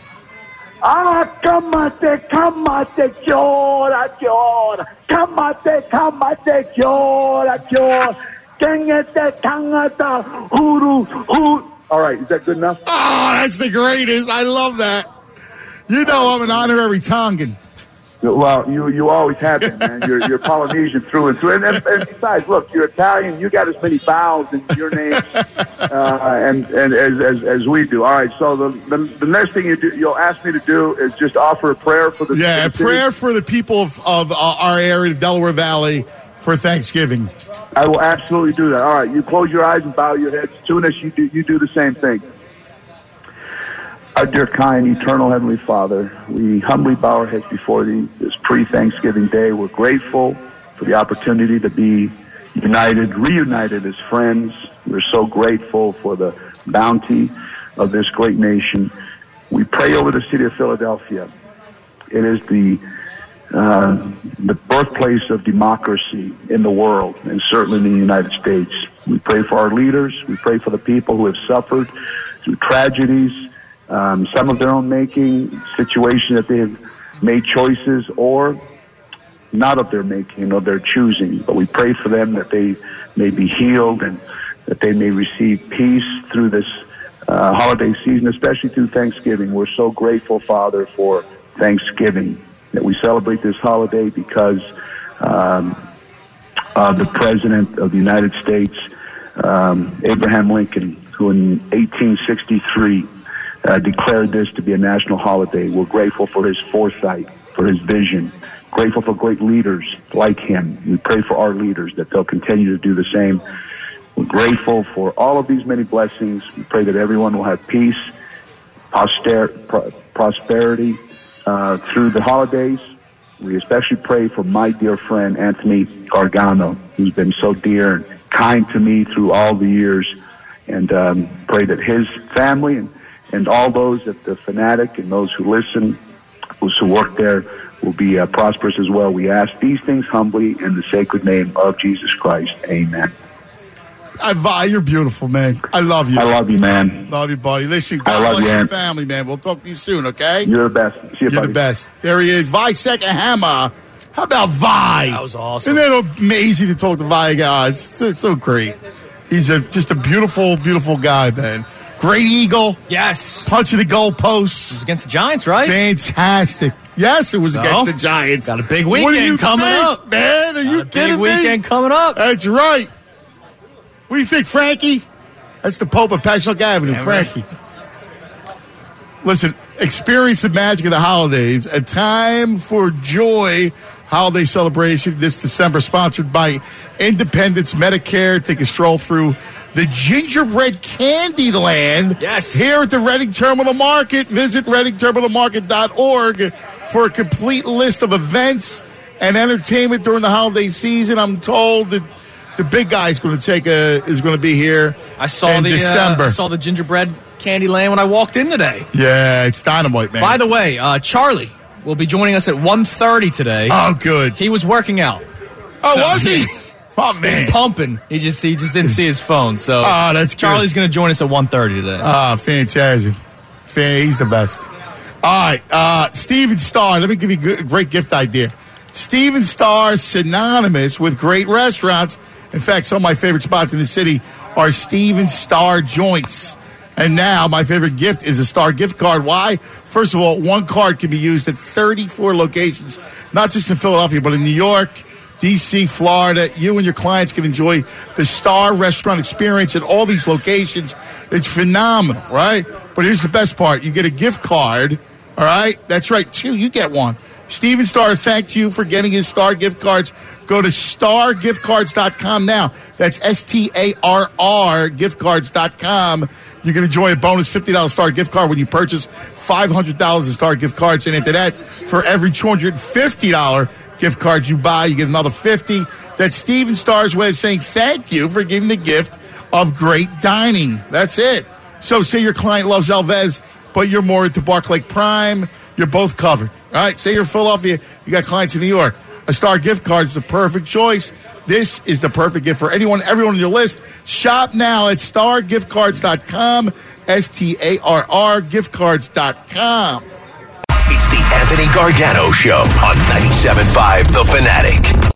Kamate, chora, chora. Kamate, chora, chora. Kengete, kangata, huru. All right, is that good enough? Oh, that's the greatest. I love that. You know I'm an honorary Tongan. Well, you always have been, man. You're Polynesian through and through. And besides, look, you're Italian. You got as many vowels in your name and as we do. All right, so the next thing you'll ask me to do is just offer a prayer for the city. A prayer for the people of our area, the Delaware Valley, for Thanksgiving. I will absolutely do that. All right, you close your eyes and bow your heads. Tunis, you do the same thing. Our dear, kind, eternal Heavenly Father, we humbly bow our heads before Thee this pre-Thanksgiving day. We're grateful for the opportunity to be reunited as friends. We're so grateful for the bounty of this great nation. We pray over the city of Philadelphia. It is the birthplace of democracy in the world, and certainly in the United States. We pray for our leaders. We pray for the people who have suffered through tragedies, some of their own making, situations that they have made choices or not of their making or their choosing. But we pray for them that they may be healed and that they may receive peace through this holiday season, especially through Thanksgiving. We're so grateful, Father, for Thanksgiving, that we celebrate this holiday because the President of the United States, Abraham Lincoln, who in 1863 declared this to be a national holiday. We're grateful for his foresight, for his vision, grateful for great leaders like him. We pray for our leaders that they'll continue to do the same. We're grateful for all of these many blessings. We pray that everyone will have peace, prosperity through the holidays, We especially pray for my dear friend Anthony Gargano, who's been so dear and kind to me through all the years, and pray that his family and all those at the Fanatic and those who listen, those who work there, will be prosperous as well. We ask these things humbly in the sacred name of Jesus Christ. Amen. Vi, you're beautiful, man. I love you. I love you, man. Love you, buddy. Listen, God bless your family, man. We'll talk to you soon, okay? You're the best. See you, You're buddy. the best. There he is. Vi Second-Hammer. How about Vi? That was awesome. Isn't that amazing to talk to Vi? God, it's so great. He's just a beautiful, beautiful guy, man. Great Eagle. Yes. Punching the goalposts. It was against the Giants, right? Fantastic. Yes, it was against the Giants. Got a big weekend coming up. Man, are you kidding me? Big weekend coming up. That's right. What do you think, Frankie? That's the Pope of Passyunk Avenue, Yeah, Frankie. Listen, experience the magic of the holidays. A time for joy holiday celebration this December, sponsored by Independence Medicare. Take a stroll through the Gingerbread Candy Land. Yes. Here at the Reading Terminal Market. Visit readingterminalmarket.org for a complete list of events and entertainment during the holiday season. I'm told that the big guy is going to be here. I saw in December. I saw the gingerbread candy land when I walked in today. Yeah, it's dynamite, man. By the way, Charlie will be joining us at 1:30 today. Oh, good. He was working out. Oh, was he? Oh, man. He's pumping. He just didn't see his phone. So that's good. Charlie's going to join us at 1:30 today. Oh, fantastic. He's the best. All right, Steven Starr. Let me give you a great gift idea. Steven Starr, synonymous with great restaurants. In fact, some of my favorite spots in the city are Steven Starr joints. And now my favorite gift is a Star gift card. Why? First of all, one card can be used at 34 locations, not just in Philadelphia, but in New York, D.C., Florida. You and your clients can enjoy the Star restaurant experience at all these locations. It's phenomenal, right? But here's the best part. You get a gift card, all right? That's right, two. You get one. Steven Starr thanked you for getting his Star gift cards. Go to stargiftcards.com now. That's STARR giftcards.com. You can enjoy a bonus $50 Star gift card when you purchase $500 in Star gift cards. And into that, for every $250 gift card you buy, you get another $50. That's Steven Starr's way of saying thank you for giving the gift of great dining. That's it. So say your client loves Alves, but you're more into Bark Lake Prime. You're both covered. All right, say you're in Philadelphia, you got clients in New York. A Star gift card is the perfect choice. This is the perfect gift for everyone on your list. Shop now at stargiftcards.com, STARR giftcards.com. It's the Anthony Gargano Show on 97.5 The Fanatic.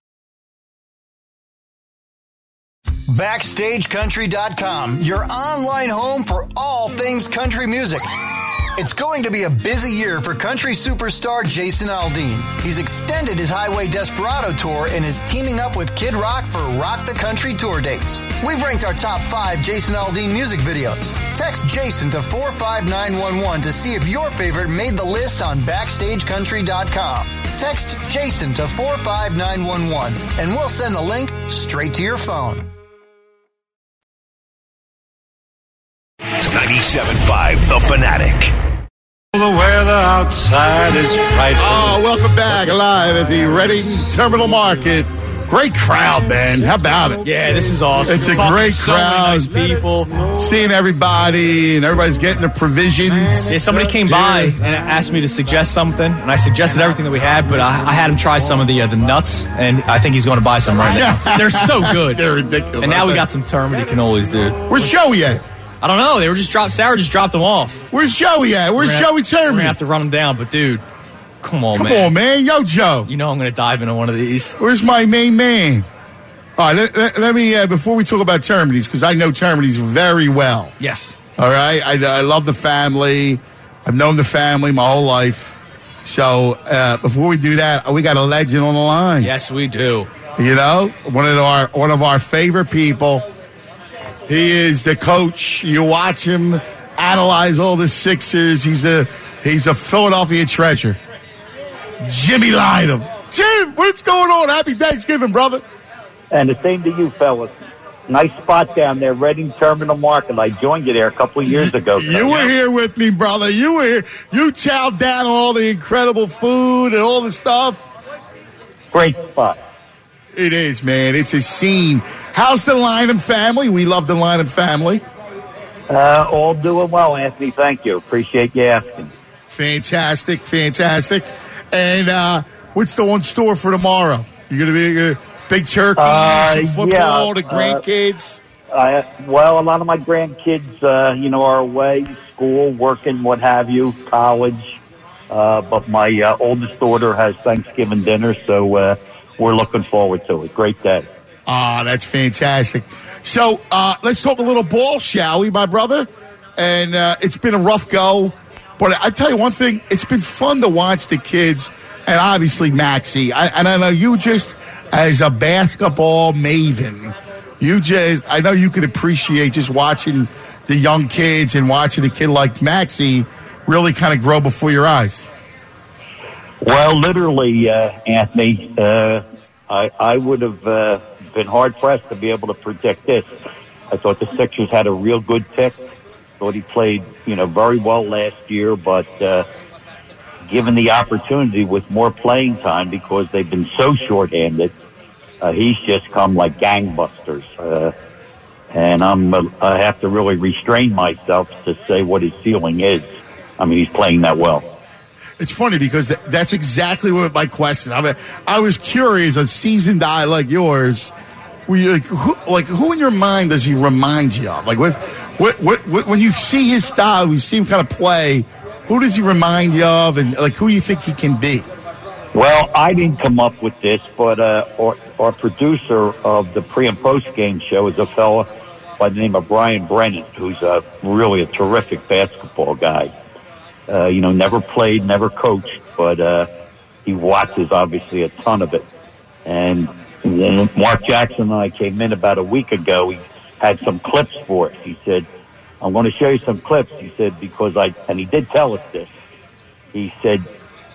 BackstageCountry.com, your online home for all things country music. It's going to be a busy year for country superstar Jason Aldean. He's extended his Highway Desperado tour and is teaming up with Kid Rock for Rock the Country tour dates. We've ranked our top 5 Jason Aldean music videos. Text Jason to 45911 to see if your favorite made the list on BackstageCountry.com. Text Jason to 45911 and we'll send the link straight to your phone. 97.5 The Fanatic. The weather outside is frightful. Oh, welcome back live at the Reading Terminal Market. Great crowd, man. How about it? Yeah, this is awesome. It's a great crowd. So many nice people. Seeing everybody, and everybody's getting their provisions. Yeah, somebody came by and asked me to suggest something, and I suggested everything that we had, but I had him try some of the nuts, and I think he's going to buy some right now. They're so good. They're ridiculous. And now we got some Termity cannolis, dude. Where's Joey at? I don't know. They were just dropped. Sarah just dropped them off. Where's Joey at? Where's Joey Termity? We're going to have to run them down, but dude, come on, man. Come on, man. Yo, Joe. You know I'm going to dive into one of these. Where's my main man? All right, let me, before we talk about Termities, because I know Termities very well. Yes. All right? I love the family. I've known the family my whole life. So before we do that, we got a legend on the line. Yes, we do. You know, one of our favorite people. He is the coach. You watch him analyze all the Sixers. He's a Philadelphia treasure. Jimmy Lynam. Jim, what's going on? Happy Thanksgiving, brother. And the same to you, fellas. Nice spot down there, Reading Terminal Market. I joined you there a couple of years ago. You were here with me, brother. You were here. You chowed down on all the incredible food and all the stuff. Great spot. It is, man. It's a scene. How's the Lynham family? We love the Lynham family. All doing well, Anthony. Thank you. Appreciate you asking. Fantastic. And what's the one store for tomorrow? You're going to be a big turkey, some football, the grandkids? Well, a lot of my grandkids, are away, school, working, what have you, college. But my oldest daughter has Thanksgiving dinner, so we're looking forward to it. Great day. That's fantastic. So let's talk a little ball, shall we, my brother? And it's been a rough go. But I tell you one thing, it's been fun to watch the kids, and obviously Maxie. I know you just, as a basketball maven, I know you can appreciate just watching the young kids and watching a kid like Maxie really kind of grow before your eyes. Well, literally, Anthony, I would have been hard-pressed to be able to predict this. I thought the Sixers had a real good pick. Thought he played, very well last year, but given the opportunity with more playing time because they've been so shorthanded, he's just come like gangbusters. And I have to really restrain myself to say what his ceiling is. I mean, he's playing that well. It's funny because that's exactly what my question. I was curious, a seasoned eye like yours, were you who in your mind does he remind you of? Like, what when you see his style, you see him kind of play, who does he remind you of, and like who do you think he can be? Well, I didn't come up with this, but our producer of the pre and post game show is a fella by the name of Brian Brennan, who's really a terrific basketball guy. Never played, never coached, but he watches obviously a ton of it. And when Mark Jackson and I came in about a week ago, he had some clips for us. He said, I'm going to show you some clips. He said, and he did tell us this. He said,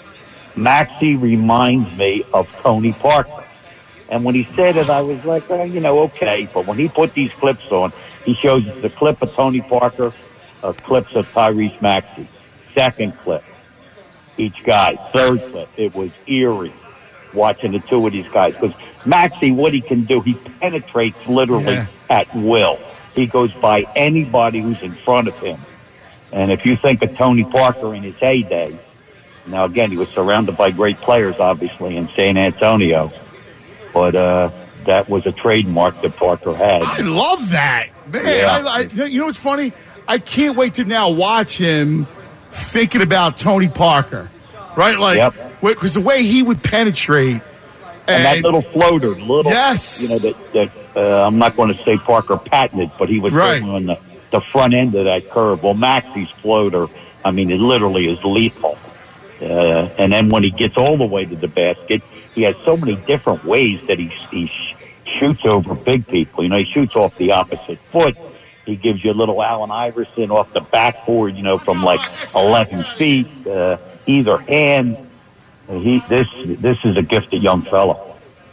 Maxie reminds me of Tony Parker. And when he said it, I was like, okay. But when he put these clips on, he shows us a clip of Tony Parker, clips of Tyrese Maxey. Second clip, each guy. Third clip, it was eerie watching the two of these guys. Because Maxey, what he can do, he penetrates literally at will. He goes by anybody who's in front of him. And if you think of Tony Parker in his heyday, now again, he was surrounded by great players, obviously, in San Antonio. But that was a trademark that Parker had. I love that. Man, Yeah. you know what's funny? I can't wait to now watch him thinking about Tony Parker, right? Like, because the way he would penetrate. And that little floater, yes. That I'm not going to say Parker patented, but he was certainly on the front end of that curve. Well, Maxey's floater, I mean, it literally is lethal. And then when he gets all the way to the basket, he has so many different ways that he shoots over big people. He shoots off the opposite foot. He gives you a little Allen Iverson off the backboard, from like 11 feet, either hand. This is a gifted young fellow.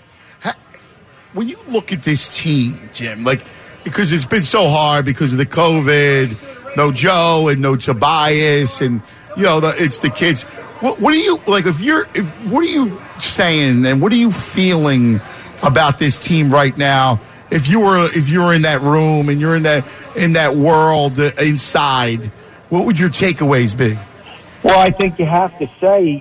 When you look at this team, Jim, because it's been so hard because of the COVID, no Joe and no Tobias, and it's the kids. What are you like? What are you saying, and what are you feeling about this team right now? If you were in that room and you're in that world inside, what would your takeaways be? Well, I think you have to say,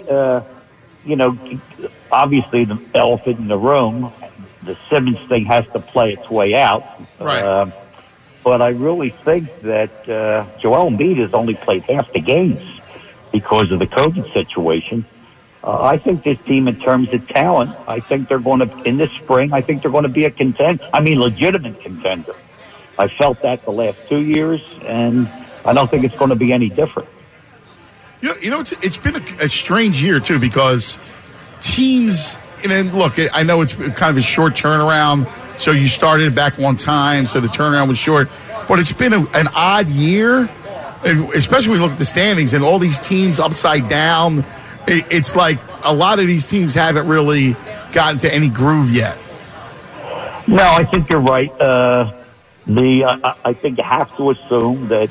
obviously the elephant in the room, the Simmons thing has to play its way out. Right. But I really think that Joel Embiid has only played half the games because of the COVID situation. I think this team, in terms of talent, I think they're going to, in this spring, I think they're going to be a contender. I mean, legitimate contender. I felt that the last 2 years, and I don't think it's going to be any different. It's been a strange year, too, because teams, look, I know it's kind of a short turnaround, so you started back one time, so the turnaround was short, but it's been an odd year, especially when you look at the standings and all these teams upside down. It's like a lot of these teams haven't really gotten to any groove yet. No, I think you're right. I think you have to assume that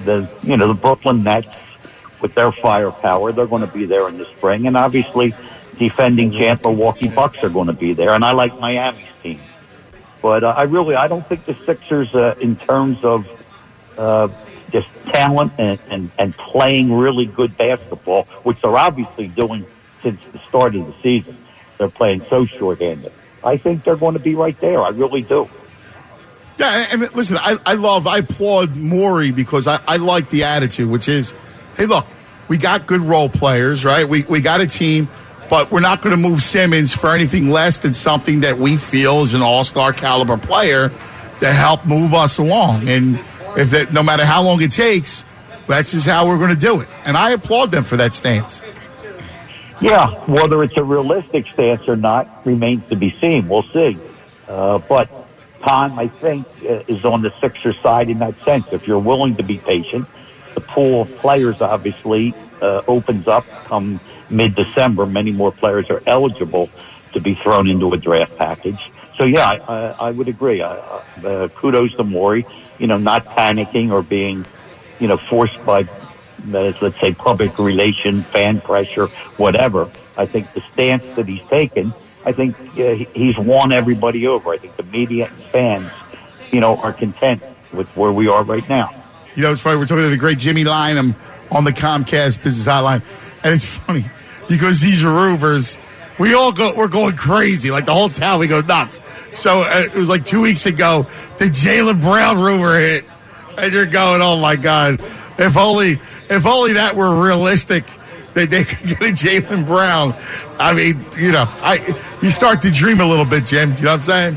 the Brooklyn Nets, with their firepower, they're going to be there in the spring. And obviously, defending champ Milwaukee Bucks are going to be there, and I like Miami's team. But I don't think the Sixers, in terms of just talent and playing really good basketball, which they're obviously doing since the start of the season, they're playing so shorthanded. I think they're going to be right there. I really do. Yeah, and listen, I applaud Morey because I like the attitude, which is, hey, look, we got good role players, right? We got a team, but we're not going to move Simmons for anything less than something that we feel is an all-star caliber player to help move us along. And no matter how long it takes, that's just how we're going to do it. And I applaud them for that stance. Yeah, whether it's a realistic stance or not remains to be seen. We'll see. But Tom, I think, is on the Sixers side in that sense. If you're willing to be patient, the pool of players obviously opens up come mid-December. Many more players are eligible to be thrown into a draft package. So, yeah, I would agree. Kudos to Morey, not panicking or being, forced by, let's say, public relation, fan pressure, whatever. I think the stance that he's taken, I think he's won everybody over. I think the media and fans, are content with where we are right now. It's funny. We're talking to the great Jimmy Lynam on the Comcast Business Hotline. And it's funny because these rumors, we're going crazy. Like the whole town, we go nuts. So it was like 2 weeks ago, the Jaylen Brown rumor hit. And you're going, oh, my God. If only that were realistic, that they could get a Jaylen Brown. I mean, you start to dream a little bit, Jim. You know what I'm saying?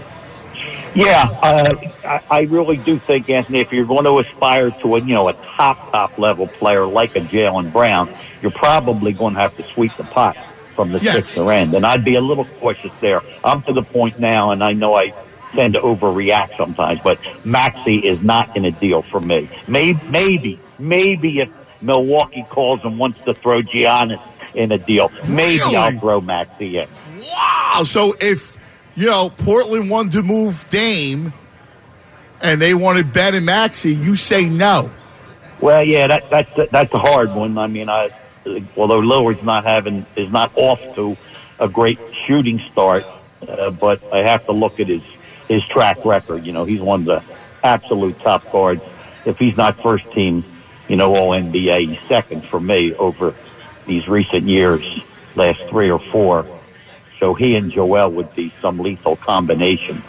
Yeah, I really do think, Anthony, if you're going to aspire to a top level player like a Jaylen Brown, you're probably going to have to sweep the pot from the Sixer end. And I'd be a little cautious there. I'm to the point now, and I know I tend to overreact sometimes, but Maxey is not in a deal for me. Maybe if Milwaukee calls and wants to throw Giannis in a deal, maybe I'll throw Maxey in. Wow! So if Portland wanted to move Dame and they wanted Ben and Maxey, you say no. Well, yeah, that's a hard one. I mean, although Lillard's is not off to a great shooting start, but I have to look at his track record. He's one of the absolute top guards. If he's not first team, all NBA, he's second for me over these recent years, last 3 or 4. So he and Joel would be some lethal combination.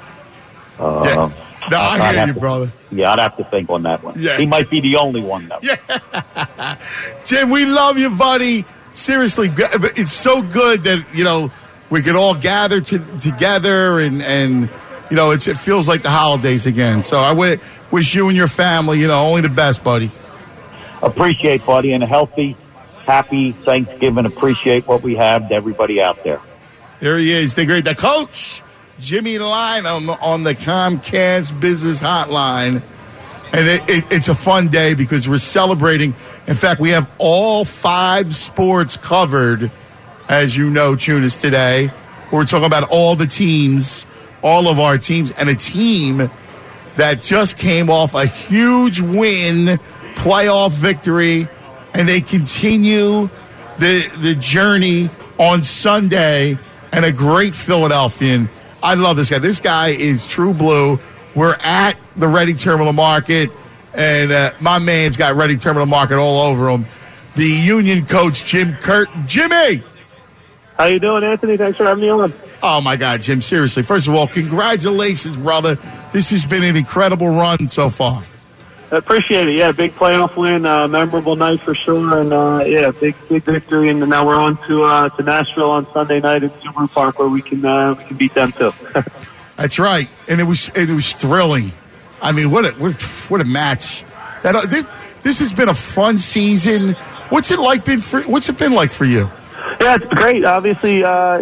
No, I hear you, brother. Yeah, I'd have to think on that one. Yeah. He might be the only one, though. Yeah. Jim, we love you, buddy. Seriously, it's so good that, we could all gather together and it feels like the holidays again. So I wish you and your family, only the best, buddy. Appreciate, buddy, and a healthy, happy Thanksgiving. Appreciate what we have to everybody out there. There he is, the coach, Jimmy Lynam on the Comcast Business Hotline. And it's a fun day because we're celebrating. In fact, we have all 5 sports covered, as you know, Tunis, today. We're talking about all the teams, all of our teams, and a team that just came off a huge win, playoff victory, and they continue the journey on Sunday. And a great Philadelphian. I love this guy. This guy is true blue. We're at the Reading Terminal Market, and my man's got Reading Terminal Market all over him. The Union coach, Jim Curtin. Jimmy! How you doing, Anthony? Thanks for having me on. Oh, my God, Jim, seriously. First of all, congratulations, brother. This has been an incredible run so far. I appreciate it. Yeah, big playoff win, memorable night for sure, and big victory. And now we're on to Nashville on Sunday night at Subaru Park, where we can beat them too. That's right, and it was thrilling. I mean, what a match! This has been a fun season. What's it been like for you? Yeah, it's great. Obviously,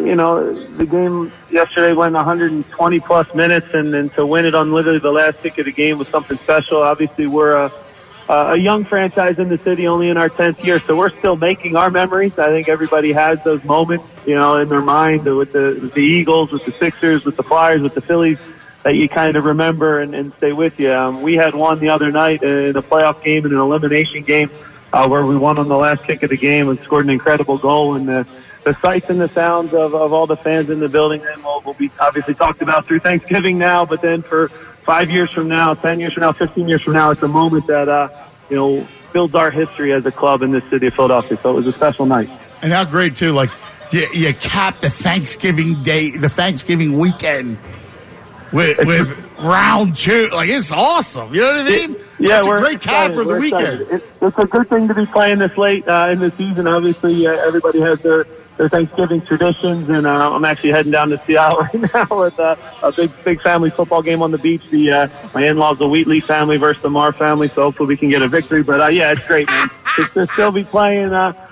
the game yesterday went 120-plus minutes, and to win it on literally the last kick of the game was something special. Obviously, we're a young franchise in the city, only in our 10th year, so we're still making our memories. I think everybody has those moments, in their mind with the Eagles, with the Sixers, with the Flyers, with the Phillies that you kind of remember and stay with you. We had one the other night in a playoff game, in an elimination game, where we won on the last kick of the game and scored an incredible goal in the the sights and the sounds of all the fans in the building then will be obviously talked about through Thanksgiving now, but then for 5 years from now, 10 years from now, 15 years from now, it's a moment that, builds our history as a club in this city of Philadelphia. So it was a special night. And how great, too, like, you cap the Thanksgiving day, the Thanksgiving weekend with round 2. Like, it's awesome. You know what I mean? Yeah, it's a great cap for the weekend. It's a good thing to be playing this late in the season. Obviously, everybody has their Thanksgiving traditions, and I'm actually heading down to Seattle right now with a big family football game on the beach. My in-laws, the Wheatley family versus the Marr family, so hopefully we can get a victory. But yeah, it's great, man. To still be playing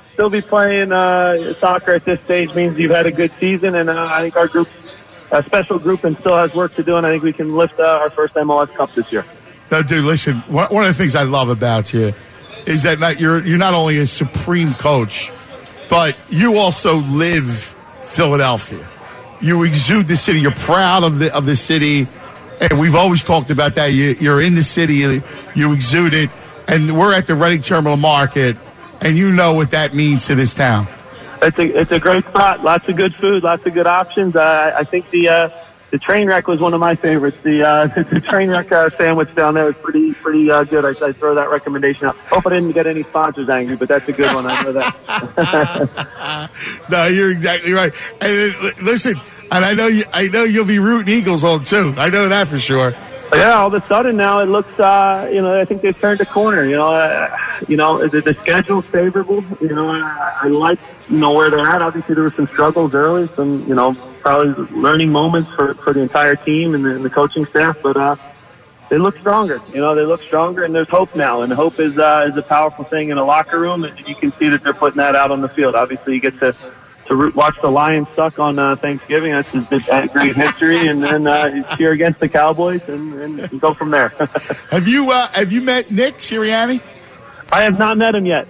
soccer at this stage means you've had a good season, and I think our group's a special group and still has work to do, and I think we can lift our first MLS Cup this year. No, dude, listen, one of the things I love about you is that you're not only a supreme coach, but you also live Philadelphia. You exude the city. You're proud of the city, and we've always talked about that. You're in the city. You exude it, and we're at the Reading Terminal Market, and you know what that means to this town. It's a great spot. Lots of good food. Lots of good options. I think the train wreck was one of my favorites. The train wreck sandwich down there was pretty good. I throw that recommendation out. Hope I didn't get any sponsors angry, but that's a good one. I know that. No, you're exactly right. And listen, and I know you'll be rooting Eagles on too. I know that for sure. Yeah, all of a sudden now it looks, I think they've turned a corner. The schedule's favorable. I like, where they're at. Obviously, there were some struggles early, some, probably learning moments for the entire team and the coaching staff. But they look stronger. They look stronger, and there's hope now. And hope is a powerful thing in a locker room, and you can see that they're putting that out on the field. Obviously, you get to watch the Lions suck on Thanksgiving. That's just great history, and then cheer against the Cowboys and go from there. Have you met Nick Sirianni? I have not met him yet.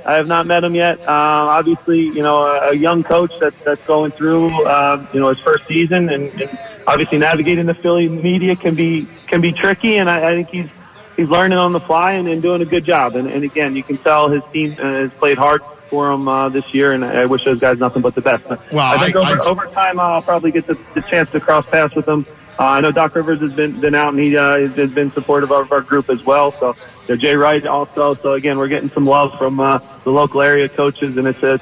Obviously, a young coach that's going through his first season, and obviously navigating the Philly media can be tricky. And I think he's learning on the fly and doing a good job. And again, you can tell his team has played hard for him this year, and I wish those guys nothing but the best. Well, I think over time I'll probably get the chance to cross paths with them. I know Doc Rivers has been out, and he has been supportive of our group as well. So Jay Wright also. So again, we're getting some love from the local area coaches, and it's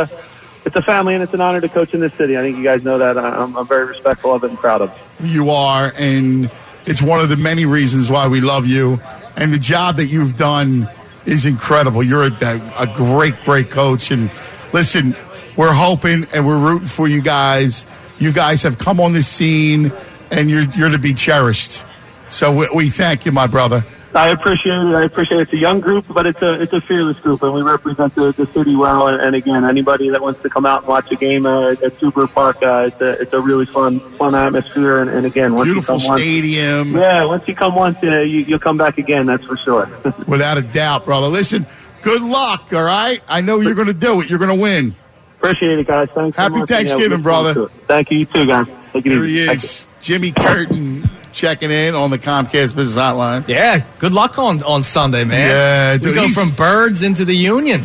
a family, and it's an honor to coach in this city. I think you guys know that. I'm very respectful of it and proud of it. You are, and it's one of the many reasons why we love you, and the job that you've done is incredible. You're a great coach. And listen, we're hoping and we're rooting for you guys. You guys have come on the scene, and you're to be cherished. So we thank you, my brother. I appreciate it. It's a young group, but it's a fearless group, and we represent the city well. And again, anybody that wants to come out and watch a game at Subaru Park, it's a really fun atmosphere. And again, once beautiful you come stadium. Once you come once, you'll come back again. That's for sure. Without a doubt, brother. Listen, good luck. All right, I know you're going to do it. You're going to win. Appreciate it, guys. Thanks. Happy Thanksgiving, brother. Thank you. You too, guys. Take it easy. Here he is, Jimmy Curtin, checking in on the Comcast Business Hotline. Yeah, good luck on Sunday, man. Yeah, dude, we go from Birds into the Union.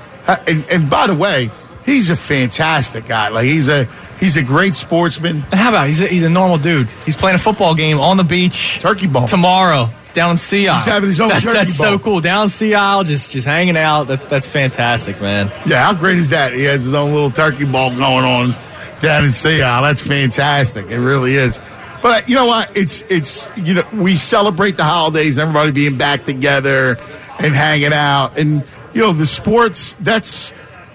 And by the way, he's a fantastic guy. Like he's a great sportsman. And how about he's a normal dude? He's playing a football game on the beach, turkey ball tomorrow down in Sea Isle. He's having his own turkey ball. That's so cool. Down in Sea Isle, just hanging out. That's fantastic, man. Yeah, how great is that? He has his own little turkey ball going on down in Sea Isle. That's fantastic. It really is. But you know what? It's we celebrate the holidays, everybody being back together and hanging out, and the sports. That's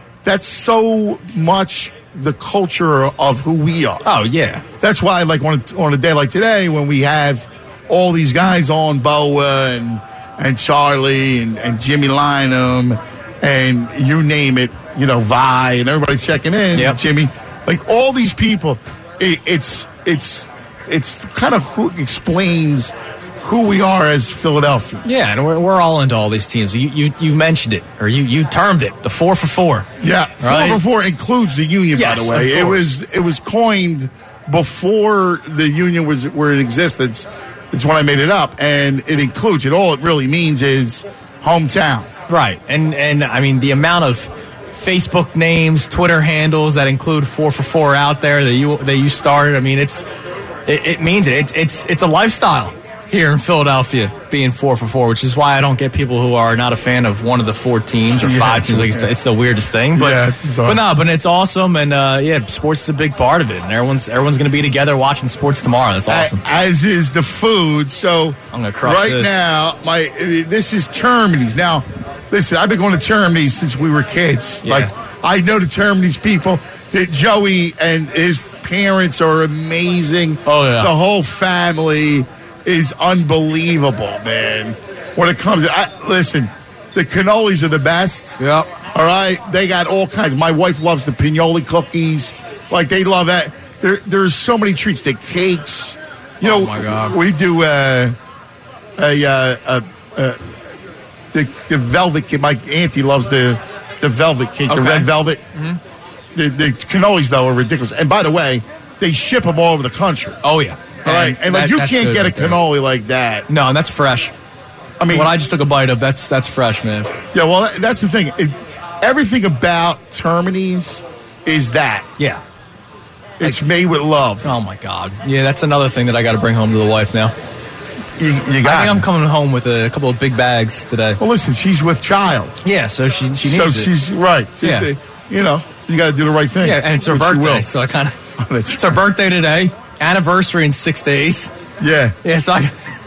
so much the culture of who we are. Oh yeah. That's why, like on a day like today, when we have all these guys on, Boa and Charlie and Jimmy Lynam and you name it, Vi and everybody checking in. Yep. Jimmy, like all these people, it's kind of who explains who we are as Philadelphia. Yeah, and we're all into all these teams. You mentioned it, or you termed it, the 4 for 4. Yeah, 4 for 4 includes the Union, yes, by the way. It was coined before the Union were in existence. It's when I made it up, and it includes it. All it really means is hometown. Right, and I mean the amount of Facebook names, Twitter handles that include 4 for 4 out there that you started. I mean, it means it. It's a lifestyle here in Philadelphia, being 4 for 4, which is why I don't get people who are not a fan of one of the 4 teams or 5 teams. Like it's the weirdest thing, but it's awesome, and sports is a big part of it, and everyone's going to be together watching sports tomorrow. That's awesome. As is the food. So I'm going to crush this. Now, this is Termini's. Now, listen, I've been going to Termini's since we were kids. Yeah. Like I know the Termini's people. That Joey and his parents are amazing. Oh yeah, the whole family is unbelievable, man. When it comes to, listen, the cannolis are the best. Yep. All right? They got all kinds. My wife loves the Pignoli cookies. Like, they love that. There's so many treats. The cakes. You know, my God. We do the velvet cake. My auntie loves the velvet cake, the red velvet. Mm-hmm. The cannolis, though, are ridiculous. And by the way, they ship them all over the country. Oh, yeah. All right, and you can't get a cannoli like that. No, and that's fresh. I mean, what I just took a bite of, that's fresh, man. Yeah, well, that's the thing. Everything about Termini's is that. Yeah. It's made with love. Oh, my God. Yeah, that's another thing that I got to bring home to the wife now. You got I think I'm coming home with a couple of big bags today. Well, listen, she's with child. Yeah, so she needs so she's, right. Yeah. You know, you got to do the right thing. Yeah, and it's her birthday, so I kind of... It's her birthday today. Anniversary in 6 days. Yeah. Yeah, so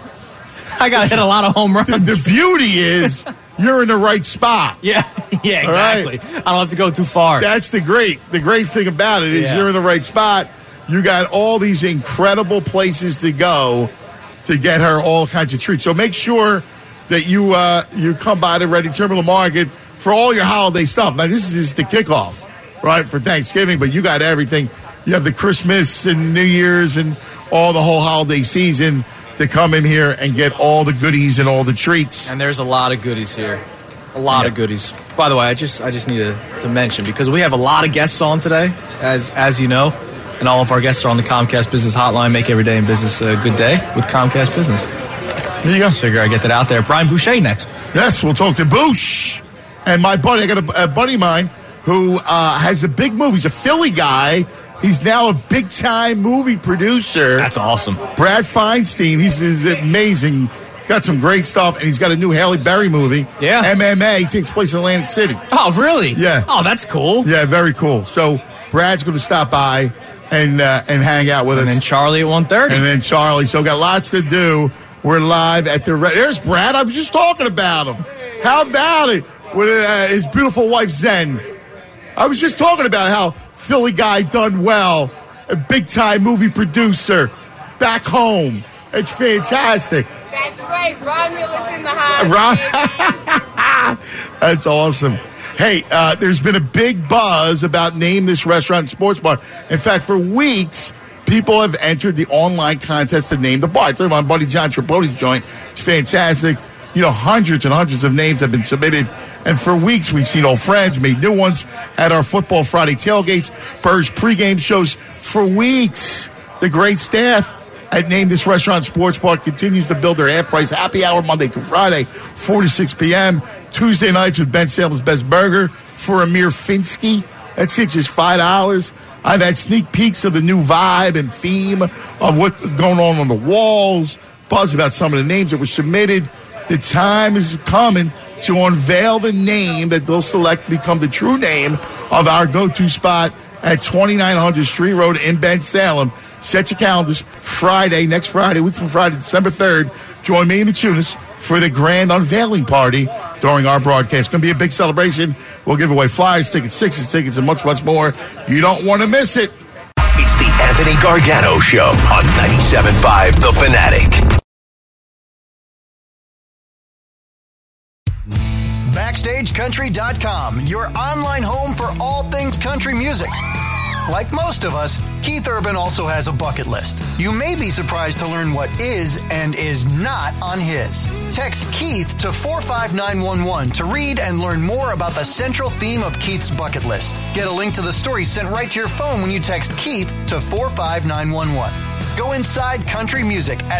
I got to hit a lot of home runs. The beauty is you're in the right spot. Yeah, exactly. Right? I don't have to go too far. That's the great thing about it is you're in the right spot. You got all these incredible places to go to get her all kinds of treats. So make sure that you come by the Reading Terminal Market for all your holiday stuff. Now, this is just the kickoff, right, for Thanksgiving, but you got everything. You have the Christmas and New Year's and all the whole holiday season to come in here and get all the goodies and all the treats. And there's a lot of goodies here. A lot of goodies. By the way, I just need to mention, because we have a lot of guests on today, as you know, and all of our guests are on the Comcast Business Hotline. Make every day in business a good day with Comcast Business. There you go. Figure I get that out there. Brian Boucher next. Yes, we'll talk to Bouch. And my buddy, I got a buddy of mine who has a big movie. He's a Philly guy. He's now a big-time movie producer. That's awesome. Brad Feinstein. He's amazing. He's got some great stuff, and he's got a new Halle Berry movie. Yeah. MMA. Takes place in Atlantic City. Oh, really? Yeah. Oh, that's cool. Yeah, very cool. So Brad's going to stop by and hang out with us. And then Charlie at 1:30. And then Charlie. So got lots to do. We're live at the... There's Brad. I was just talking about him. How about it? With his beautiful wife, Zen. I was just talking about how Philly guy done well, a big-time movie producer, back home. It's fantastic. That's right. Ron Willis in the house. That's awesome. Hey, there's been a big buzz about Name This Restaurant and Sports Bar. In fact, for weeks, people have entered the online contest to name the bar. I tell you, my buddy John Tripodi's joint. It's fantastic. You know, hundreds and hundreds of names have been submitted. And for weeks, we've seen old friends, made new ones at our Football Friday tailgates, Burr's pregame shows. For weeks, the great staff at Name This Restaurant Sports Bar continues to build their half-price happy hour Monday through Friday, 4 to 6 p.m. Tuesday nights with Ben Salem's Best Burger for Amir Finsky. That's it, just $5. I've had sneak peeks of the new vibe and theme of what's going on the walls, buzz about some of the names that were submitted. The time is coming to unveil the name that they'll select to become the true name of our go-to spot at 2900 Street Road in Ben Salem. Set your calendars. Next Friday, week from Friday, December 3rd. Join me and the Tunis for the grand unveiling party during our broadcast. It's going to be a big celebration. We'll give away flyers, tickets, sixes, tickets, and much, much more. You don't want to miss it. It's the Anthony Gargano Show on 97.5 The Fanatic. BackstageCountry.com, your online home for all things country music. Like most of us, Keith Urban also has a bucket list. You may be surprised to learn what is and is not on his. Text Keith to 45911 to read and learn more about the central theme of Keith's bucket list. Get a link to the story sent right to your phone when you text Keith to 45911. Go inside country music at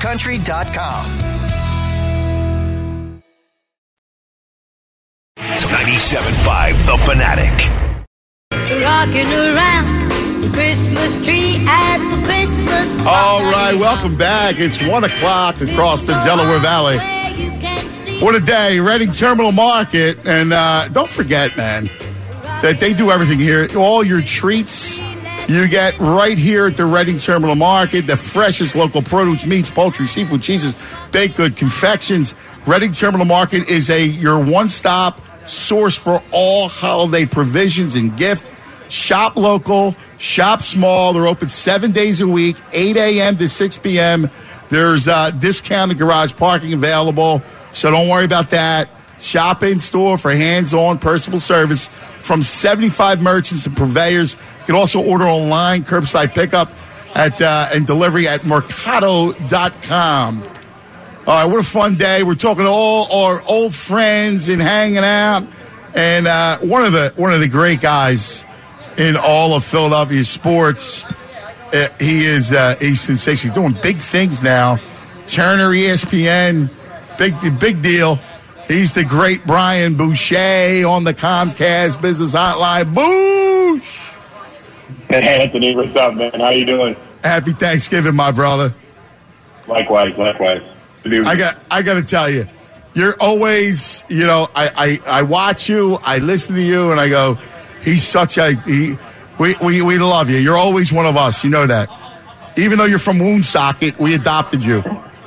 BackstageCountry.com. 97.5 The Fanatic. Rocking around the Christmas tree at the Christmas party. All right, welcome back. It's 1 o'clock across the Delaware Valley. What a day. Reading Terminal Market. And don't forget, man, that they do everything here. All your treats you get right here at the Reading Terminal Market. The freshest local produce, meats, poultry, seafood, cheeses, baked good, confections. Reading Terminal Market is your one-stop source for all holiday provisions and gift. Shop local, shop small. They're open 7 days a week, 8 a.m. to 6 p.m. There's discounted garage parking available, so don't worry about that. Shop in store for hands-on personal service from 75 merchants and purveyors. You can also order online, curbside pickup and delivery at mercado.com. All right, what a fun day. We're talking to all our old friends and hanging out. And one of the great guys in all of Philadelphia sports, he's sensational. He's doing big things now. Turner, ESPN, big deal. He's the great Brian Boucher on the Comcast Business Hotline. Boosh! Hey, Anthony, what's up, man? How you doing? Happy Thanksgiving, my brother. Likewise. I got to tell you, you're always, I watch you, I listen to you, and I go, he's such we love you. You're always one of us. You know that. Even though you're from Woonsocket, we adopted you.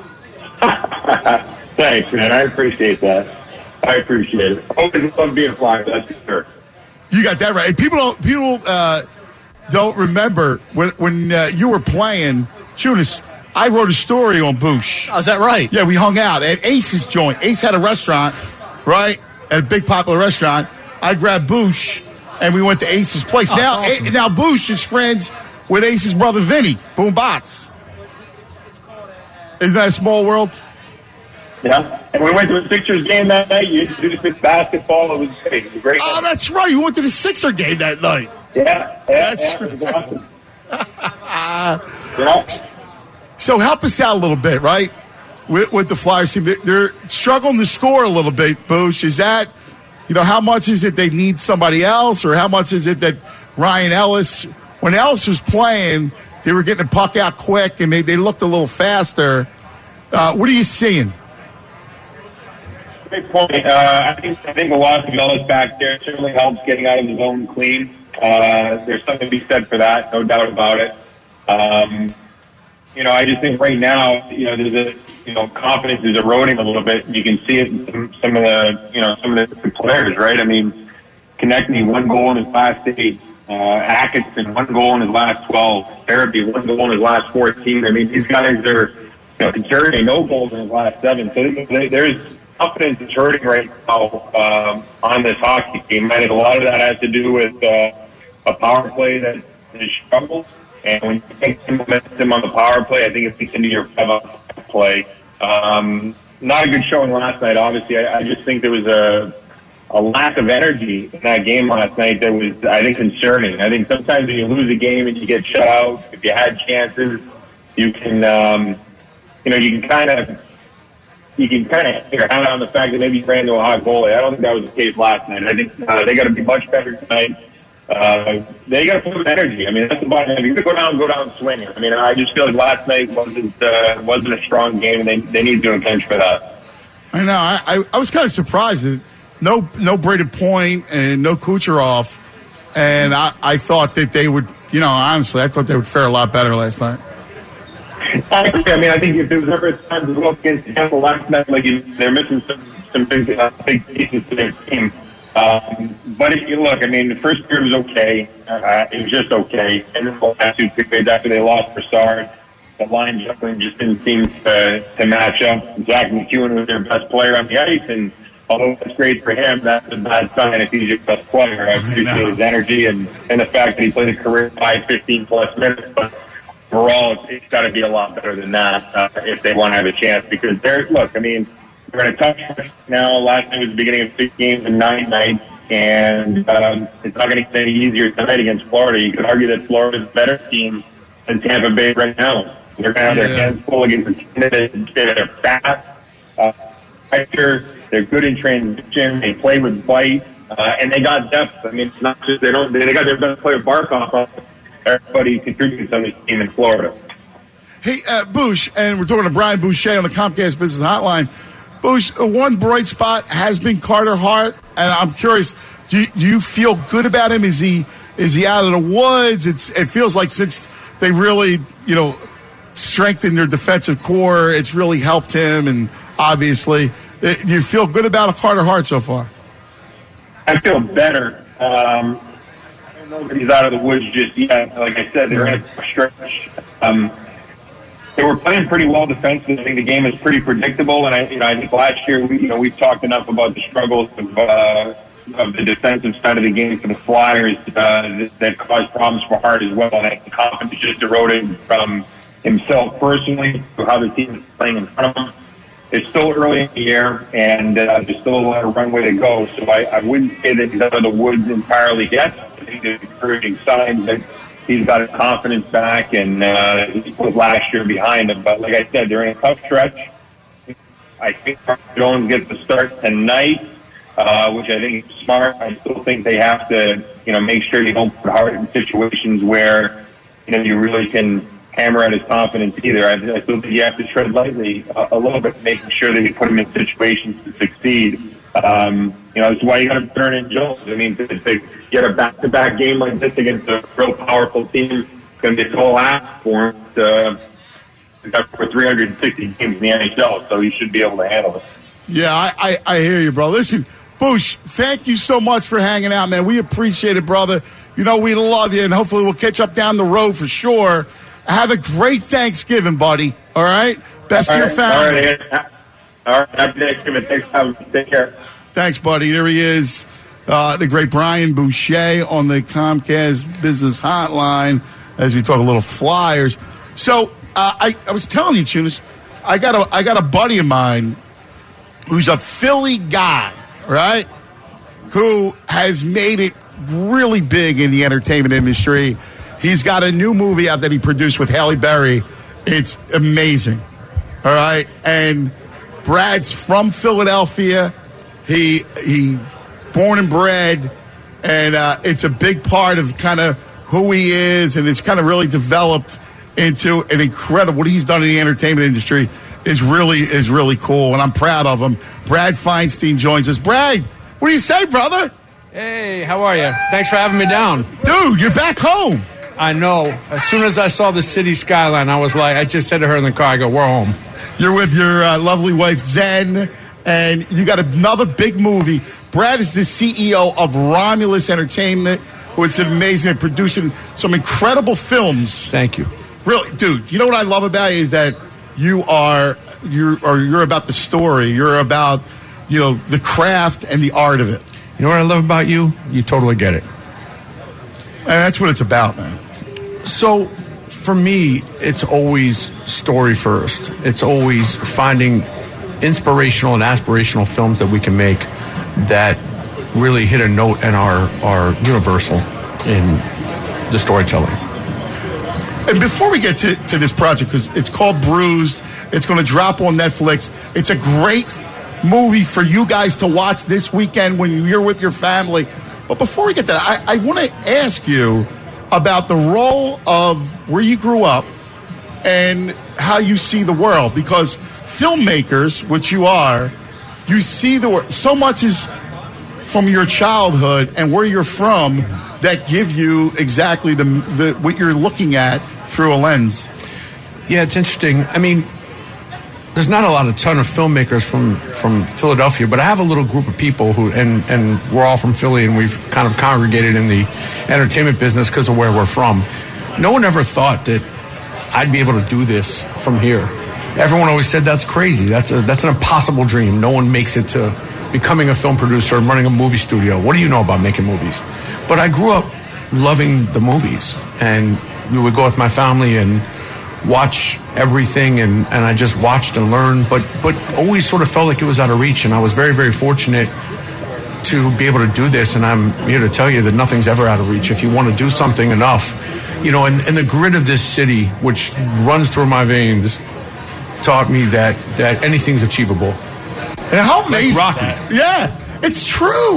Thanks, man. I appreciate that. I appreciate it. Always love being a Flyer, that's for sure. You got that right. People don't remember when you were playing, Tunis. I wrote a story on Boosh. Oh, is that right? Yeah, we hung out at Ace's joint. Ace had a restaurant, right? At a big popular restaurant. I grabbed Boosh, and we went to Ace's place. Oh, now, awesome. now Boosh is friends with Ace's brother, Vinny, Boom Bots. Isn't that a small world? Yeah, and we went to a Sixers game that night. You introduced me to basketball. It was great. It was great. Oh, that's right. You went to the Sixer game that night. Yeah. That's it was awesome. So help us out a little bit, right? With the Flyers team, they're struggling to score a little bit. Boosh, is that, how much is it they need somebody else, or how much is it that Ryan Ellis, when Ellis was playing, they were getting the puck out quick and they looked a little faster. What are you seeing? Great point. I think a lot of Ellis back there certainly helps getting out of the zone clean. There's something to be said for that, no doubt about it. I just think right now, there's confidence is eroding a little bit. You can see it in some of the players, right? I mean, Konechny, 1 goal in his last 8. Atkinson, 1 goal in his last 12. Farabee, 1 goal in his last 14. I mean, these guys are, Concerti, no goals in his last 7. So there's confidence is hurting right now on this hockey team. I think a lot of that has to do with a power play that is struggled. And when you take some momentum on the power play, I think it's into your 5-on-5 play. Not a good showing last night, obviously. I just think there was a lack of energy in that game last night that was, I think, concerning. I think sometimes when you lose a game and you get shut out, if you had chances, you can kind of hang your hat on the fact that maybe you ran into a hot goalie. I don't think that was the case last night. I think they got to be much better tonight. They got to put energy. I mean, that's the bottom line. If you're going to go down swinging. I mean, I just feel like last night wasn't a strong game, and they need to account for that. I know. I was kind of surprised that no Braden Point and no Kucherov, and I thought that they would. Honestly, I thought they would fare a lot better last night. I agree. I mean, I think if there was ever a time to go up against Tampa last night, they're missing some big pieces to their team. But if you look, I mean, the first period was okay. It was just okay. And then the last 2 periods after they lost Brassard, the line juggling just didn't seem to match up. Zach McEwen was their best player on the ice, and although that's great for him, that's a bad sign if he's your best player. I appreciate his energy and the fact that he played a career 15-plus minutes. But overall, it's got to be a lot better than that if they want to have a chance. Because they're in a tough stretch now. Last night was the beginning of 6 games and 9 nights, and it's not going to get any easier tonight against Florida. You could argue that Florida's a better team than Tampa Bay right now. They're going to have their hands full against a team that are fast. They're good in transition. They play with bite. and they got depth. I mean, it's not just they got their best player Barkov. Everybody contributes on this team in Florida. Hey, Boosh, and we're talking to Brian Boucher on the Comcast Business Hotline. Boosh, one bright spot has been Carter Hart, and I'm curious, do you feel good about him? Is he out of the woods? It feels like since they really, strengthened their defensive core, it's really helped him, and obviously, do you feel good about Carter Hart so far? I feel better. I don't know that he's out of the woods just yet. Like I said, they're in a stretch. They were playing pretty well defensively. I think the game is pretty predictable, and I think last year we've talked enough about the struggles of the defensive side of the game for the Flyers that caused problems for Hart as well. And I think the confidence just eroded from himself personally to how the team is playing in front of him. It's still early in the year, and there's still a lot of runway to go. So I wouldn't say that he's out of the woods entirely yet. I think there's encouraging signs that he's got his confidence back, and he put last year behind him. But like I said, they're in a tough stretch. I think Jones gets the start tonight, which I think is smart. I still think they have to, make sure you don't put Hart in situations where, you really can hammer at his confidence either. I still think you have to tread lightly a little bit, making sure that you put him in situations to succeed. That's why you got to turn in Jones. I mean, to get a back-to-back game like this against a real powerful team, it's going to be a tall ask for him for 360 games in the NHL, so he should be able to handle it. Yeah, I hear you, bro. Listen, Boosh, thank you so much for hanging out, man. We appreciate it, brother. We love you, and hopefully we'll catch up down the road for sure. Have a great Thanksgiving, buddy. All right? Best for your family. All right. Happy Thanksgiving. Thanks for having me. Take care. Thanks, buddy. There he is, the great Brian Boucher on the Comcast Business Hotline as we talk a little Flyers. So I was telling you, Tunis, I got a buddy of mine who's a Philly guy, right, who has made it really big in the entertainment industry. He's got a new movie out that he produced with Halle Berry. It's amazing. All right. And Brad's from Philadelphia. He born and bred. And it's a big part of kind of who he is. And it's kind of really developed into an incredible, what he's done in the entertainment industry is really cool. And I'm proud of him. Brad Feinstein joins us. Brad, what do you say, brother? Hey, how are you? Thanks for having me down. Dude, you're back home. I know. As soon as I saw the city skyline, I was like, I just said to her in the car, I go, we're home. You're with your lovely wife, Zen, and you got another big movie. Brad is the CEO of Romulus Entertainment, who is amazing at producing some incredible films. Thank you. Really, dude, you know what I love about you is that you're about the story. You're about, the craft and the art of it. You know what I love about you? You totally get it. And that's what it's about, man. So, for me, it's always story first. It's always finding inspirational and aspirational films that we can make that really hit a note and are universal in the storytelling. And before we get to this project, because it's called Bruised, it's going to drop on Netflix. It's a great movie for you guys to watch this weekend when you're with your family. But before we get to that, I want to ask you about the role of where you grew up and how you see the world. Because filmmakers, which you are, you see the world. So much is from your childhood and where you're from that give you exactly the what you're looking at through a lens. Yeah, it's interesting. I mean, there's not a ton of filmmakers from Philadelphia, but I have a little group of people who, and we're all from Philly, and we've kind of congregated in the entertainment business because of where we're from. No one ever thought that I'd be able to do this from here. Everyone always said that's crazy. That's an impossible dream. No one makes it to becoming a film producer and running a movie studio. What do you know about making movies? But I grew up loving the movies, and we would go with my family and watch everything, and I just watched and learned, but always sort of felt like it was out of reach. And I was very, very fortunate to be able to do this, and I'm here to tell you that nothing's ever out of reach if you want to do something enough. And the grit of this city, which runs through my veins, taught me that anything's achievable. And how amazing! Like Rocky. Yeah, it's true.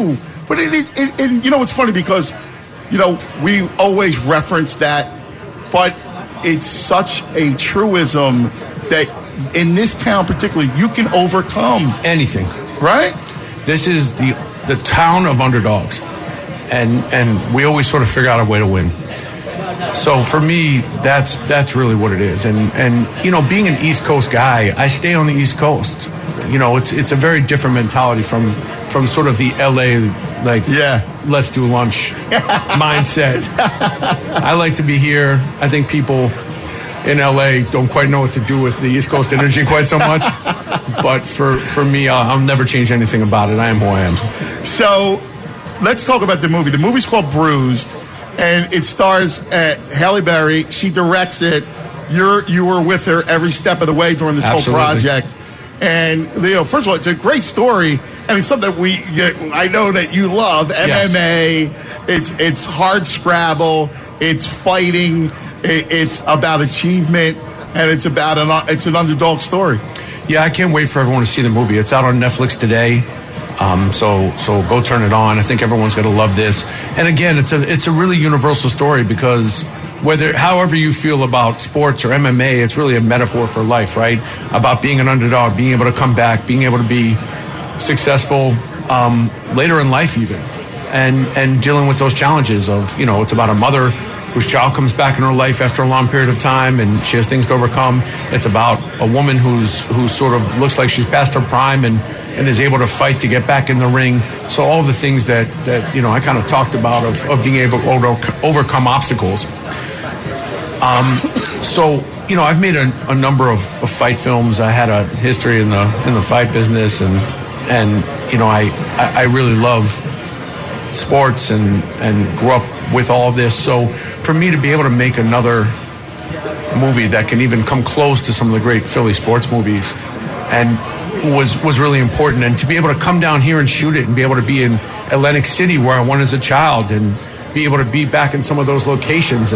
But and you know, it's funny because, you know, we always reference that, but it's such a truism that in this town particularly, you can overcome anything. Right? This is the town of underdogs. And we always sort of figure out a way to win. So for me, that's really what it is. And you know, being an East Coast guy, I stay on the East Coast. You know, it's a very different mentality from sort of the LA, like, let's do lunch mindset. I like to be here. I think people in LA don't quite know what to do with the East Coast energy quite so much. But for me, I'll never change anything about it. I am who I am. So let's talk about the movie. The movie's called Bruised, and it stars Halle Berry. She directs it. You were with her every step of the way during this whole project. And, you know, first of all, it's a great story, and it's something that I know that you love. MMA, it's hard scrabble, it's fighting, it's about achievement, and it's an underdog story. Yeah, I can't wait for everyone to see the movie. It's out on Netflix today. So go turn it on. I think everyone's going to love this. And again, it's a really universal story because however you feel about sports or MMA, it's really a metaphor for life, right? About being an underdog, being able to come back, being able to be successful later in life even, and dealing with those challenges of, you know, it's about a mother whose child comes back in her life after a long period of time and she has things to overcome. It's about a woman who sort of looks like she's past her prime and is able to fight to get back in the ring. So all the things that you know, I kind of talked about of being able to overcome obstacles. So, you know, I've made a number of fight films. I had a history in the fight business, and you know, I really love sports and grew up with all of this. So for me to be able to make another movie that can even come close to some of the great Philly sports movies and was really important. And to be able to come down here and shoot it and be able to be in Atlantic City where I went as a child and be able to be back in some of those locations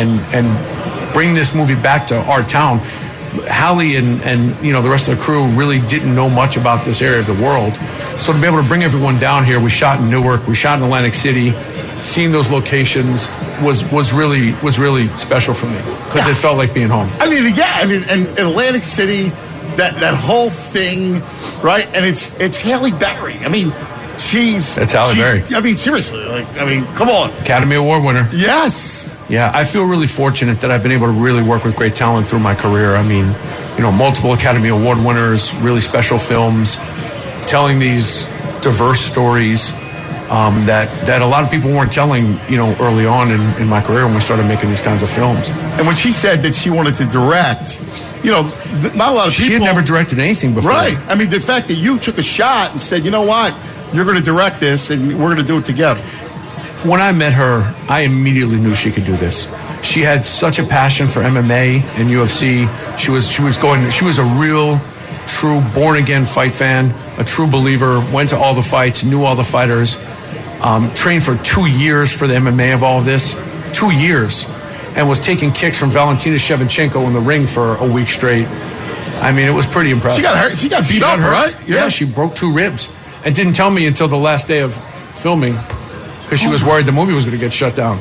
and bring this movie back to our town. Halle and you know, the rest of the crew really didn't know much about this area of the world. So to be able to bring everyone down here, we shot in Newark, we shot in Atlantic City, seeing those locations was really special for me because it felt like being home. I mean, and Atlantic City, that whole thing, right? And it's Halle Berry. I mean, it's Halle Berry. I mean, seriously, come on. Academy Award winner. Yes. Yeah, I feel really fortunate that I've been able to really work with great talent through my career. I mean, you know, multiple Academy Award winners, really special films, telling these diverse stories that a lot of people weren't telling, you know, early on in my career when we started making these kinds of films. And when she said that she wanted to direct, you know, not a lot of people... She had never directed anything before. Right. I mean, the fact that you took a shot and said, you know what, you're going to direct this and we're going to do it together. When I met her, I immediately knew she could do this. She had such a passion for MMA and UFC. She was a real, true, born-again fight fan, a true believer, went to all the fights, knew all the fighters, trained for 2 years for the MMA of all of this, 2 years, and was taking kicks from Valentina Shevchenko in the ring for a week straight. I mean, it was pretty impressive. She got beat up, right? Yeah, she broke 2 ribs and didn't tell me until the last day of filming because she was worried the movie was going to get shut down.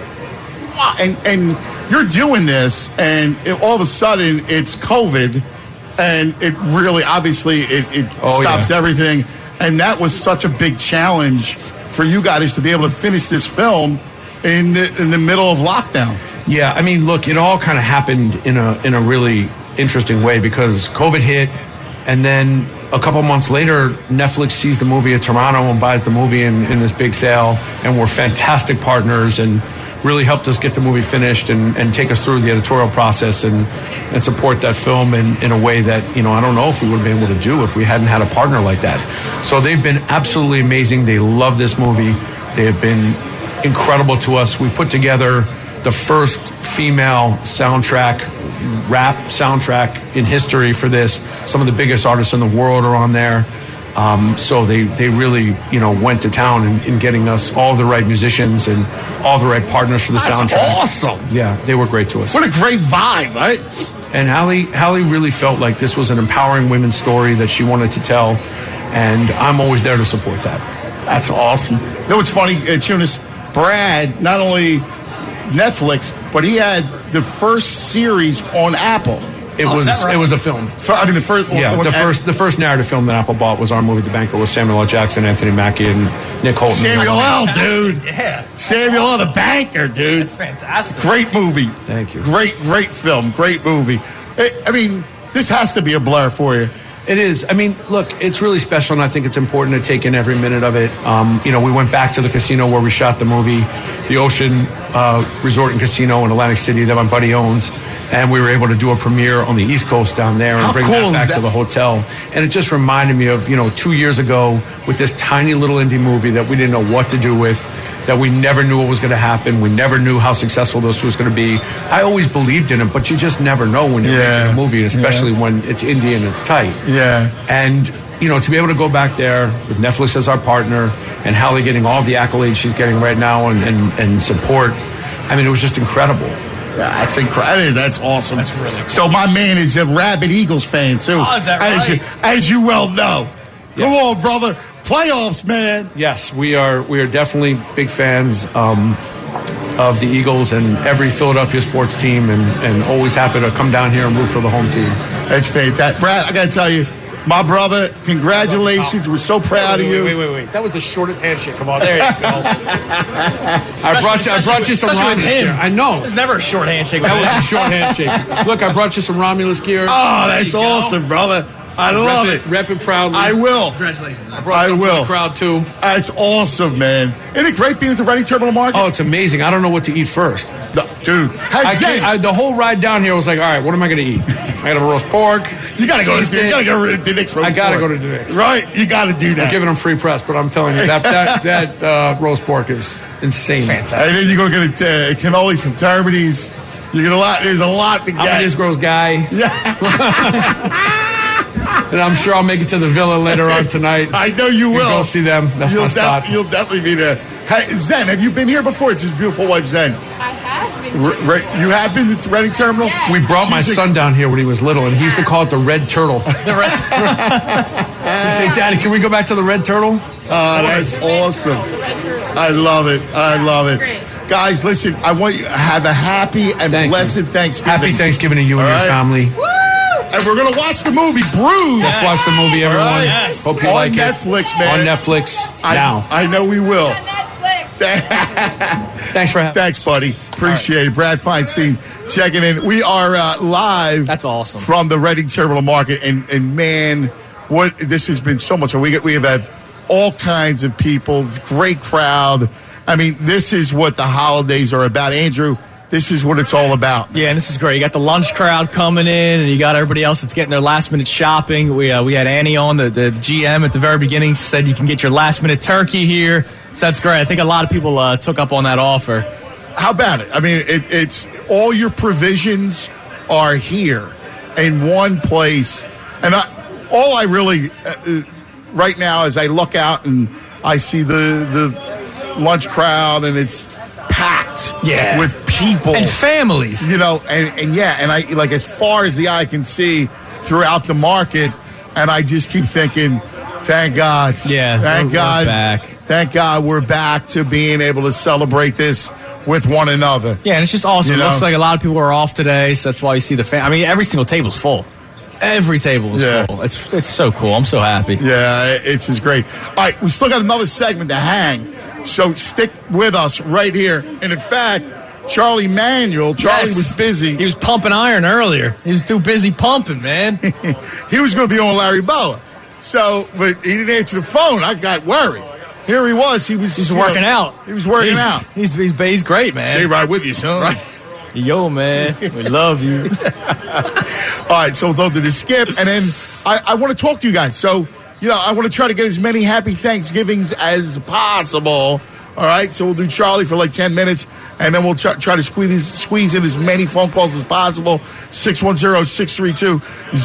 And you're doing this, and all of a sudden it's COVID, and it really, obviously, it stops everything. And that was such a big challenge for you guys to be able to finish this film in the middle of lockdown. Yeah, I mean, look, it all kind of happened in a really interesting way because COVID hit, and then a couple months later, Netflix sees the movie at Toronto and buys the movie in this big sale, and we're fantastic partners and really helped us get the movie finished and take us through the editorial process and support that film in a way that, you know, I don't know if we would have been able to do if we hadn't had a partner like that. So they've been absolutely amazing. They love this movie. They have been incredible to us. We put together the first female rap soundtrack in history for this. Some of the biggest artists in the world are on there. So they really, you know, went to town in getting us all the right musicians and all the right partners for the soundtrack. That's awesome. Yeah, they were great to us. What a great vibe, right? And Halle really felt like this was an empowering women's story that she wanted to tell, and I'm always there to support that. That's awesome. You know what's funny, Tunis? Brad, not only Netflix, but he had the first series on Apple. It was a film. The first narrative film that Apple bought was our movie The Banker with Samuel L. Jackson, Anthony Mackie, and Nick Holton. Samuel L., dude. Yeah. Samuel L., The Banker, dude. That's fantastic. Great movie. Thank you. Great film. Great movie. I mean, this has to be a blur for you. It is. I mean, look, it's really special, and I think it's important to take in every minute of it. We went back to the casino where we shot the movie, the Ocean Resort and Casino in Atlantic City that my buddy owns, and we were able to do a premiere on the East Coast down there and bring that back to the hotel. And it just reminded me of, 2 years ago with this tiny little indie movie that we didn't know what to do with, that we never knew what was going to happen. We never knew how successful this was going to be. I always believed in it, but you just never know when you're making a movie, and especially when it's indie and it's tight. Yeah. And, to be able to go back there with Netflix as our partner and Halle getting all the accolades she's getting right now and support, I mean, it was just incredible. Yeah, that's incredible. That's awesome. That's really cool. So my man is a rabid Eagles fan, too. Oh, is that right? As you well know. Yes. Come on, brother. Playoffs, man. Yes, we are definitely big fans of the Eagles and every Philadelphia sports team, and always happy to come down here and root for the home team. That's fantastic. Brad, I got to tell you, my brother, congratulations. We're so proud of you. Wait. That was the shortest handshake. Come on, there you go. I brought you some Romulus gear. I know. It's never a short handshake. That was a short handshake. Look, I brought you some Romulus gear. Oh, that's awesome, brother. I love it. Rep it proudly. I will. Congratulations. I will. The crowd, too. That's awesome, man. Isn't it great being at the Reading Terminal Market? Oh, it's amazing. I don't know what to eat first. No, dude. The whole ride down here was like, all right, what am I going to eat? I got a roast pork. You got to go to Nick's roast pork. I got to go to Nick's. Right? You got to do that. I'm giving them free press, but I'm telling you, that roast pork is insane. It's fantastic. And then you go get a cannoli from Termites. You get a lot. There's a lot to get. I'm a Nisgro's guy. Yeah. And I'm sure I'll make it to the Villa later on tonight. I know you will. Go see them. That's my spot. You'll definitely be there. Hey, Zen, have you been here before? It's his beautiful wife, Zen. I have been. You have been to Reading Terminal? Yes. We brought my son down here when he was little, and he used to call it the Red Turtle. The Red He'd say, Daddy, can we go back to the Red Turtle? Oh, that's awesome. I love it. I love it. Great. Guys, listen, I want you to have a happy and blessed Thanksgiving. Happy Thanksgiving to you and your family. Woo! And we're going to watch the movie Bruised. Let's watch the movie, everyone. Right. Yes. Hope you On like Netflix, it. man. On Netflix now. I know we will. On Netflix. Thanks for having Thanks, buddy. Appreciate it. Brad Feinstein checking in. We are live. That's awesome. From the Reading Terminal Market. And man, this has been so much fun. We have all kinds of people. Great crowd. I mean, this is what the holidays are about. Andrew, this is what it's all about. Yeah, and this is great. You got the lunch crowd coming in, and you got everybody else that's getting their last-minute shopping. We had Annie on, the GM, at the very beginning. She said you can get your last-minute turkey here. So that's great. I think a lot of people took up on that offer. How about it? I mean, it's all your provisions are here in one place. And all I really, right now, as I look out and I see the lunch crowd, and it's packed with people and families, and I like, as far as the eye can see throughout the market, and I just keep thinking, thank God, thank God we're back to being able to celebrate this with one another. Yeah, and it's just awesome. It looks like a lot of people are off today, so that's why you see I mean, every single table's full. Every table is full. It's so cool. I'm so happy. Yeah, it's just great. All right, we still got another segment to hang. So stick with us right here. And in fact, Charlie was busy. He was pumping iron earlier. He was too busy pumping, man. He was going to be on Larry Boa. So, but he didn't answer the phone. I got worried. Here he was. He's working out. He was working out. He's great, man. Stay right with you, son. Right. Yo, man, we love you. All right, so we'll go to the skip. And then I want to talk to you guys. So, I want to try to get as many happy Thanksgivings as possible. All right, so we'll do Charlie for like 10 minutes, and then we'll try to squeeze in as many phone calls as possible. 610-632-0975.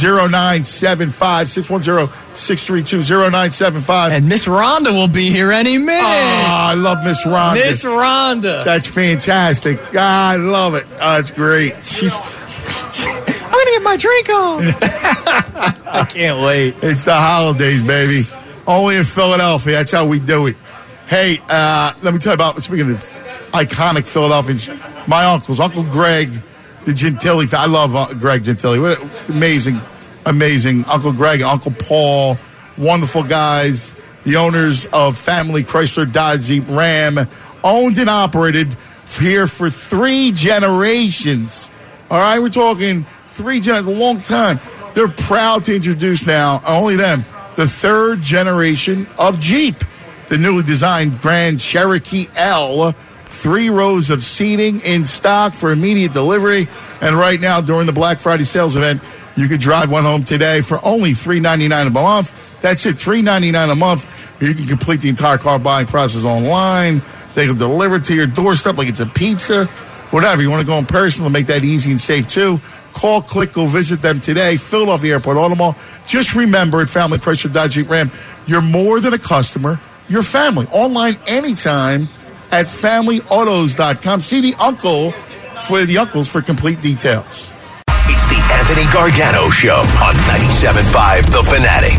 610-632-0975. And Miss Rhonda will be here any minute. Oh, I love Miss Rhonda. Miss Rhonda. That's fantastic. I love it. Oh, it's great. I'm going to get my drink on. I can't wait. It's the holidays, baby. Only in Philadelphia. That's how we do it. Hey, let me tell you about, speaking of iconic Philadelphians, my uncles, Uncle Greg, the Gentili. I love Greg Gentili. What amazing Uncle Greg, Uncle Paul, wonderful guys, the owners of Family Chrysler Dodge Jeep Ram, owned and operated here for 3 generations. All right, we're talking 3 generations, a long time. They're proud to introduce now, only them, the 3rd generation of Jeep. The newly designed Grand Cherokee L, 3 rows of seating in stock for immediate delivery. And right now, during the Black Friday sales event, you could drive one home today for only $399 a month. That's it, $399 a month. You can complete the entire car buying process online. They can deliver it to your doorstep like it's a pizza. Whatever. You want to go in person, they'll make that easy and safe, too. Call, click, go visit them today. Philadelphia Airport Auto Mall. Just remember, at Family Chrysler Dodge Jeep Ram, you're more than a customer. You're family. Online anytime at FamilyAutos.com. See the uncles for complete details. It's the Anthony Gargano Show on 97.5 The Fanatic.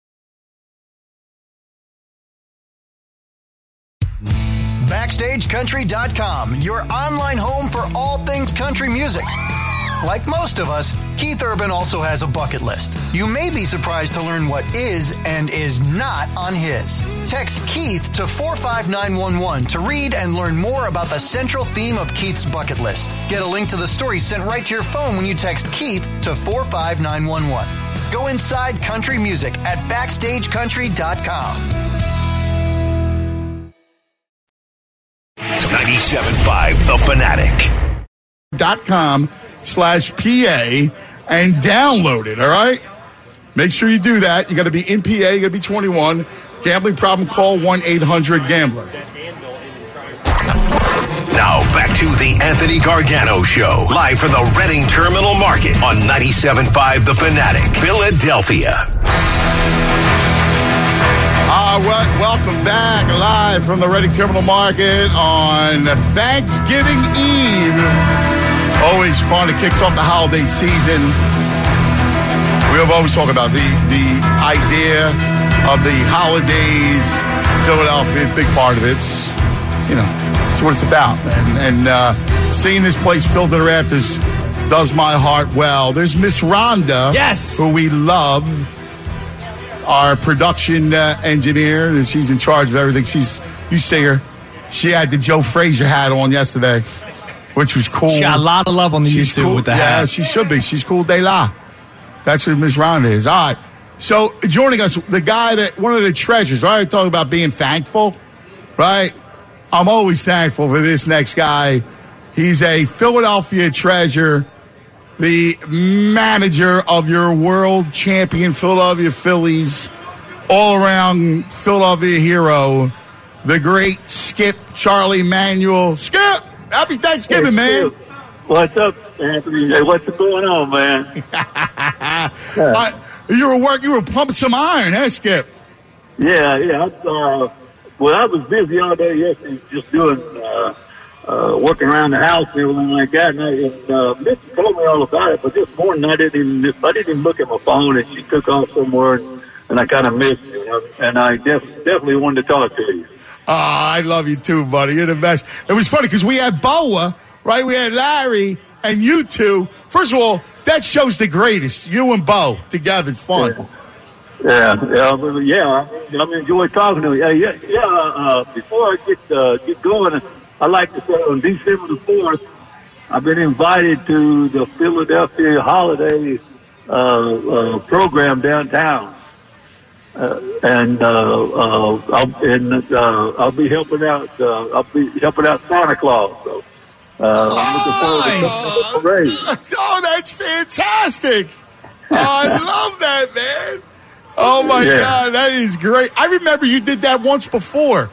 BackstageCountry.com, your online home for all things country music. Like most of us, Keith Urban also has a bucket list. You may be surprised to learn what is and is not on his. Text Keith to 45911 to read and learn more about the central theme of Keith's bucket list. Get a link to the story sent right to your phone when you text Keith to 45911. Go inside country music at BackstageCountry.com. 97.5 The Fanatic. .com/PA and download it, all right? Make sure you do that. You got to be in PA, you got to be 21. Gambling problem, call 1-800-GAMBLER. Now back to the Anthony Gargano Show, live from the Reading Terminal Market on 97.5 The Fanatic, Philadelphia. All right, welcome back live from the Reading Terminal Market on Thanksgiving Eve. Always fun. It kicks off the holiday season. We have always talked about the idea of the holidays. Philadelphia is a big part of it. It's what it's about. And seeing this place filled to the rafters does my heart well. There's Miss Rhonda. Yes. Who we love. Our production engineer. And she's in charge of everything. You see her. She had the Joe Frazier hat on yesterday, which was cool. She got a lot of love on the YouTube cool. with the hat. Yeah, she should be. She's cool de la. That's what Miss Rhonda is. All right. So joining us, the guy one of the treasures, right? Talking about being thankful, right? I'm always thankful for this next guy. He's a Philadelphia treasure, the manager of your world champion Philadelphia Phillies, all-around Philadelphia hero, the great Skip Charlie Manuel. Skip! Happy Thanksgiving, man. What's up, Anthony? Hey, what's going on, man? You were pumping some iron, huh, Skip? Yeah. Well, I was busy all day yesterday, just doing working around the house and everything like that. And Missy told me all about it, but this morning I didn't even look at my phone, and she took off somewhere, and I kind of missed it. And I definitely wanted to talk to you. I love you too, buddy. You're the best. It was funny because we had Boa, right? We had Larry and you two. First of all, that show's the greatest. You and Bo together. It's fun. Yeah. I'm enjoying talking to you. Before I get going, I'd like to say on December the 4th, I've been invited to the Philadelphia holiday program downtown. I'll be helping out. I'll be helping out Santa Claus. So I'm looking forward to the parade. Oh, that's fantastic! I love that, man. Oh my God, that is great. I remember you did that once before.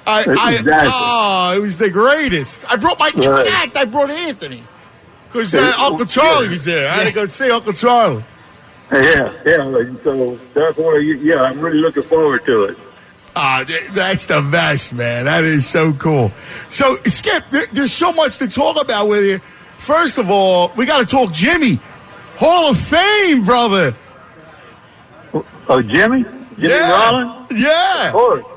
It was the greatest. I brought in fact, I brought Anthony because Uncle Charlie was there. I had to go see Uncle Charlie. Yeah. So therefore, I'm really looking forward to it. That's the best, man. That is so cool. So, Skip, there's so much to talk about with you. First of all, we got to talk Jimmy. Hall of Fame, brother. Oh, Jimmy? Jimmy Rollins? Yeah. Of course.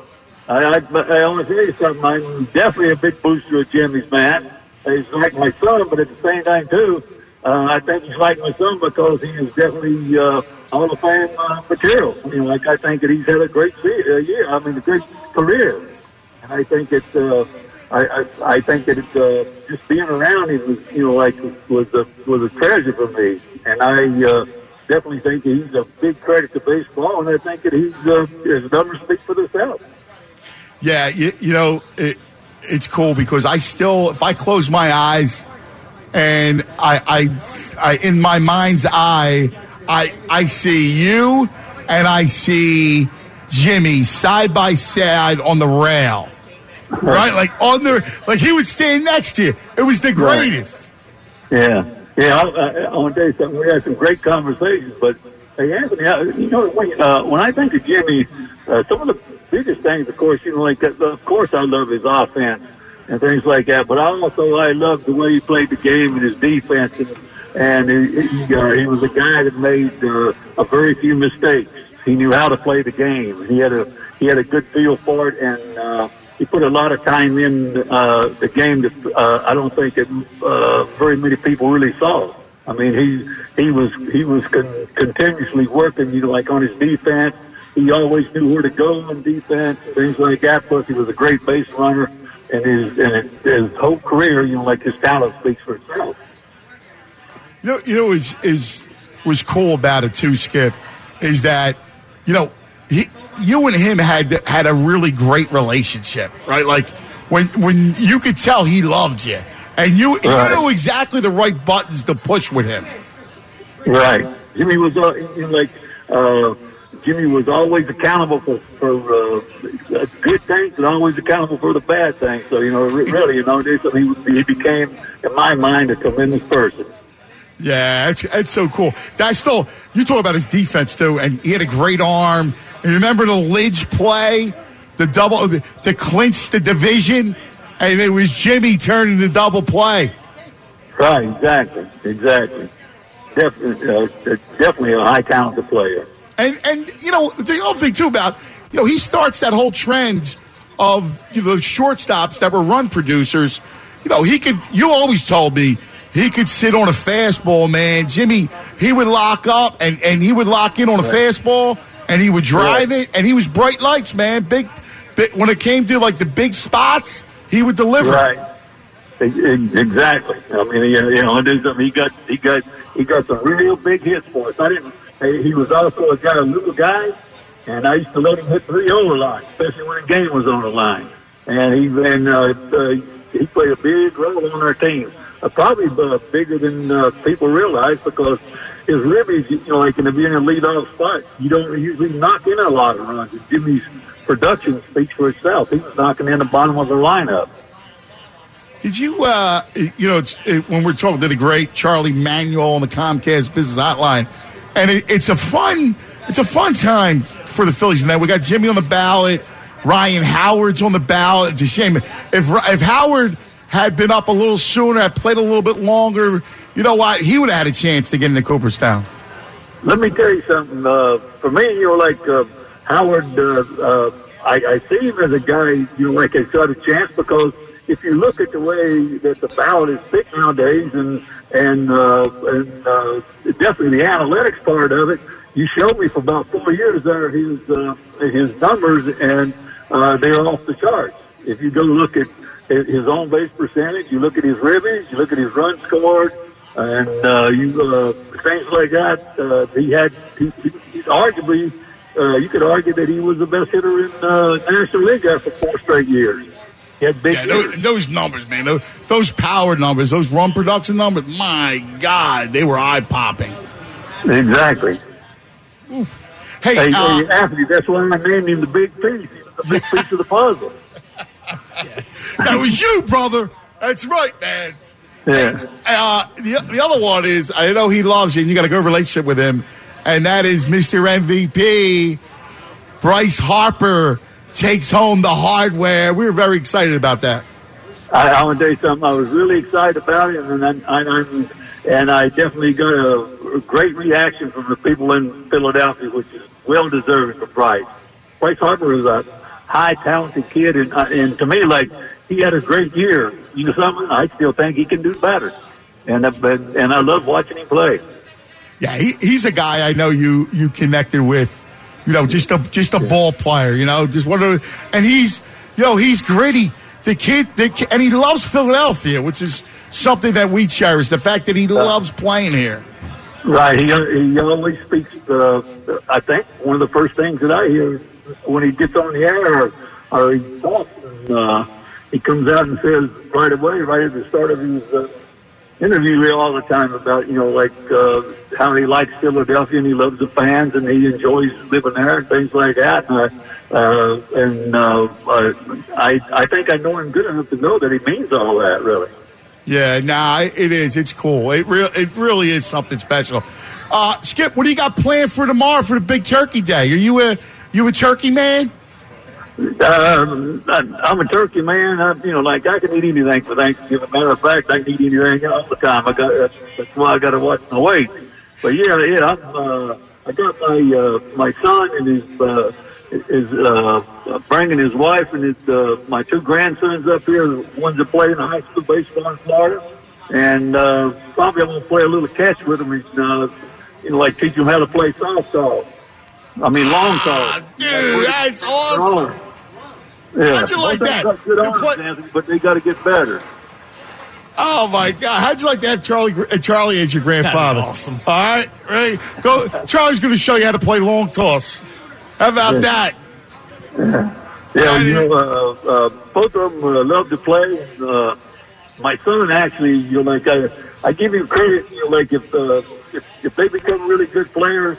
I want to tell you something. I'm definitely a big booster of Jimmy's, man. He's like my son, but at the same time, too, I think he's like my son because he is definitely Hall of Fame material. You know, like I think that he's had a great year. I mean, a great career. And I think it's, I think that it's just being around him was, you know, like was a treasure for me. And I definitely think that he's a big credit to baseball, and I think that his numbers speak for themselves. Yeah, you know, it's cool because I still, if I close my eyes and I in my mind's eye, I see you and I see Jimmy side by side on the rail, right? Like he would stand next to you. It was the greatest. Yeah. Yeah, I want to tell you something. We had some great conversations, but hey, Anthony, you know, when I think of Jimmy, some of the biggest things, of course, you know, like of course I love his offense and things like that, but I love the way he played the game and his defense, and he was a guy that made a very few mistakes. He knew how to play the game. He had a good feel for it, and he put a lot of time in the game that I don't think that very many people really saw. I mean, he was continuously working, you know, like on his defense. He always knew where to go on defense, things like that. Plus, he was a great base runner, and his whole career, you know, like his talent speaks for itself. You know, was cool about it too, Skip, is that, you know, you and him had a really great relationship, right? Like when you could tell he loved you, and you knew exactly the right buttons to push with him. Right. Jimmy was Jimmy was always accountable for good things and always accountable for the bad things. So, you know, really, you know, he became, in my mind, a tremendous person. Yeah, it's so cool. You talk about his defense too, and he had a great arm. And remember the Lidge play, the double to clinch the division, and it was Jimmy turning the double play. Right, exactly. Definitely a high talented player. And you know the other thing too about, you know, he starts that whole trend of, you know, the shortstops that were run producers. You know, you always told me he could sit on a fastball, man. Jimmy, he would lock up and he would lock in on a fastball and he would drive it, and he was bright lights, man. Big when it came to like the big spots, he would deliver. Right. Exactly. I mean, you know, he got some real big hits for us. He was also a little guy, and I used to let him hit 3 over line, especially when the game was on the line. And he played a big role on our team. Probably bigger than people realize, because his ribbies, you know, like in the beginning of leadoff spot, you don't usually knock in a lot of runs. Jimmy's production speaks for itself. He was knocking in the bottom of the lineup. Did you, you know, when we're talking to the great Charlie Manuel on the Comcast Business Hotline, and it's a fun time for the Phillies. And then we got Jimmy on the ballot, Ryan Howard's on the ballot. It's a shame if Howard had been up a little sooner, had played a little bit longer, you know what? He would have had a chance to get into Cooperstown. Let me tell you something. For me, you know, like Howard, I see him as a guy, you know, like he's got a chance, because if you look at the way that the ballot is picked nowadays, and definitely the analytics part of it, you showed me for about 4 years there his numbers, and they're off the charts. If you go look at his on base percentage, you look at his ribbies, you look at his runs scored, and things like that. He's arguably, you could argue that he was the best hitter in the National League after 4 straight years. He had big those numbers, man, those power numbers, those run production numbers, my God, they were eye-popping. Exactly. Oof. Hey, Anthony, that's why I named him the big piece. The big piece of the puzzle. That was you, brother. That's right, man. Yeah. The other one is, I know he loves you, and you got a good relationship with him, and that is Mr. MVP, Bryce Harper, takes home the hardware. We were very excited about that. I want to tell you something. I was really excited about it, and I definitely got a great reaction from the people in Philadelphia, which is well deserved for Bryce. Bryce Harper is high talented kid, and to me, like, he had a great year. You know something? I still think he can do better, and I love watching him play. Yeah, he's a guy I know you connected with. You know, just a ball player. You know, just one of, and he's gritty. The kid, and he loves Philadelphia, which is something that we cherish. The fact that he loves playing here. Right. He always speaks. I think one of the first things that I hear when he gets on the air, or he talks, and he comes out and says right away, right at the start of his interview, all the time about how he likes Philadelphia and he loves the fans and he enjoys living there and things like that. I think I know him good enough to know that he means all that, really. Yeah, it is. It's cool. It really is something special. Skip, what do you got planned for tomorrow for the Big Turkey Day? Are you a turkey man? I'm a turkey man. I can eat anything for Thanksgiving. Matter of fact, I can eat anything all the time. That's why I got to watch my weight. But I got my son and his bringing his wife and my two grandsons up here. The ones that play in the high school baseball in Florida, and probably I'm gonna play a little catch with them and teach them how to play softball. I mean, long toss. Dude, that's awesome. Yeah. How'd you like that? Good arms, Anthony, but they got to get better. Oh my God! How'd you like to have Charlie as your grandfather? Awesome. All right, ready? Go. Charlie's going to show you how to play long toss. How about that? Yeah, both of them love to play. My son actually, I give him credit. If they become really good players,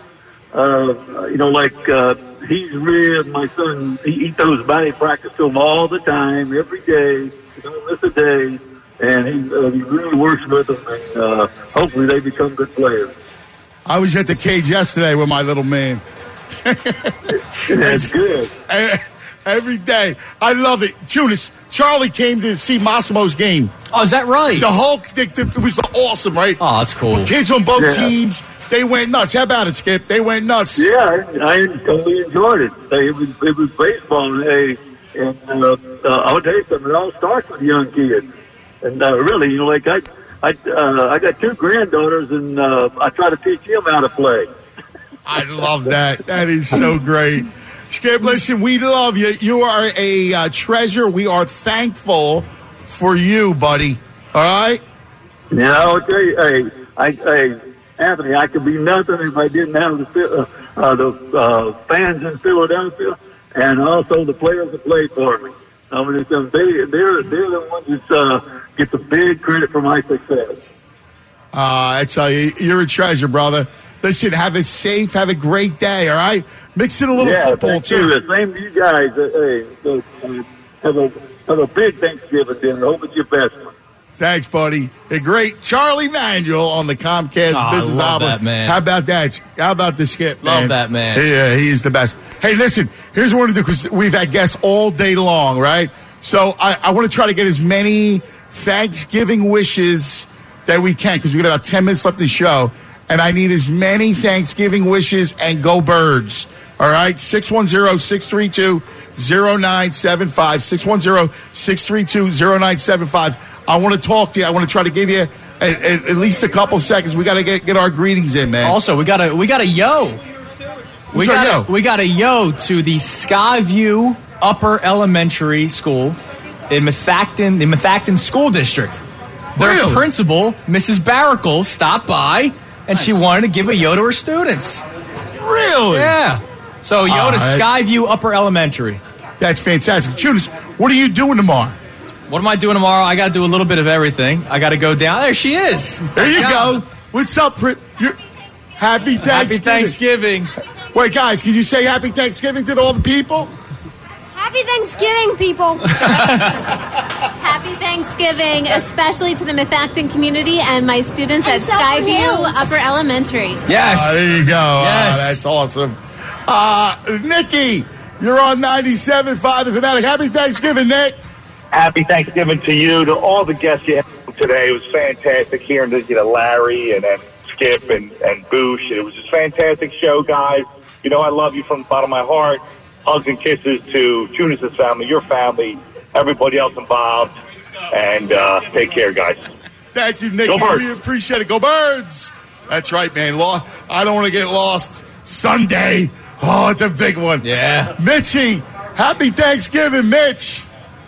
he's real. My son, he throws batting practice to him all the time, every day. He don't miss a day, and he really works with them. And hopefully, they become good players. I was at the cage yesterday with my little man. That's good. Every day, I love it. Tunis, Charlie came to see Massimo's game. Oh, is that right? The Hulk, it was awesome, right? Oh, that's cool. Kids on both teams. They went nuts. How about it, Skip? They went nuts. Yeah, I totally enjoyed it. It was baseball, and I'll tell you something. It all starts with young kids, and really, I got two granddaughters, and I try to teach them how to play. I love that. That is so great. Skip, listen, we love you. You are a treasure. We are thankful for you, buddy. All right? Yeah, I'll tell you, hey, Anthony, I could be nothing if I didn't have the fans in Philadelphia and also the players that play for me. I mean, they're the ones that get the big credit for my success. I tell you, you're a treasure, brother. Listen, have a great day, all right? Mix in a little football, too. Same to you guys. Have a big Thanksgiving dinner. Hope it's your best one. Thanks, buddy. A great Charlie Manuel on the Comcast Business love Album. that, man. How about that? How about the Skip, man? Love that, man. Yeah, he is the best. Hey, listen, here's what we're going to do, because we've had guests all day long, right? So I want to try to get as many Thanksgiving wishes that we can, because we've got about 10 minutes left of the show, and I need as many Thanksgiving wishes, and go Birds. All right? 610-632-0975. 610-632-0975. I want to talk to you. I want to try to give you at least a couple seconds. We got to get our greetings in, man. Also, we got a yo. We got a yo to the Skyview Upper Elementary School in the Methacton School District. Their principal, Mrs. Barrickle, stopped by, and she wanted to give a yo to her students. Really? Yeah. So yo to Skyview Upper Elementary. That's fantastic. Tunis, what are you doing tomorrow? What am I doing tomorrow? I got to do a little bit of everything. I got to go down. There she is. There you go. What's up, Happy Thanksgiving. Happy Thanksgiving. Wait, guys, can you say Happy Thanksgiving to all the people? Happy Thanksgiving, people. Happy Thanksgiving, especially to the Methacton community and my students at Skyview Upper Elementary. Yes. There you go. Yes. That's awesome. Nikki, you're on 97.5 The Fanatic. Happy Thanksgiving, Nick. Happy Thanksgiving to you, to all the guests you had today. It was fantastic hearing Larry and then Skip and Boosh. It was just a fantastic show, guys. I love you from the bottom of my heart. hugs and kisses to Tunis' family, your family, everybody else involved, and take care, guys. Thank you, Nicky. We appreciate it. Go Birds! That's right, man. I don't want to get lost. Sunday. Oh, it's a big one. Yeah. Mitchie, happy Thanksgiving, Mitch.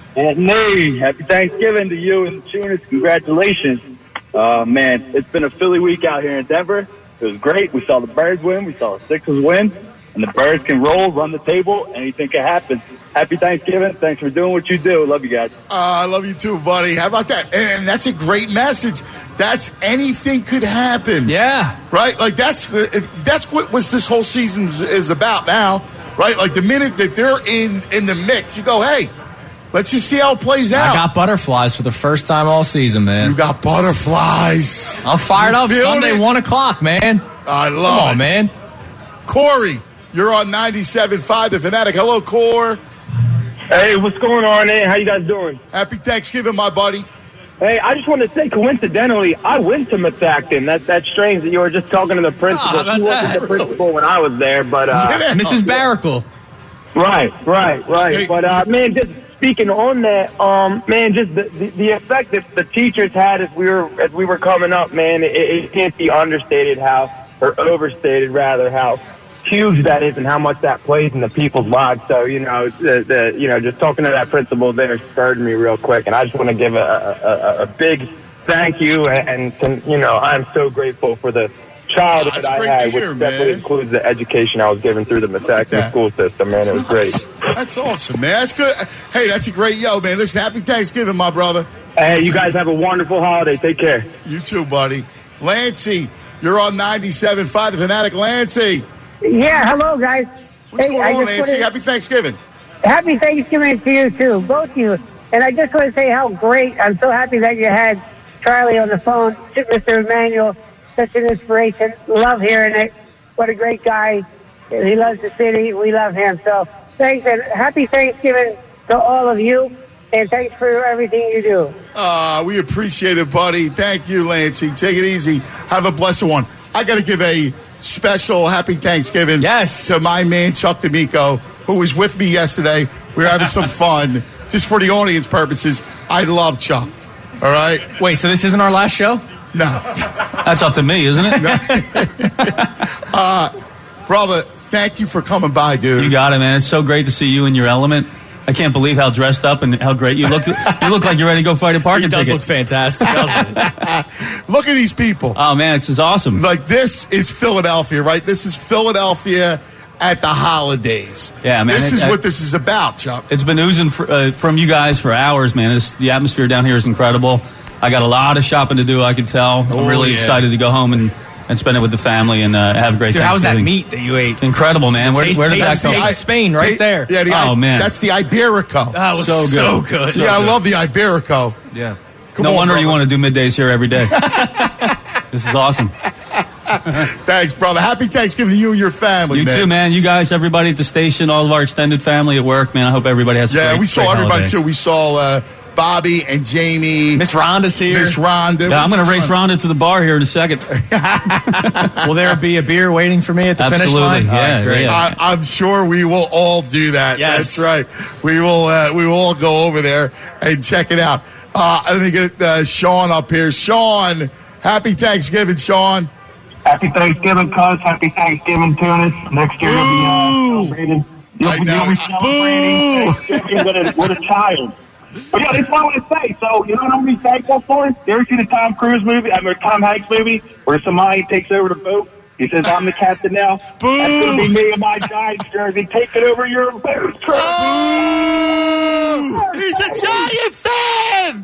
Hey, happy Thanksgiving to you and Tunis. Congratulations. Man, it's been a Philly week out here in Denver. It was great. We saw the Birds win. We saw the Sixers win. And the Birds can roll, run the table, anything can happen. Happy Thanksgiving. Thanks for doing what you do. Love you guys. I love you too, buddy. How about that? And that's a great message. That's anything could happen. Yeah. Right? Like that's what this whole season is about now. Right? Like the minute that they're in the mix, you go, hey, let's just see how it plays out. I got butterflies for the first time all season, man. You got butterflies. I'm fired up. Sunday, 1 o'clock, man. I love it. Come on, man. Corey, you're on 97.5 The Fanatic. Hello, Core. Hey, what's going on, man? How you guys doing? Happy Thanksgiving, my buddy. Hey, I just wanted to say, coincidentally, I went to Methacton. That's strange that you were just talking to the principal. She wasn't the principal when I was there, but Mrs. Barrickle. Right. But man, just speaking on that, man, just the effect that the teachers had as we were coming up, man, it can't be understated or overstated rather how huge that is and how much that plays in the people's lives. So, just talking to that principal there spurred me real quick, and I just want to give a big thank you, and I'm so grateful for the childhood I had, which definitely includes the education I was given through the Methacton school system, man. It was great. That's awesome, man. That's good. Hey, that's a great man. Listen, happy Thanksgiving, my brother. Hey, you guys have a wonderful holiday. Take care. You too, buddy. Lancey, you're on 97.5 The Fanatic. Lancey. Yeah, hello, guys. What's going on, Nancy? Happy Thanksgiving. Happy Thanksgiving to you, too, both of you. And I just want to say how great, I'm so happy that you had Charlie on the phone, Mr. Emmanuel, such an inspiration. Love hearing it. What a great guy. He loves the city. We love him. So thanks, and happy Thanksgiving to all of you, and thanks for everything you do. We appreciate it, buddy. Thank you, Lancey. Take it easy. Have a blessed one. I got to give a special happy Thanksgiving to my man Chuck D'Amico, who was with me yesterday. We were having some fun. Just for the audience purposes, I love Chuck. All right? Wait, so this isn't our last show? No. That's up to me, isn't it? Brother, thank you for coming by, dude. You got it, man. It's so great to see you in your element. I can't believe how dressed up and how great you look. You look like you're ready to go fight a parking ticket. He does look fantastic, doesn't he? Look at these people. Oh, man, this is awesome. Like, this is Philadelphia, right? This is Philadelphia at the holidays. Yeah, man. This is what this is about, Chuck. It's been oozing from you guys for hours, man. The atmosphere down here is incredible. I got a lot of shopping to do, I can tell. I'm really excited to go home and spend it with the family and have a great Thanksgiving. Dude, how was that meat that you ate? Incredible, man. Where did that come from? Spain, right there. Yeah, man. That's the Iberico. That was so good. I love the Iberico. Yeah. No wonder you want to do middays here every day. This is awesome. Thanks, brother. Happy Thanksgiving to you and your family, You too, man. You guys, everybody at the station, all of our extended family at work, man. I hope everybody has a great we saw everybody, holiday. too. We saw Bobby and Jamie. Miss Rhonda's here. Miss Rhonda. Yeah, I'm going to race Rhonda to the bar here in a second. Will there be a beer waiting for me at the finish line? Yeah, great. Yeah. I'm sure we will all do that. Yes. That's right. We will all go over there and check it out. Let me get Sean up here. Sean, happy Thanksgiving, Sean. Happy Thanksgiving, cuz. Happy Thanksgiving, Tunis. Next year you'll be celebrating. You'll be celebrating Thanksgiving with a child. But yeah, that's what I want to say. So, you know what I'm going to be thankful for? You ever see the Tom Hanks movie where somebody takes over the boat? He says, I'm the captain now. Boo! That's going to be me in my Giants jersey taking over your boat. Boo! He's a Giant fan!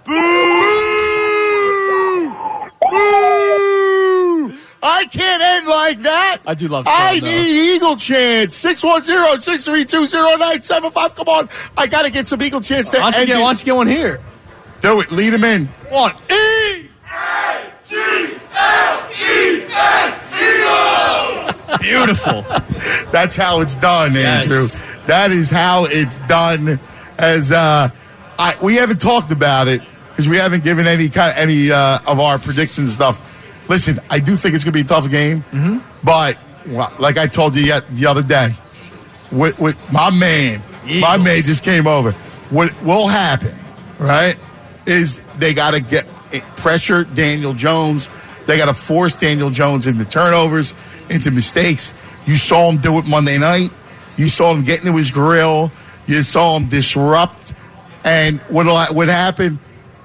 Boo! Boo! I can't end like that. I do love I need Eagle Chance. 610-632-0975. Come on. I got to get some Eagle Chance to end it. Why don't you get one here? Do it. Lead him in. One. E-A-G-L-E-S, Eagles! Beautiful. That's how it's done, Andrew. Yes. That is how it's done. As we haven't talked about it because we haven't given any of our predictions stuff. Listen, I do think it's going to be a tough game, but like I told you the other day, with my man. Eagles. My man just came over. What will happen, right, is they got to get pressure Daniel Jones. They got to force Daniel Jones into turnovers, into mistakes. You saw him do it Monday night. You saw him get into his grill. You saw him disrupt. And what happened?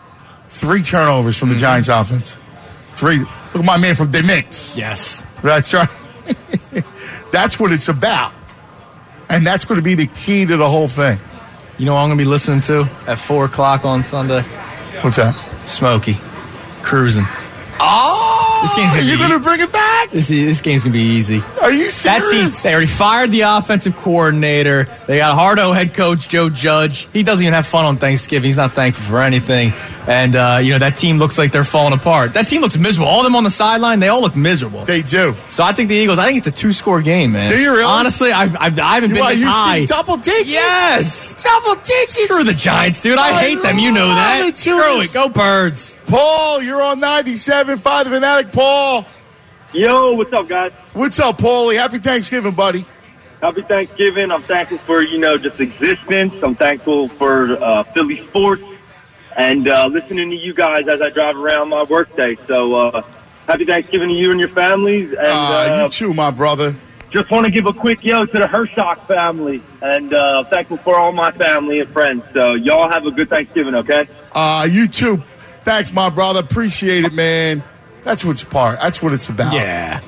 3 turnovers from the Giants offense. 3. Look at my man from the Knicks. Yes. That's right. That's what it's about. And that's going to be the key to the whole thing. You know what I'm going to be listening to at 4 o'clock on Sunday? What's that? Smokey. Cruising. Oh! This game's you're going to bring it back? This game's going to be easy. Are you serious? That team, they already fired the offensive coordinator. They got Hardo head coach Joe Judge. He doesn't even have fun on Thanksgiving. He's not thankful for anything. And, that team looks like they're falling apart. That team looks miserable. All of them on the sideline, they all look miserable. They do. So I think the Eagles, it's a 2-score game, man. Do you really? Honestly, I haven't been this high. Double digits? Yes. Double digits? Screw the Giants, dude. I hate them. You know that. Screw it. Go Birds. Paul, you're on 97.5 The Fanatic. Paul. Yo, what's up, guys? What's up, Paulie? Happy Thanksgiving, buddy. Happy Thanksgiving. I'm thankful for, just existence. I'm thankful for Philly sports and listening to you guys as I drive around my workday. So happy Thanksgiving to you and your families. And you too, my brother. Just want to give a quick yo to the Hershock family. And thankful for all my family and friends. So y'all have a good Thanksgiving, okay? You too. Thanks, my brother. Appreciate it, man. That's what it's about. Yeah.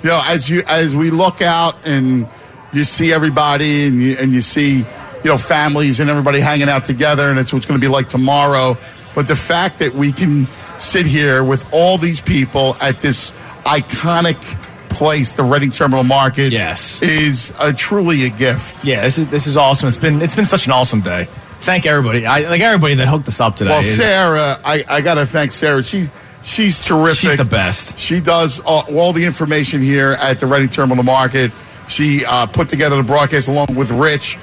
As we look out and you see everybody and you see, families and everybody hanging out together, and it's what's going to be like tomorrow. But the fact that we can sit here with all these people at this iconic place, the Reading Terminal Market, is truly a gift. Yeah, this is awesome. It's been such an awesome day. Thank everybody. Everybody that hooked us up today. Well, Sarah, I got to thank Sarah. She's terrific. She's the best. She does all the information here at the Reading Terminal Market. She put together the broadcast along with Rich,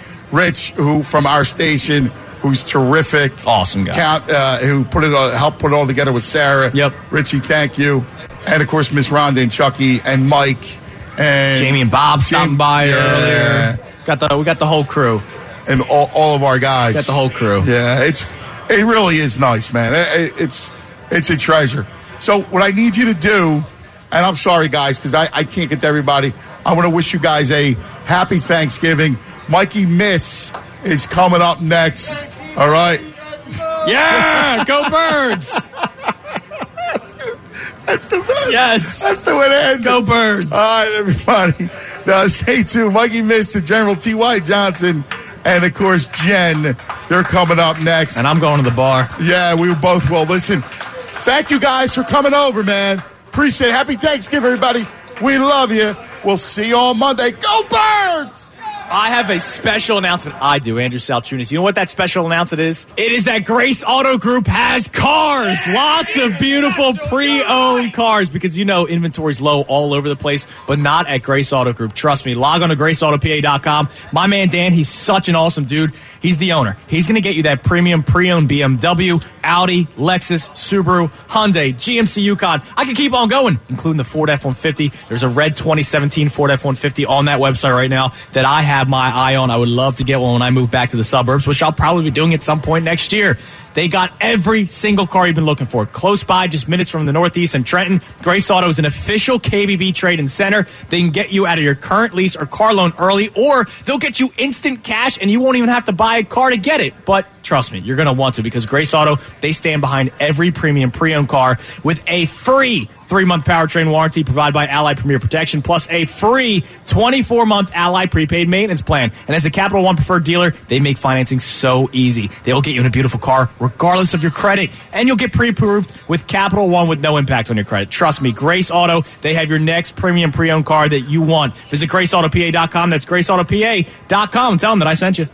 who from our station, who's terrific. Awesome guy. Who helped put it all together with Sarah. Yep. Richie, thank you. And, of course, Miss Rhonda and Chucky and Mike. And Jamie and Bob stopping by earlier. We got the whole crew. And all of our guys. Got the whole crew. Yeah, it really is nice, man. It's a treasure. So what I need you to do, and I'm sorry, guys, because I can't get to everybody. I want to wish you guys a happy Thanksgiving. Mikey Miss is coming up next. All right? Yeah, go Birds. That's the best. Yes. That's the way to end. Go Birds. All right, everybody. Now, stay tuned. Mikey Miss to General T.Y. Johnson. And, of course, Jen, they're coming up next. And I'm going to the bar. Yeah, we both will. Listen, thank you guys for coming over, man. Appreciate it. Happy Thanksgiving, everybody. We love you. We'll see you on Monday. Go Birds! I have a special announcement. I do, Andrew Salchunas. You know what that special announcement is? It is that Grace Auto Group has cars. Lots of beautiful pre-owned cars because, inventory's low all over the place, but not at Grace Auto Group. Trust me. Log on to GraceAutoPA.com. My man, Dan, he's such an awesome dude. He's the owner. He's going to get you that premium pre-owned BMW, Audi, Lexus, Subaru, Hyundai, GMC Yukon. I can keep on going, including the Ford F-150. There's a red 2017 Ford F-150 on that website right now that I have my eye on. I would love to get one when I move back to the suburbs, which I'll probably be doing at some point next year. They got every single car you've been looking for. Close by, just minutes from the Northeast and Trenton. Grace Auto is an official KBB trade-in center. They can get you out of your current lease or car loan early, or they'll get you instant cash and you won't even have to buy a car to get it. But trust me, you're going to want to because Grace Auto, they stand behind every premium pre-owned car with a free 3-month powertrain warranty provided by Ally Premier Protection, plus a free 24-month Ally prepaid maintenance plan. And as a Capital One preferred dealer, they make financing so easy. They'll get you in a beautiful car regardless of your credit, and you'll get pre-approved with Capital One with no impact on your credit. Trust me, Grace Auto, they have your next premium pre-owned car that you want. Visit GraceAutoPA.com. That's GraceAutoPA.com. Tell them that I sent you.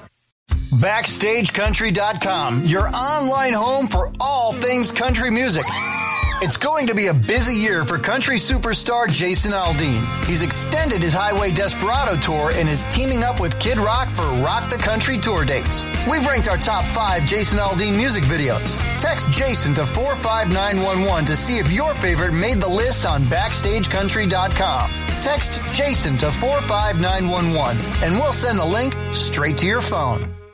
BackstageCountry.com, your online home for all things country music. It's going to be a busy year for country superstar Jason Aldean. He's extended his Highway Desperado tour and is teaming up with Kid Rock for Rock the Country tour dates. We've ranked our top 5 Jason Aldean music videos. Text Jason to 45911 to see if your favorite made the list on BackstageCountry.com. Text Jason to 45911 and we'll send the link straight to your phone.